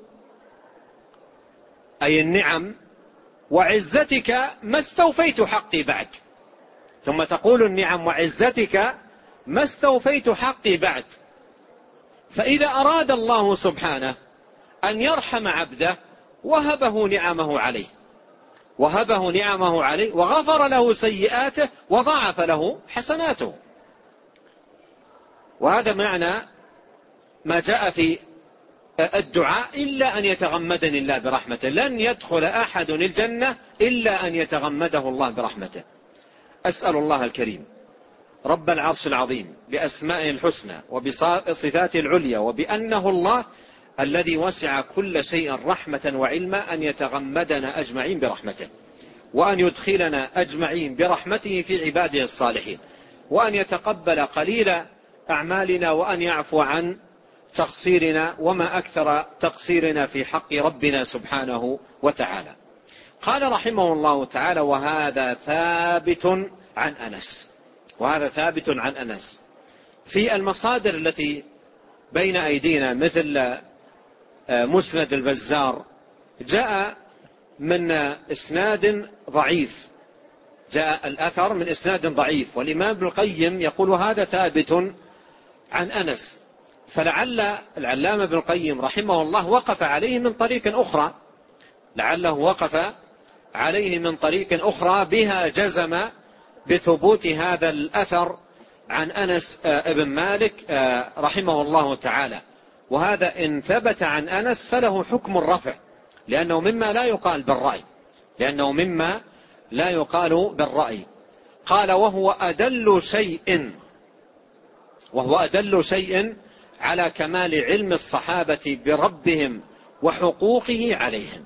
أي النعم: وعزتك ما استوفيت حقي بعد. ثم تقول النعم: وعزتك ما استوفيت حقي بعد. فإذا أراد الله سبحانه أن يرحم عبده وهبه نعمه عليه وهبه نعمه عليه وغفر له سيئاته وضاعف له حسناته. وهذا معنى ما جاء في الدعاء: إلا أن يتغمدني الله برحمته. لن يدخل أحد الجنة إلا أن يتغمده الله برحمته. أسأل الله الكريم رب العرش العظيم بأسمائه الحسنى وبصفاته العليا وبأنه الله الذي وسع كل شيء رحمة وعلما أن يتغمدنا أجمعين برحمته، وأن يدخلنا أجمعين برحمته في عباده الصالحين، وأن يتقبل قليل أعمالنا، وأن يعفو عن تقصيرنا وما أكثر تقصيرنا في حق ربنا سبحانه وتعالى. قال رحمه الله تعالى: وهذا ثابت عن أنس. وهذا ثابت عن أنس في المصادر التي بين أيدينا، مثل مسند البزار، جاء من إسناد ضعيف، جاء الأثر من إسناد ضعيف، والإمام ابن القيم يقول: وهذا ثابت عن أنس. فلعل العلامة ابن القيم رحمه الله وقف عليه من طريق أخرى، لعله وقف عليه من طريق أخرى بها جزم بثبوت هذا الأثر عن أنس ابن مالك رحمه الله تعالى. وهذا إن ثبت عن أنس فله حكم الرفع، لأنه مما لا يقال بالرأي لأنه مما لا يقال بالرأي. قال: وهو أدل شيء وهو أدل شيء على كمال علم الصحابة بربهم وحقوقه عليهم.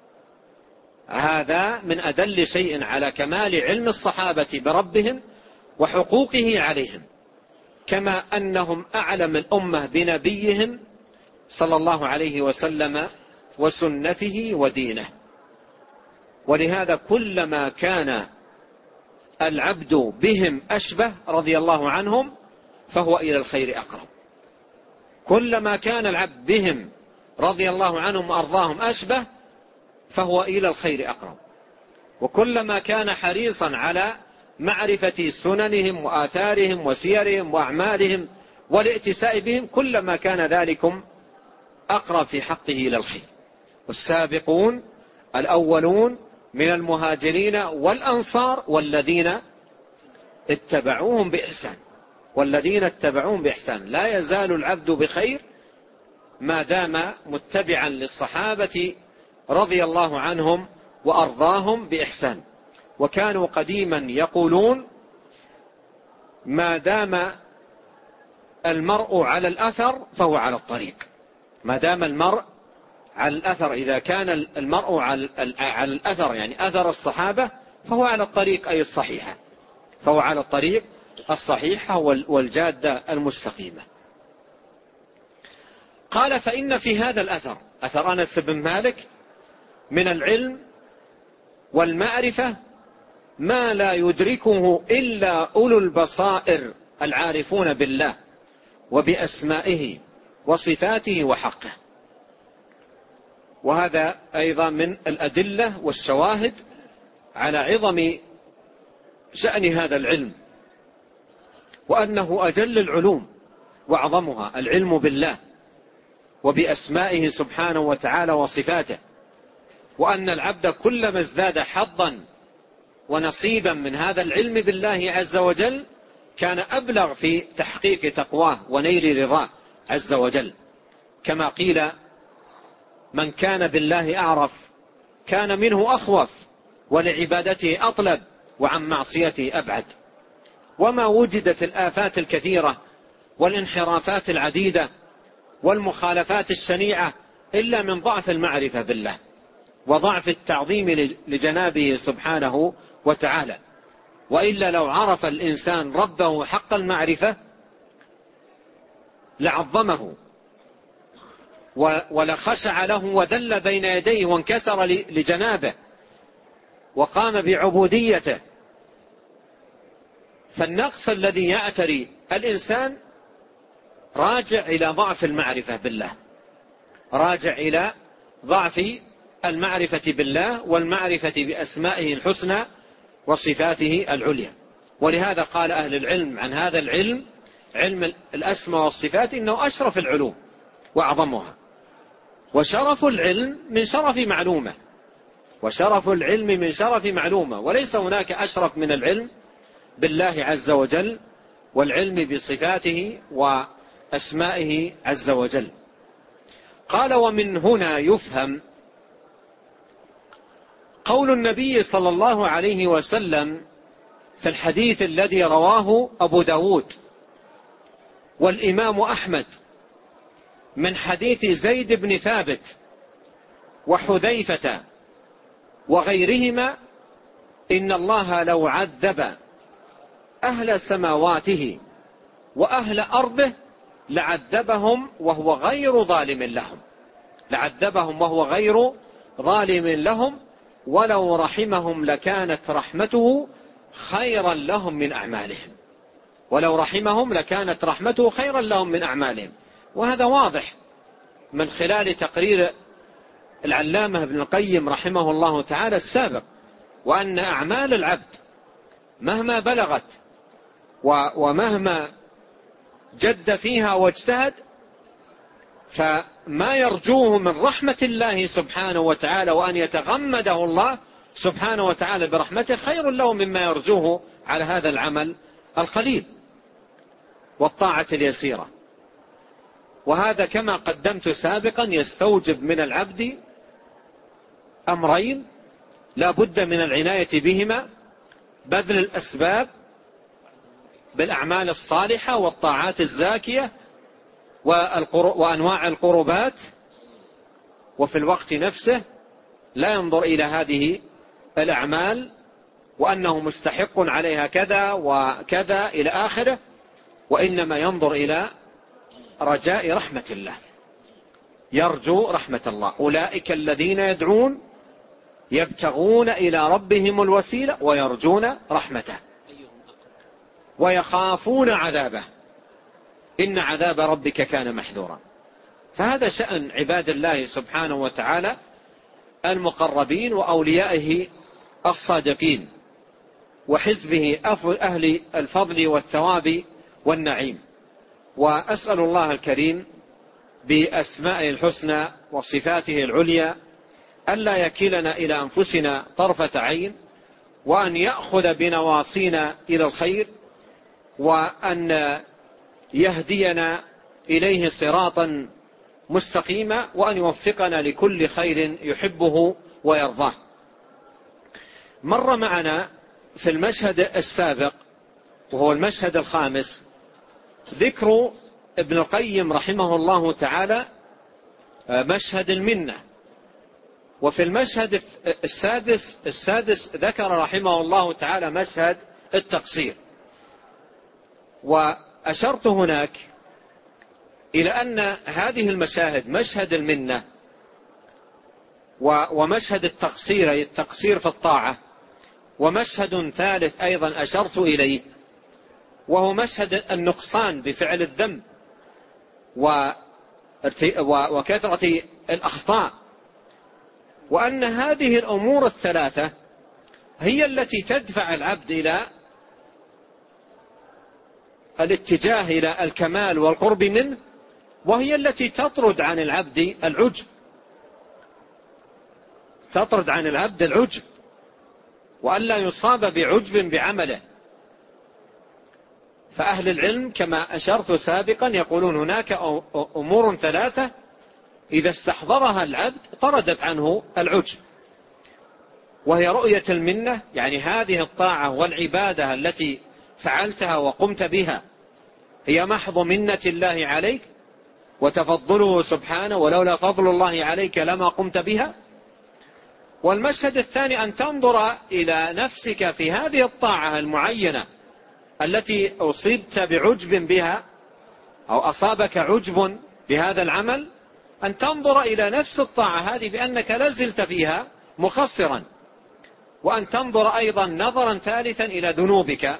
هذا من أدل شيء على كمال علم الصحابة بربهم وحقوقه عليهم، كما أنهم أعلم الأمة بنبيهم صلى الله عليه وسلم وسنته ودينه. ولهذا كلما كان العبد بهم أشبه رضي الله عنهم فهو إلى الخير أقرب. كلما كان العبد بهم رضي الله عنهم وأرضاهم أشبه فهو إلى الخير أقرب. وكلما كان حريصا على معرفة سننهم وآثارهم وسيرهم وأعمالهم والائتساء بهم كلما كان ذلكم أقرب في حقه إلى الخير. والسابقون الأولون من المهاجرين والأنصار والذين اتبعوهم بإحسان والذين اتبعوهم بإحسان. لا يزال العبد بخير ما دام متبعا للصحابة رضي الله عنهم وأرضاهم بإحسان. وكانوا قديما يقولون: ما دام المرء على الأثر فهو على الطريق. ما دام المرء على الأثر، إذا كان المرء على الأثر يعني أثر الصحابة فهو على الطريق أي الصحيحة، فهو على الطريق الصحيحة والجادة المستقيمة. قال: فإن في هذا الأثر، أثر أنس بن مالك، من العلم والمعرفة ما لا يدركه إلا أولو البصائر العارفون بالله وبأسمائه وصفاته وحقه. وهذا أيضا من الأدلة والشواهد على عظم شأن هذا العلم، وأنه أجل العلوم وأعظمها العلم بالله وبأسمائه سبحانه وتعالى وصفاته. وأن العبد كلما ازداد حظا ونصيبا من هذا العلم بالله عز وجل كان أبلغ في تحقيق تقواه ونيل رضاه عز وجل. كما قيل: من كان بالله أعرف كان منه أخوف ولعبادته أطلب وعن معصيته أبعد. وما وجدت الآفات الكثيرة والانحرافات العديدة والمخالفات الشنيعة إلا من ضعف المعرفة بالله وضعف التعظيم لجنابه سبحانه وتعالى. وإلا لو عرف الإنسان ربه حق المعرفة لعظمه ولخشع له وذل بين يديه وانكسر لجنابه وقام بعبوديته. فالنقص الذي يعتري الإنسان راجع إلى ضعف المعرفة بالله، راجع إلى ضعف المعرفة بالله والمعرفة بأسمائه الحسنى وصفاته العليا. ولهذا قال أهل العلم عن هذا العلم، علم الأسماء والصفات، إنه أشرف العلوم وأعظمها، وشرف العلم من شرف معلومة، وشرف العلم من شرف معلومة، وليس هناك أشرف من العلم بالله عز وجل والعلم بصفاته وأسمائه عز وجل. قال: ومن هنا يفهم قول النبي صلى الله عليه وسلم في الحديث الذي رواه أبو داود والإمام أحمد من حديث زيد بن ثابت وحذيفة وغيرهما: إن الله لو عذب أهل سماواته وأهل أرضه لعذبهم وهو غير ظالم لهم، لعذبهم وهو غير ظالم لهم، ولو رحمهم لكانت رحمته خيرا لهم من أعمالهم، ولو رحمهم لكانت رحمته خيرا لهم من أعمالهم. وهذا واضح من خلال تقرير العلامة ابن القيم رحمه الله تعالى السابق، وأن أعمال العبد مهما بلغت ومهما جد فيها واجتهد، فما يرجوه من رحمة الله سبحانه وتعالى وأن يتغمده الله سبحانه وتعالى برحمته خير له مما يرجوه على هذا العمل القليل والطاعة اليسيرة. وهذا كما قدمت سابقا يستوجب من العبد أمرين لا بد من العناية بهما: بذل الأسباب بالأعمال الصالحة والطاعات الزاكية وأنواع القربات، وفي الوقت نفسه لا ينظر إلى هذه الأعمال وأنه مستحق عليها كذا وكذا إلى آخره، وإنما ينظر إلى رجاء رحمة الله، يرجو رحمة الله. أولئك الذين يدعون يبتغون إلى ربهم الوسيلة ويرجون رحمته ويخافون عذابه إن عذاب ربك كان محذورا. فهذا شأن عباد الله سبحانه وتعالى المقربين وأوليائه الصادقين وحزبه أهل الفضل والثواب والنعيم. وأسأل الله الكريم بأسمائه الحسنى وصفاته العليا ألا يكلنا إلى أنفسنا طرفة عين، وأن يأخذ بنواصينا إلى الخير، وأن يهدينا إليه صراطا مستقيما، وأن يوفقنا لكل خير يحبه ويرضاه. مر معنا في المشهد السابق وهو المشهد الخامس ذكر ابن القيم رحمه الله تعالى مشهد المنة، وفي المشهد السادس السادس ذكر رحمه الله تعالى مشهد التقصير. وأشرت هناك إلى أن هذه المشاهد، مشهد المنة ومشهد التقصير أي التقصير في الطاعة، ومشهد ثالث أيضا أشرت إليه وهو مشهد النقصان بفعل الذنب وكثرة الأخطاء، وأن هذه الأمور الثلاثة هي التي تدفع العبد إلى الاتجاه إلى الكمال والقرب منه، وهي التي تطرد عن العبد العجب، تطرد عن العبد العجب وألا يصاب بعجب بعمله. فأهل العلم كما أشرت سابقا يقولون هناك أمور ثلاثة إذا استحضرها العبد طردت عنه العجب، وهي رؤية المنة، يعني هذه الطاعة والعبادة التي فعلتها وقمت بها هي محض منة الله عليك وتفضله سبحانه، ولولا فضل الله عليك لما قمت بها. والمشهد الثاني أن تنظر إلى نفسك في هذه الطاعة المعينة التي أصيبت بعجب بها أو أصابك عجب بهذا العمل، أن تنظر إلى نفس الطاعة هذه بأنك لازلت فيها مقصرا، وأن تنظر أيضا نظرا ثالثا إلى ذنوبك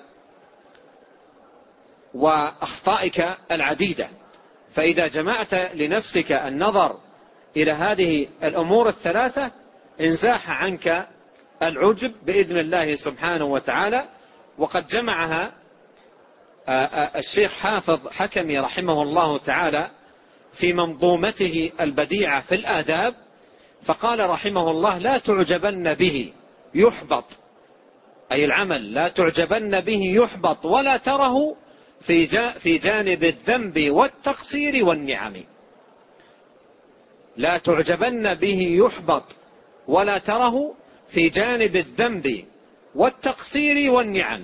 وأخطائك العديدة. فإذا جمعت لنفسك النظر إلى هذه الأمور الثلاثة انزاح عنك العجب بإذن الله سبحانه وتعالى. وقد جمعها الشيخ حافظ حكمي رحمه الله تعالى في منظومته البديعة في الآداب، فقال رحمه الله: لا تعجبن به يحبط، أي العمل لا تعجبن به يحبط ولا تره في جانب الذنب والتقصير والنعم. لا تعجبن به يحبط ولا تره في جانب الذنب والتقصير والنعم.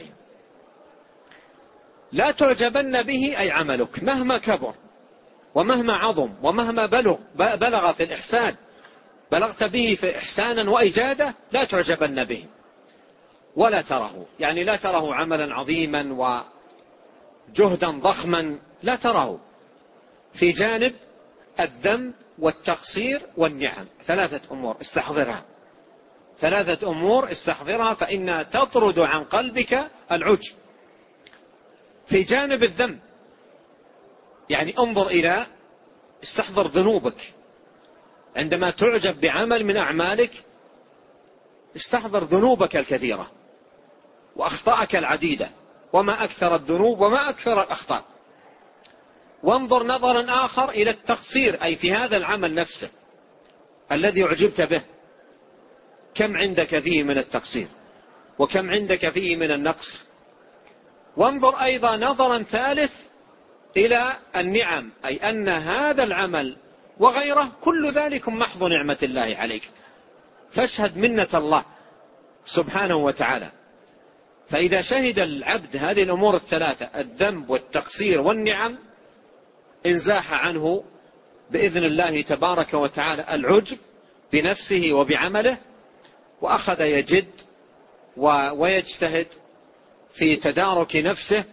لا تعجبن به أي عملك مهما كبر ومهما عظم ومهما بلغ بلغ في الإحسان، بلغت به في إحسانا وإجادة، لا تعجبن به ولا تره، يعني لا تره عملا عظيما وجهدا ضخما، لا تره في جانب الذنب والتقصير والنعم. ثلاثة أمور استحضرها، ثلاثة أمور استحضرها فإنها تطرد عن قلبك العجب. في جانب الذنب يعني انظر إلى استحضر ذنوبك، عندما تعجب بعمل من أعمالك استحضر ذنوبك الكثيرة وأخطاءك العديدة، وما أكثر الذنوب وما أكثر الأخطاء. وانظر نظرا آخر إلى التقصير، أي في هذا العمل نفسه الذي أعجبت به، كم عندك فيه من التقصير وكم عندك فيه من النقص. وانظر أيضا نظرا ثالث إلى النعم، أي أن هذا العمل وغيره كل ذلك محض نعمة الله عليك، فاشهد منة الله سبحانه وتعالى. فإذا شهد العبد هذه الأمور الثلاثة الذنب والتقصير والنعم انزاح عنه بإذن الله تبارك وتعالى العجب بنفسه وبعمله، وأخذ يجد ويجتهد في تدارك نفسه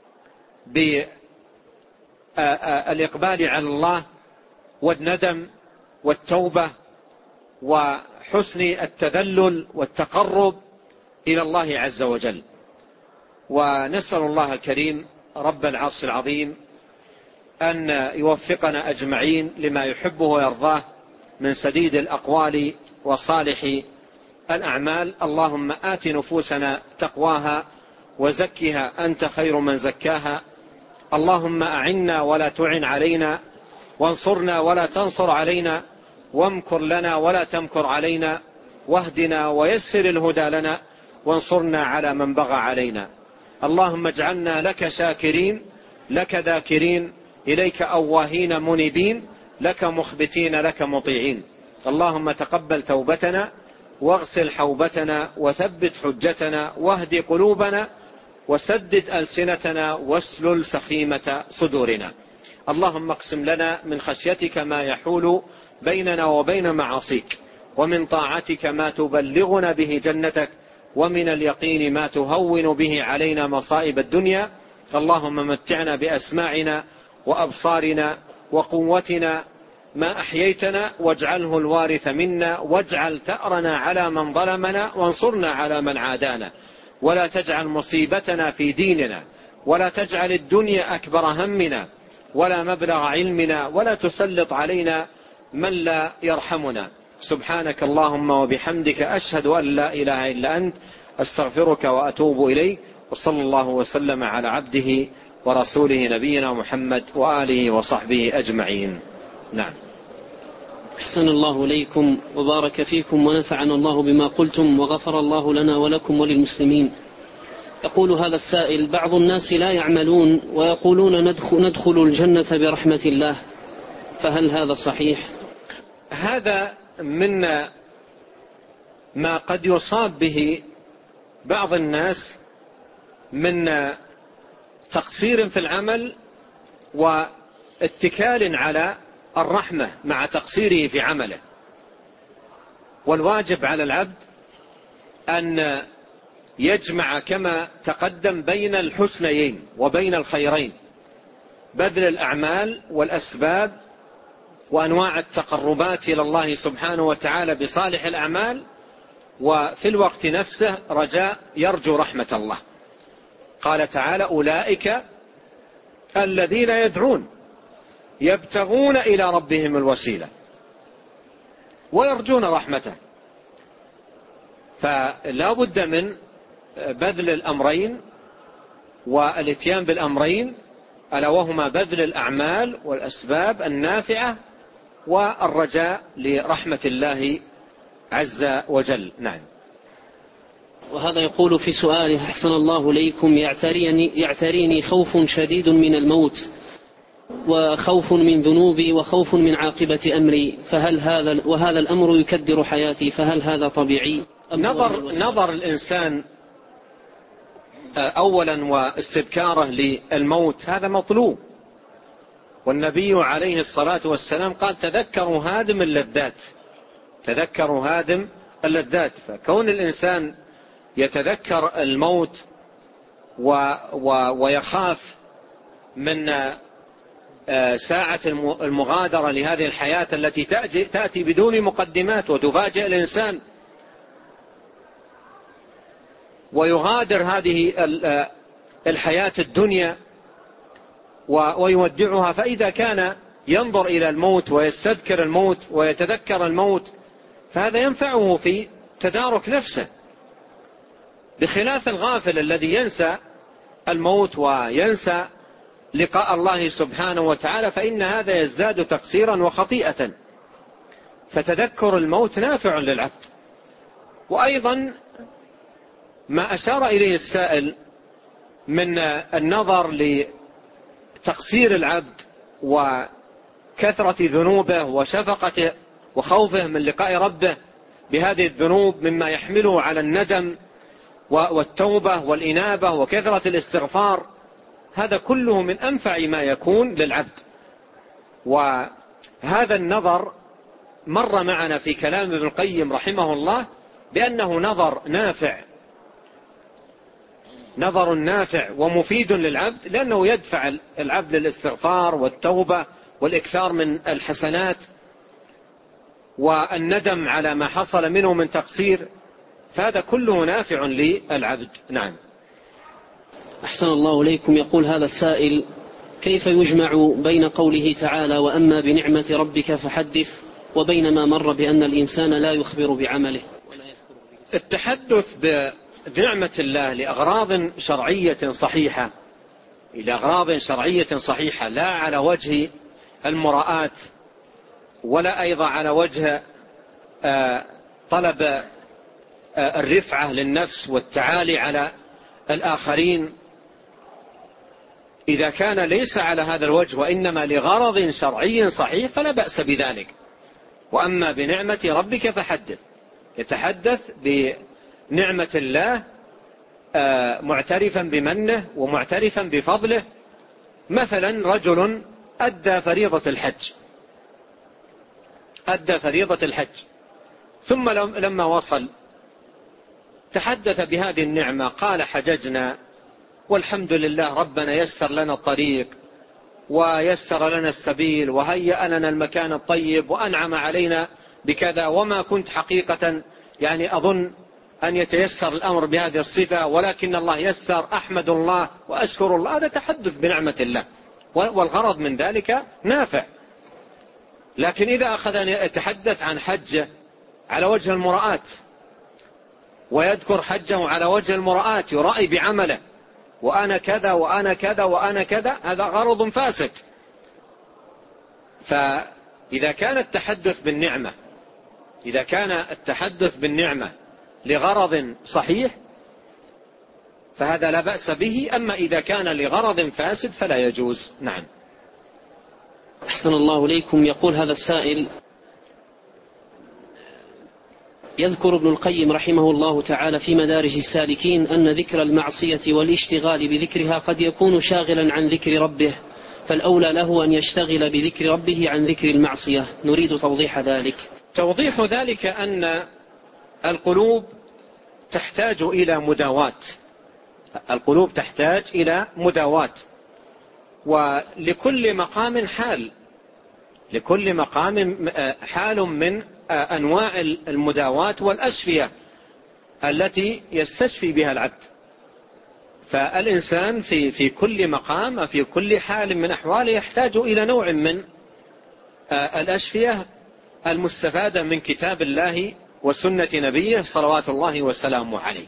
بالإقبال على الله والندم والتوبة وحسن التذلل والتقرب إلى الله عز وجل. ونسأل الله الكريم رب العرش العظيم أن يوفقنا أجمعين لما يحبه ويرضاه من سديد الأقوال وصالح الأعمال. اللهم آت نفوسنا تقواها وزكها أنت خير من زكاها. اللهم أعنا ولا تعن علينا، وانصرنا ولا تنصر علينا، وامكر لنا ولا تمكر علينا، واهدنا ويسر الهدى لنا، وانصرنا على من بغى علينا. اللهم اجعلنا لك شاكرين، لك ذاكرين، إليك أواهين منيبين، لك مخبتين، لك مطيعين. اللهم تقبل توبتنا واغسل حوبتنا وثبت حجتنا واهد قلوبنا وسدد ألسنتنا واسلل سخيمة صدورنا. اللهم اقسم لنا من خشيتك ما يحول بيننا وبين معاصيك، ومن طاعتك ما تبلغنا به جنتك، ومن اليقين ما تهون به علينا مصائب الدنيا. اللهم متعنا بأسماعنا وأبصارنا وقوتنا ما أحييتنا، واجعله الوارث منا، واجعل ثأرنا على من ظلمنا، وانصرنا على من عادانا، ولا تجعل مصيبتنا في ديننا، ولا تجعل الدنيا أكبر همنا ولا مبلغ علمنا، ولا تسلط علينا من لا يرحمنا. سبحانك اللهم وبحمدك، أشهد أن لا إله إلا أنت، أستغفرك وأتوب إليك. وصلى الله وسلم على عبده ورسوله نبينا محمد وآله وصحبه أجمعين. نعم. أحسن الله إليكم وبارك فيكم ونفعنا الله بما قلتم وغفر الله لنا ولكم وللمسلمين. يقول هذا السائل: بعض الناس لا يعملون ويقولون ندخل, ندخل الجنة برحمة الله، فهل هذا صحيح؟ هذا من ما قد يصاب به بعض الناس من تقصير في العمل واتكال على الرحمة مع تقصيره في عمله. والواجب على العبد أن يجمع كما تقدم بين الحسنيين وبين الخيرين، بذل الأعمال والأسباب وأنواع التقربات إلى الله سبحانه وتعالى بصالح الأعمال، وفي الوقت نفسه رجاء يرجو رحمة الله. قال تعالى: أولئك الذين يدعون يبتغون إلى ربهم الوسيلة ويرجون رحمته. فلا بد من بذل الأمرين والاتيان بالأمرين، ألا وهما بذل الأعمال والأسباب النافعة والرجاء لرحمة الله عز وجل. نعم. وهذا يقول في سؤاله: أحسن الله إليكم، يعتريني, يعتريني خوف شديد من الموت، وخوف من ذنوبي، وخوف من عاقبة أمري، فهل هذا وهذا الأمر يكدر حياتي، فهل هذا طبيعي؟ نظر, نظر الإنسان أولا واستذكاره للموت هذا مطلوب، والنبي عليه الصلاة والسلام قال: تذكروا هادم اللذات، تذكروا هادم اللذات. فكون الإنسان يتذكر الموت و و ويخاف من ساعة المغادرة لهذه الحياة التي تأتي بدون مقدمات وتفاجئ الإنسان، ويغادر هذه الحياة الدنيا ويودعها، فإذا كان ينظر إلى الموت ويستذكر الموت ويتذكر الموت فهذا ينفعه في تدارك نفسه، بخلاف الغافل الذي ينسى الموت وينسى لقاء الله سبحانه وتعالى، فإن هذا يزداد تقصيرا وخطيئة. فتذكر الموت نافع للعبد. وأيضا ما أشار إليه السائل من النظر لتقصير العبد وكثرة ذنوبه وشفقته وخوفه من لقاء ربه بهذه الذنوب مما يحمله على الندم والتوبة والإنابة وكثرة الاستغفار، هذا كله من أنفع ما يكون للعبد. وهذا النظر مر معنا في كلام ابن القيم رحمه الله بأنه نظر نافع، نظر نافع ومفيد للعبد، لأنه يدفع العبد للاستغفار والتوبة والإكثار من الحسنات والندم على ما حصل منه من تقصير، فهذا كله نافع للعبد. نعم. أحسن الله إليكم. يقول هذا السائل: كيف يجمع بين قوله تعالى: وأما بنعمة ربك فحدث، وبين ما مر بأن الإنسان لا يخبر بعمله ولا يذكر به؟ التحدث بنعمة الله لأغراض شرعية صحيحة، إلى أغراض شرعية صحيحة، لا على وجه المراءات ولا أيضا على وجه طلب الرفعة للنفس والتعالي على الآخرين. إذا كان ليس على هذا الوجه وإنما لغرض شرعي صحيح فلا بأس بذلك. وأما بنعمة ربك فحدث، يتحدث بنعمة الله معترفا بمنه ومعترفا بفضله. مثلا رجل أدى فريضة الحج، أدى فريضة الحج ثم لما وصل تحدث بهذه النعمة، قال: حججنا والحمد لله، ربنا يسر لنا الطريق ويسر لنا السبيل وهيأ لنا المكان الطيب وأنعم علينا بكذا، وما كنت حقيقة يعني أظن أن يتيسر الأمر بهذه الصفة، ولكن الله يسر، أحمد الله وأشكر الله. هذا تحدث بنعمة الله، والغرض من ذلك نافع. لكن إذا أخذ أن يتحدث عن حجه على وجه المراءات ويذكر حجه على وجه المراءات، يرائي بعمله، وأنا كذا وأنا كذا وأنا كذا، هذا غرض فاسد. فإذا كان التحدث بالنعمة إذا كان التحدث بالنعمة لغرض صحيح فهذا لا بأس به، أما إذا كان لغرض فاسد فلا يجوز. نعم. أحسن الله إليكم. يقول هذا السائل: يذكر ابن القيم رحمه الله تعالى في مدارج السالكين أن ذكر المعصية والاشتغال بذكرها قد يكون شاغلا عن ذكر ربه، فالأولى له أن يشتغل بذكر ربه عن ذكر المعصية. نريد توضيح ذلك. توضيح ذلك أن القلوب تحتاج إلى مداواة، القلوب تحتاج إلى مداواة، ولكل مقام حال، لكل مقام حال من أنواع المداواة والأشفية التي يستشفي بها العبد. فالإنسان في في كل مقام في كل حال من أحواله يحتاج إلى نوع من الأشفية المستفادة من كتاب الله وسنة نبيه صلوات الله وسلامه عليه.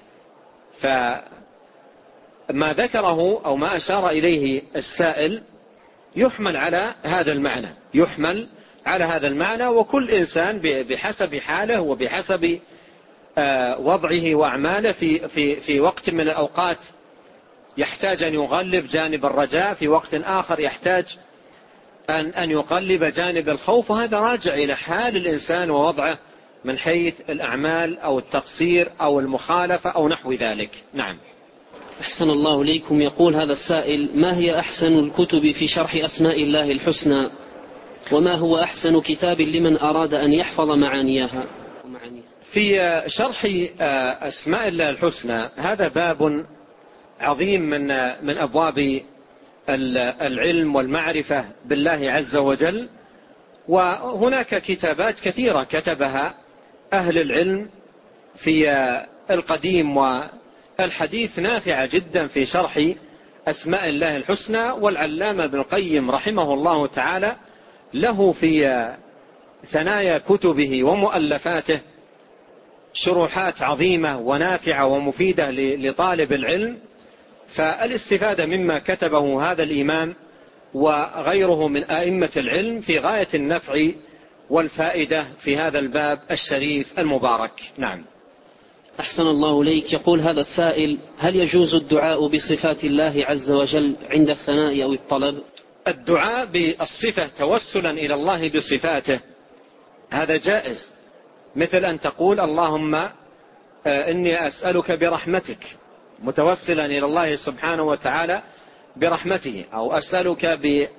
فما ذكره أو ما أشار إليه السائل يحمل على هذا المعنى، يحمل على هذا المعنى، وكل إنسان بحسب حاله وبحسب وضعه وأعماله في في في وقت من الأوقات يحتاج أن يغلب جانب الرجاء، في وقت آخر يحتاج أن أن يقلب جانب الخوف، وهذا راجع إلى حال الإنسان ووضعه من حيث الأعمال أو التقصير أو المخالفة أو نحو ذلك. نعم. أحسن الله إليكم. يقول هذا السائل: ما هي أحسن الكتب في شرح أسماء الله الحسنى؟ وما هو أحسن كتاب لمن أراد أن يحفظ معانيها؟ في شرح أسماء الله الحسنى هذا باب عظيم من من أبواب العلم والمعرفة بالله عز وجل، وهناك كتابات كثيرة كتبها أهل العلم في القديم والحديث نافعة جدا في شرح أسماء الله الحسنى. والعلامة ابن القيم رحمه الله تعالى له في ثنايا كتبه ومؤلفاته شروحات عظيمة ونافعة ومفيدة لطالب العلم، فالاستفادة مما كتبه هذا الإمام وغيره من أئمة العلم في غاية النفع والفائدة في هذا الباب الشريف المبارك. نعم. أحسن الله إليك. يقول هذا السائل: هل يجوز الدعاء بصفات الله عز وجل عند الثناء أو الطلب؟ الدعاء بالصفة توسلا إلى الله بصفاته هذا جائز، مثل أن تقول: اللهم إني أسألك برحمتك، متوسلا إلى الله سبحانه وتعالى برحمته، أو أسألك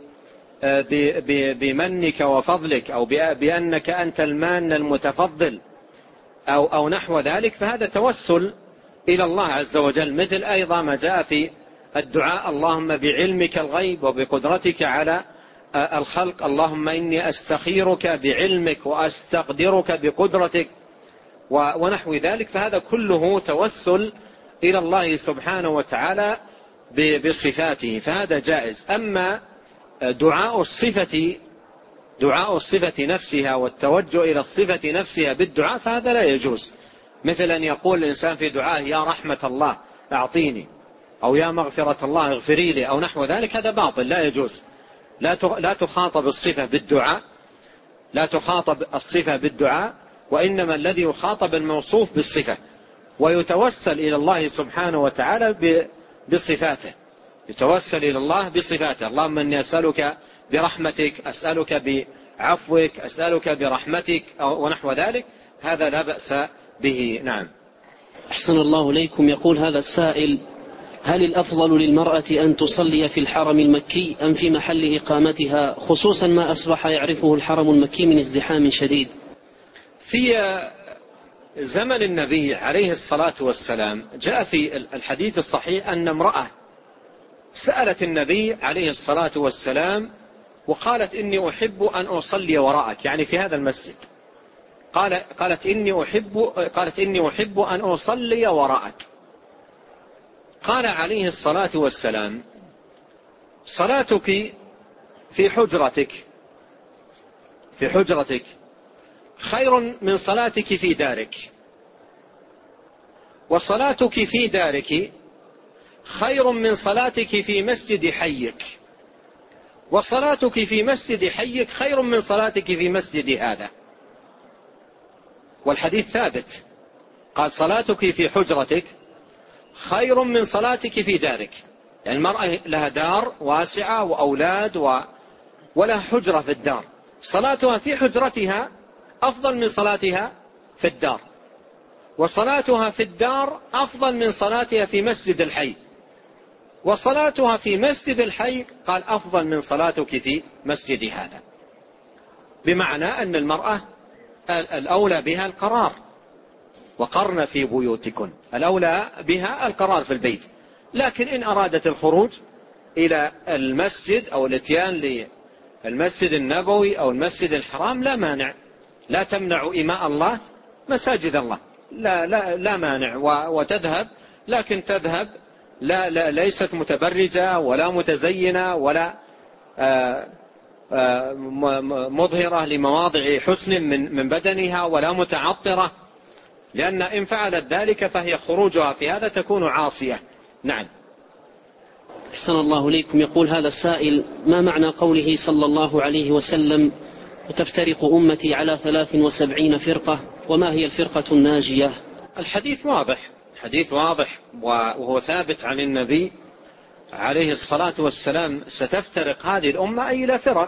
بمنك وفضلك، أو بأنك أنت المان المتفضل، أو, أو نحو ذلك، فهذا توسل إلى الله عز وجل. مثل أيضا ما جاء في الدعاء: اللهم بعلمك الغيب وبقدرتك على الخلق، اللهم إني أستخيرك بعلمك وأستقدرك بقدرتك، ونحو ذلك، فهذا كله توسل إلى الله سبحانه وتعالى بصفاته، فهذا جائز. أما دعاء الصفة دعاء الصفة نفسها والتوجه إلى الصفة نفسها بالدعاء فهذا لا يجوز، مثل أن يقول الإنسان في دعائه: يا رحمة الله أعطيني، أو يا مغفرة الله اغفري لي، أو نحو ذلك، هذا باطل لا يجوز. لا تخاطب الصفة بالدعاء، لا تخاطب الصفة بالدعاء، وإنما الذي يخاطب الموصوف بالصفة، ويتوسل إلى الله سبحانه وتعالى بصفاته، يتوسل إلى الله بصفاته: اللهم إني أسألك برحمتك، أسألك بعفوك، أسألك برحمتك، ونحو ذلك، هذا لا بأس به. نعم. أحسن الله إليكم. يقول هذا السائل: هل الأفضل للمرأة أن تصلي في الحرم المكي أم في محل إقامتها، خصوصا ما أصبح يعرفه الحرم المكي من ازدحام شديد؟ في زمن النبي عليه الصلاة والسلام جاء في الحديث الصحيح أن امرأة سألت النبي عليه الصلاة والسلام وقالت: إني أحب أن أصلي وراءك، يعني في هذا المسجد. قال قالت إني أحب قالت إني أحب أن أصلي وراءك. قال عليه الصلاة والسلام: صلاتك في حجرتك في حجرتك خير من صلاتك في دارك، وصلاتك في دارك خير من صلاتك في مسجد حيك، وصلاتك في مسجد حيك خير من صلاتك في مسجد هذا. والحديث ثابت، قال: صلاتك في حجرتك خير من صلاتك في دارك، يعني المرأة لها دار واسعة وأولاد و... ولها حجرة في الدار، صلاتها في حجرتها أفضل من صلاتها في الدار، وصلاتها في الدار أفضل من صلاتها في مسجد الحي. وصلاتها في مسجد الحي قال أفضل من صلاتك في مسجد هذا، بمعنى أن المرأة الأولى بها القرار، وقرن في بيوتكن، الأولى بها القرار في البيت. لكن إن أرادت الخروج إلى المسجد أو الاتيان للمسجد النبوي أو المسجد الحرام لا مانع، لا تمنع إماء الله مساجد الله، لا, لا, لا مانع، وتذهب، لكن تذهب لا, لا ليست متبرجة ولا متزينة ولا آآ آآ مظهرة لمواضع حسن من, من بدنها ولا متعطرة، لأن إن فعلت ذلك فهي خروجها في هذا تكون عاصية. نعم. أحسن الله إليكم. يقول هذا السائل: ما معنى قوله صلى الله عليه وسلم: وتفترق أمتي على ثلاث وسبعين فرقة، وما هي الفرقة الناجية؟ الحديث واضح، الحديث واضح وهو ثابت عن النبي عليه الصلاة والسلام: ستفترق هذه الأمة إلى فرق،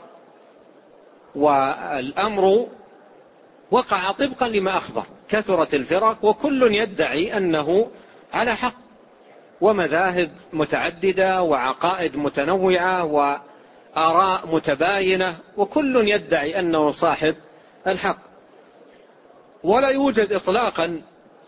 والأمر وقع طبقا لما أخبر، كثرت الفرق وكل يدعي أنه على حق، ومذاهب متعددة وعقائد متنوعة وآراء متباينة، وكل يدعي أنه صاحب الحق. ولا يوجد إطلاقا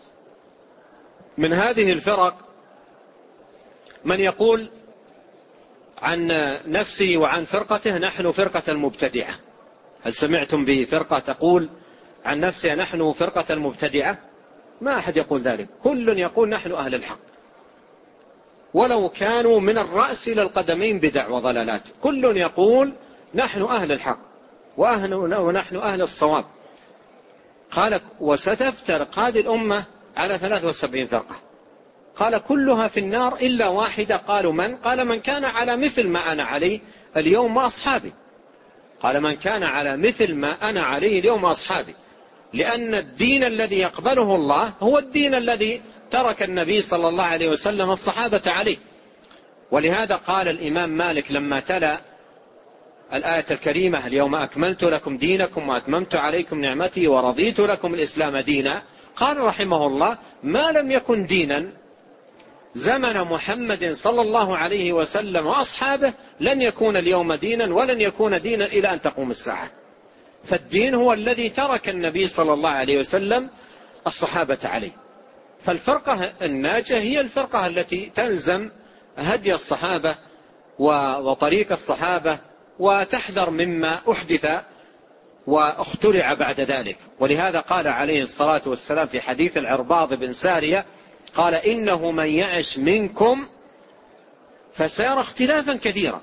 من هذه الفرق من يقول عن نفسه وعن فرقته: نحن فرقة المبتدعة. هل سمعتم بفرقة تقول عن نفسها نحن فرقة المبتدعة؟ ما أحد يقول ذلك، كل يقول نحن أهل الحق، ولو كانوا من الرأس إلى القدمين بدع وضلالات، كل يقول نحن أهل الحق وأهل ونحن أهل الصواب. قال: وستفترق هذه الأمة على ثلاث وسبعين فرقة. قال: كلها في النار إلا واحدة. قالوا: من؟ قال: من كان على مثل ما أنا عليه اليوم وأصحابي. قال: من كان على مثل ما أنا عليه اليوم وأصحابي، لأن الدين الذي يقبله الله هو الدين الذي ترك النبي صلى الله عليه وسلم الصحابة عليه. ولهذا قال الإمام مالك لما تلا الآية الكريمة: اليوم أكملت لكم دينكم وأتممت عليكم نعمتي ورضيت لكم الإسلام دينا، قال رحمه الله: ما لم يكن دينا زمن محمد صلى الله عليه وسلم وأصحابه لن يكون اليوم دينا ولن يكون دينا إلى أن تقوم الساعة. فالدين هو الذي ترك النبي صلى الله عليه وسلم الصحابة عليه. فالفرقة الناجية هي الفرقة التي تلزم هدي الصحابة وطريق الصحابة وتحذر مما أحدث واخترع بعد ذلك. ولهذا قال عليه الصلاة والسلام في حديث العرباض بن سارية: قال: إنه من يعش منكم فسيرى اختلافا كثيرا.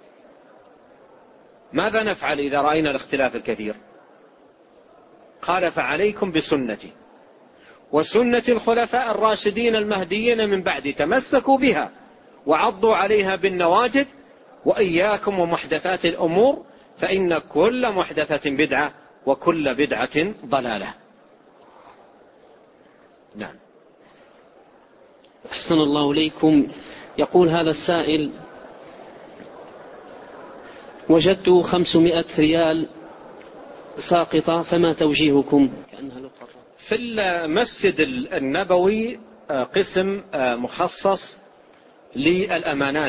ماذا نفعل إذا رأينا الاختلاف الكثير؟ قال: فعليكم بسنتي وسنة الخلفاء الراشدين المهديين من بعد، تمسكوا بها وعضوا عليها بالنواجذ، وإياكم ومحدثات الأمور فإن كل محدثة بدعة وكل بدعة ضلالة. نعم. أحسن الله إليكم. يقول هذا السائل: وجدت خمسمائة ريال ساقطة، فما توجيهكم؟ كأنها لقطة. في المسجد النبوي قسم مخصص للأمانات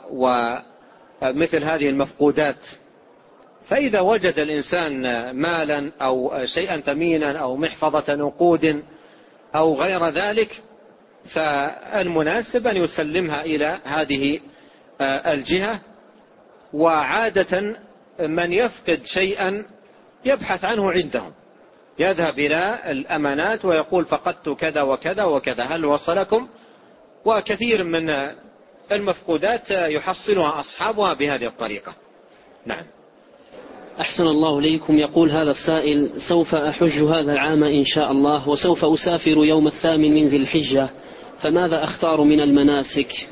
ومثل هذه المفقودات، فإذا وجد الإنسان مالا أو شيئا ثمينا أو محفظة نقود أو غير ذلك، فالمناسب أن يسلمها إلى هذه الجهة. وعادة من يفقد شيئا يبحث عنه عندهم، يذهب إلى الأمانات ويقول: فقدت كذا وكذا وكذا، هل وصلكم؟ وكثير من المفقودات يحصلها أصحابها بهذه الطريقة. نعم. أحسن الله إليكم. يقول هذا السائل: سوف أحج هذا العام إن شاء الله، وسوف أسافر يوم الثامن من ذي الحجة، فماذا أختار من المناسك؟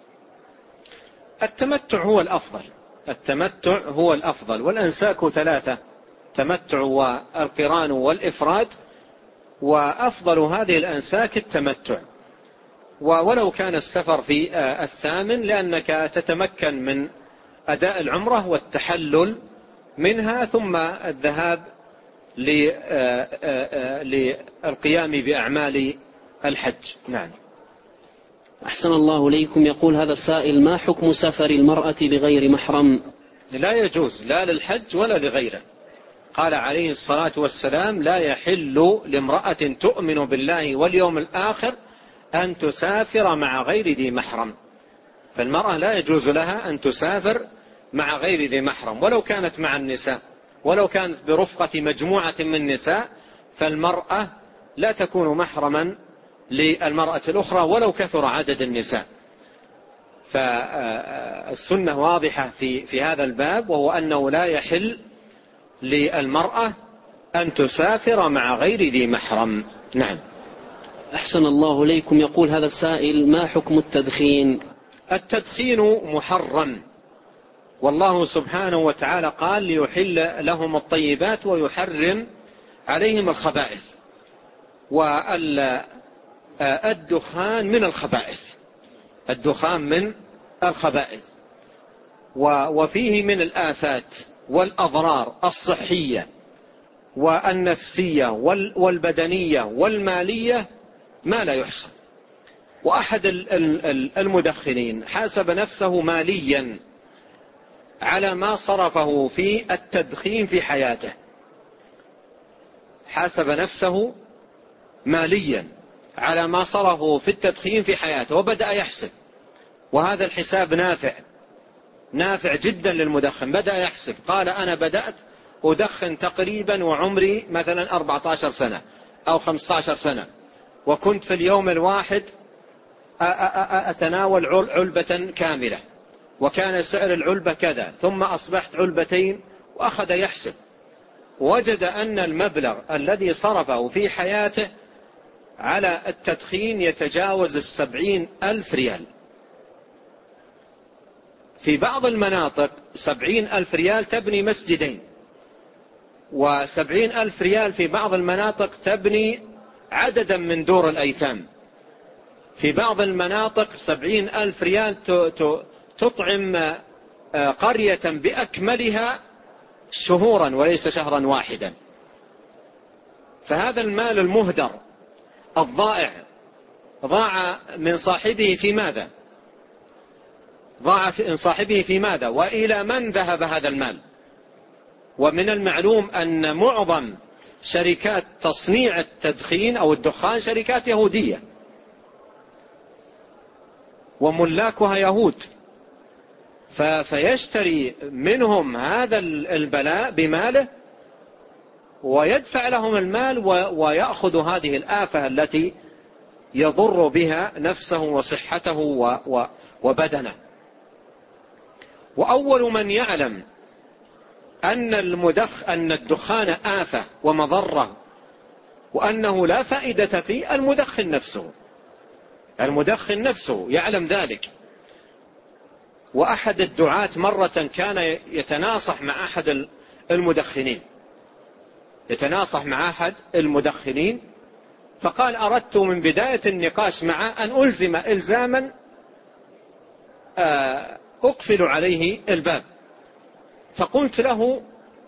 التمتع هو الأفضل، التمتع هو الأفضل، والأنساك ثلاثة: التمتع والقران والإفراد، وأفضل هذه الأنساك التمتع. ولو كان السفر في الثامن لأنك تتمكن من أداء العمرة والتحلل منها، ثم الذهاب للقيام بأعمال الحج. نعم. أحسن الله إليكم. يقول هذا السائل: ما حكم سفر المرأة بغير محرم؟ لا يجوز لا للحج ولا لغيره. قال عليه الصلاة والسلام: لا يحل لامرأة تؤمن بالله واليوم الآخر أن تسافر مع غير ذي محرم. فالمرأة لا يجوز لها أن تسافر مع غير ذي محرم، ولو كانت مع النساء، ولو كانت برفقة مجموعة من النساء، فالمرأة لا تكون محرما للمرأة الأخرى ولو كثر عدد النساء. فالسنة واضحة في في هذا الباب، وهو أنه لا يحل للمرأة أن تسافر مع غير ذي محرم. نعم. أحسن الله إليكم. يقول هذا السائل: ما حكم التدخين؟ التدخين محرم، والله سبحانه وتعالى قال: ليحل لهم الطيبات ويحرم عليهم الخبائث. والدخان من الخبائث، الدخان من الخبائث، وفيه من الآفات والأضرار الصحية والنفسية والبدنية والمالية ما لا يحصى. وأحد المدخنين حاسب نفسه ماليا على ما صرفه في التدخين في حياته، حاسب نفسه ماليا على ما صرفه في التدخين في حياته، وبدأ يحسب، وهذا الحساب نافع نافع جدا للمدخن. بدأ يحسب، قال: أنا بدأت أدخن تقريبا وعمري مثلا أربعة عشر سنة أو خمسة عشر سنة، وكنت في اليوم الواحد أتناول علبة كاملة، وكان سعر العلبة كذا، ثم أصبحت علبتين، وأخذ يحسب، وجد أن المبلغ الذي صرفه في حياته على التدخين يتجاوز السبعين ألف ريال. في بعض المناطق سبعين ألف ريال تبني مسجدين، وسبعين ألف ريال في بعض المناطق تبني عددا من دور الأيتام. في بعض المناطق سبعين ألف ريال تطعم قرية بأكملها شهورا وليس شهرا واحدا. فهذا المال المهدر الضائع ضاع من صاحبه في ماذا؟ ضاع من صاحبه في ماذا؟ وإلى من ذهب هذا المال؟ ومن المعلوم أن معظم شركات تصنيع التدخين أو الدخان شركات يهودية، وملاكها يهود، فيشتري منهم هذا البلاء بماله ويدفع لهم المال ويأخذ هذه الآفة التي يضر بها نفسه وصحته وبدنه. وأول من يعلم أن المدخ أن الدخان آفة ومضرة وأنه لا فائدة فيه المدخن نفسه، المدخن نفسه يعلم ذلك. وأحد الدعاة مرة كان يتناصح مع أحد المدخنين يتناصح مع أحد المدخنين فقال: أردت من بداية النقاش معه أن ألزم إلزاما أقفل عليه الباب، فقلت له: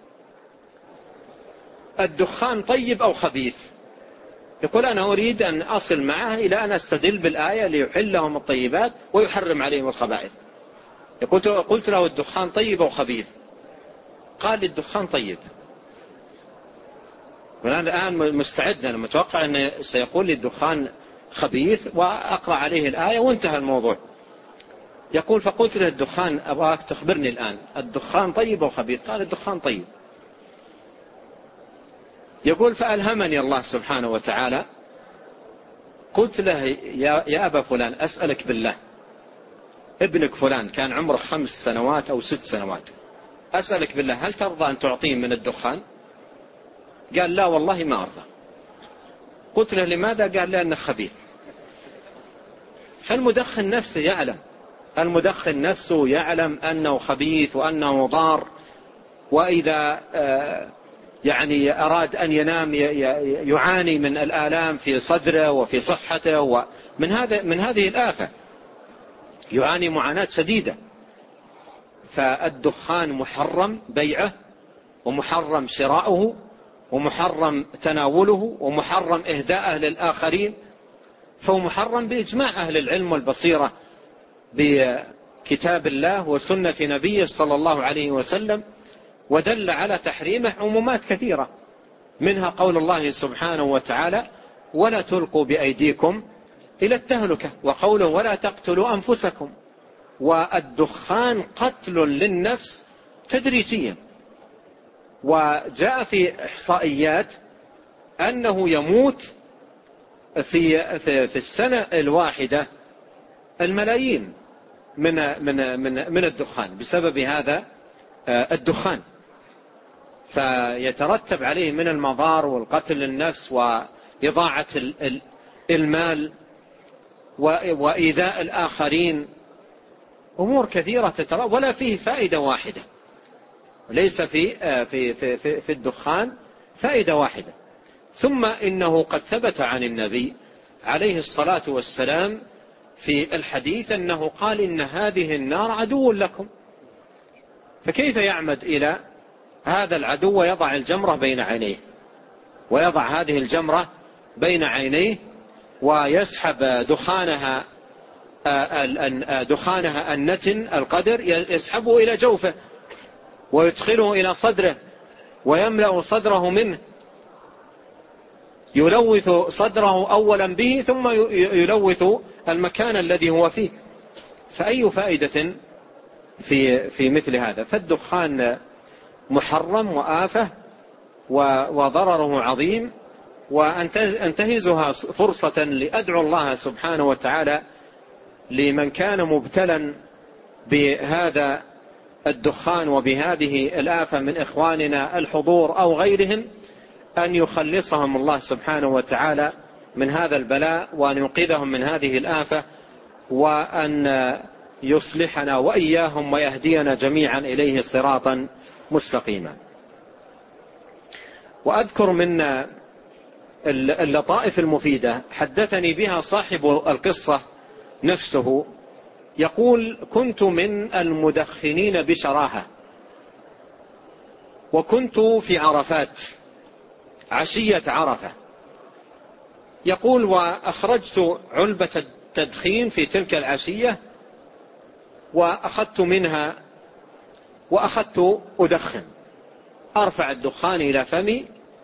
الدخان طيب أو خبيث؟ يقول: أنا أريد أن أصل معه إلى أن أستدل بالآية ليحل لهم الطيبات ويحرم عليهم الخبائث. قلت له: الدخان طيب أو خبيث؟ قال لي: الدخان طيب. وأنا الآن مستعد، أنا متوقع أنه سيقول لي الدخان خبيث وأقرأ عليه الآية وانتهى الموضوع. يقول: فقلت له: الدخان أبغاك تخبرني الآن، الدخان طيب أو خبيث؟ قال: الدخان طيب. يقول: فألهمني الله سبحانه وتعالى. قلت له: يا أبا فلان، أسألك بالله، ابنك فلان كان عمره خمس سنوات أو ست سنوات، أسألك بالله هل ترضى أن تعطيه من الدخان؟ قال: لا والله ما أرضى. قلت له: لماذا؟ قال: لأنه خبيث. فالمدخن نفسه يعلم المدخن نفسه يعلم أنه خبيث وأنه ضار، وإذا يعني أراد أن ينام يعاني من الآلام في صدره وفي صحته، ومن هذا من هذه الآفة يعاني معاناة شديدة. فالدخان محرم بيعه، ومحرم شراؤه، ومحرم تناوله، ومحرم إهداءه للآخرين، فهو محرم بإجماع أهل العلم والبصيرة بكتاب الله وسنة نبيه صلى الله عليه وسلم، ودل على تحريمه عمومات كثيرة، منها قول الله سبحانه وتعالى: ولا تلقوا بأيديكم إلى التهلكة، وقوله: ولا تقتلوا أنفسكم. والدخان قتل للنفس تدريجيا، وجاء في إحصائيات أنه يموت في في السنة الواحدة الملايين من من من من الدخان بسبب هذا الدخان، فيترتب عليه من المضار والقتل للنفس وإضاعة المال وإيذاء الآخرين، أمور كثيرة تترتب، ولا فيه فائدة واحدة، ليس في في في في, في الدخان فائدة واحدة. ثم إنه قد ثبت عن النبي عليه الصلاة والسلام في الحديث أنه قال: إن هذه النار عدو لكم. فكيف يعمد إلى هذا العدو ويضع الجمرة بين عينيه، ويضع هذه الجمرة بين عينيه ويسحب دخانها دخانها النتن القدر، يسحبه إلى جوفه ويدخله إلى صدره ويملأ صدره منه، يلوث صدره أولا به ثم يلوث المكان الذي هو فيه. فأي فائدة في في مثل هذا؟ فالدخان محرم وآفة وضرره عظيم، وأنتهزها فرصة لأدعو الله سبحانه وتعالى لمن كان مبتلا بهذا الدخان وبهذه الآفة من إخواننا الحضور أو غيرهم، أن يخلصهم الله سبحانه وتعالى من هذا البلاء، وأن ينقذهم من هذه الآفة، وأن يصلحنا وإياهم ويهدينا جميعا إليه صراطا مستقيما. وأذكر من اللطائف المفيدة حدثني بها صاحب القصة نفسه، يقول: كنت من المدخنين بشراهة، وكنت في عرفات عشية عرفة. يقول: وأخرجت علبة التدخين في تلك العشية وأخذت منها وأخذت أدخن، أرفع الدخان إلى فمي،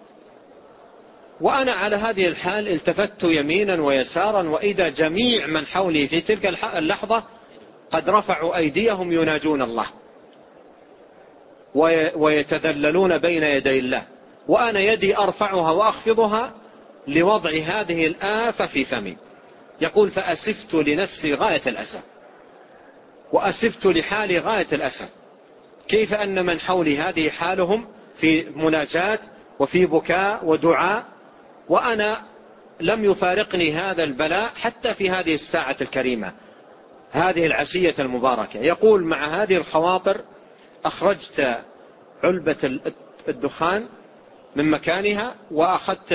وأنا على هذه الحال التفت يمينا ويسارا، وإذا جميع من حولي في تلك اللحظة قد رفعوا أيديهم يناجون الله ويتذللون بين يدي الله، وأنا يدي أرفعها وأخفضها لوضع هذه الآفة في فمي. يقول: فأسفت لنفسي غاية الأسف، وأسفت لحالي غاية الأسف، كيف أن من حولي هذه حالهم في مناجاة وفي بكاء ودعاء، وأنا لم يفارقني هذا البلاء حتى في هذه الساعة الكريمة، هذه العشية المباركة. يقول: مع هذه الخواطر أخرجت علبة الدخان من مكانها، وأخذت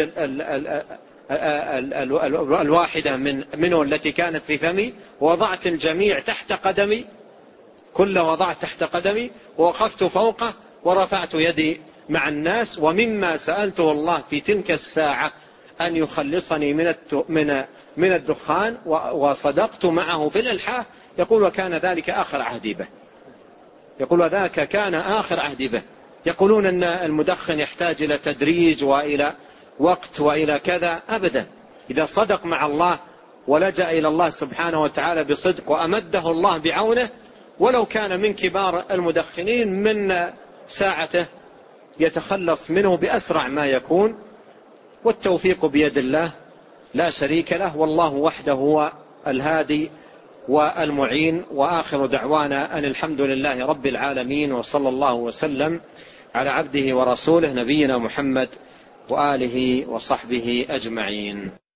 الواحدة من منه التي كانت في فمي، ووضعت الجميع تحت قدمي، كله وضعت تحت قدمي، ووقفت فوقه ورفعت يدي مع الناس، ومما سألته الله في تلك الساعة أن يخلصني من من من الدخان، وصدقت معه في الإلحاح. يقول: وكان ذلك آخر عهدي به. يقول: وذاك كان آخر عهدي به. يقولون أن المدخن يحتاج إلى تدريج وإلى وقت وإلى كذا، أبدا. إذا صدق مع الله ولجأ إلى الله سبحانه وتعالى بصدق وأمده الله بعونه، ولو كان من كبار المدخنين، من ساعته يتخلص منه بأسرع ما يكون، والتوفيق بيد الله لا شريك له، والله وحده هو الهادي والمعين. وآخر دعوانا أن الحمد لله رب العالمين، وصلى الله وسلم على عبده ورسوله نبينا محمد وآله وصحبه أجمعين.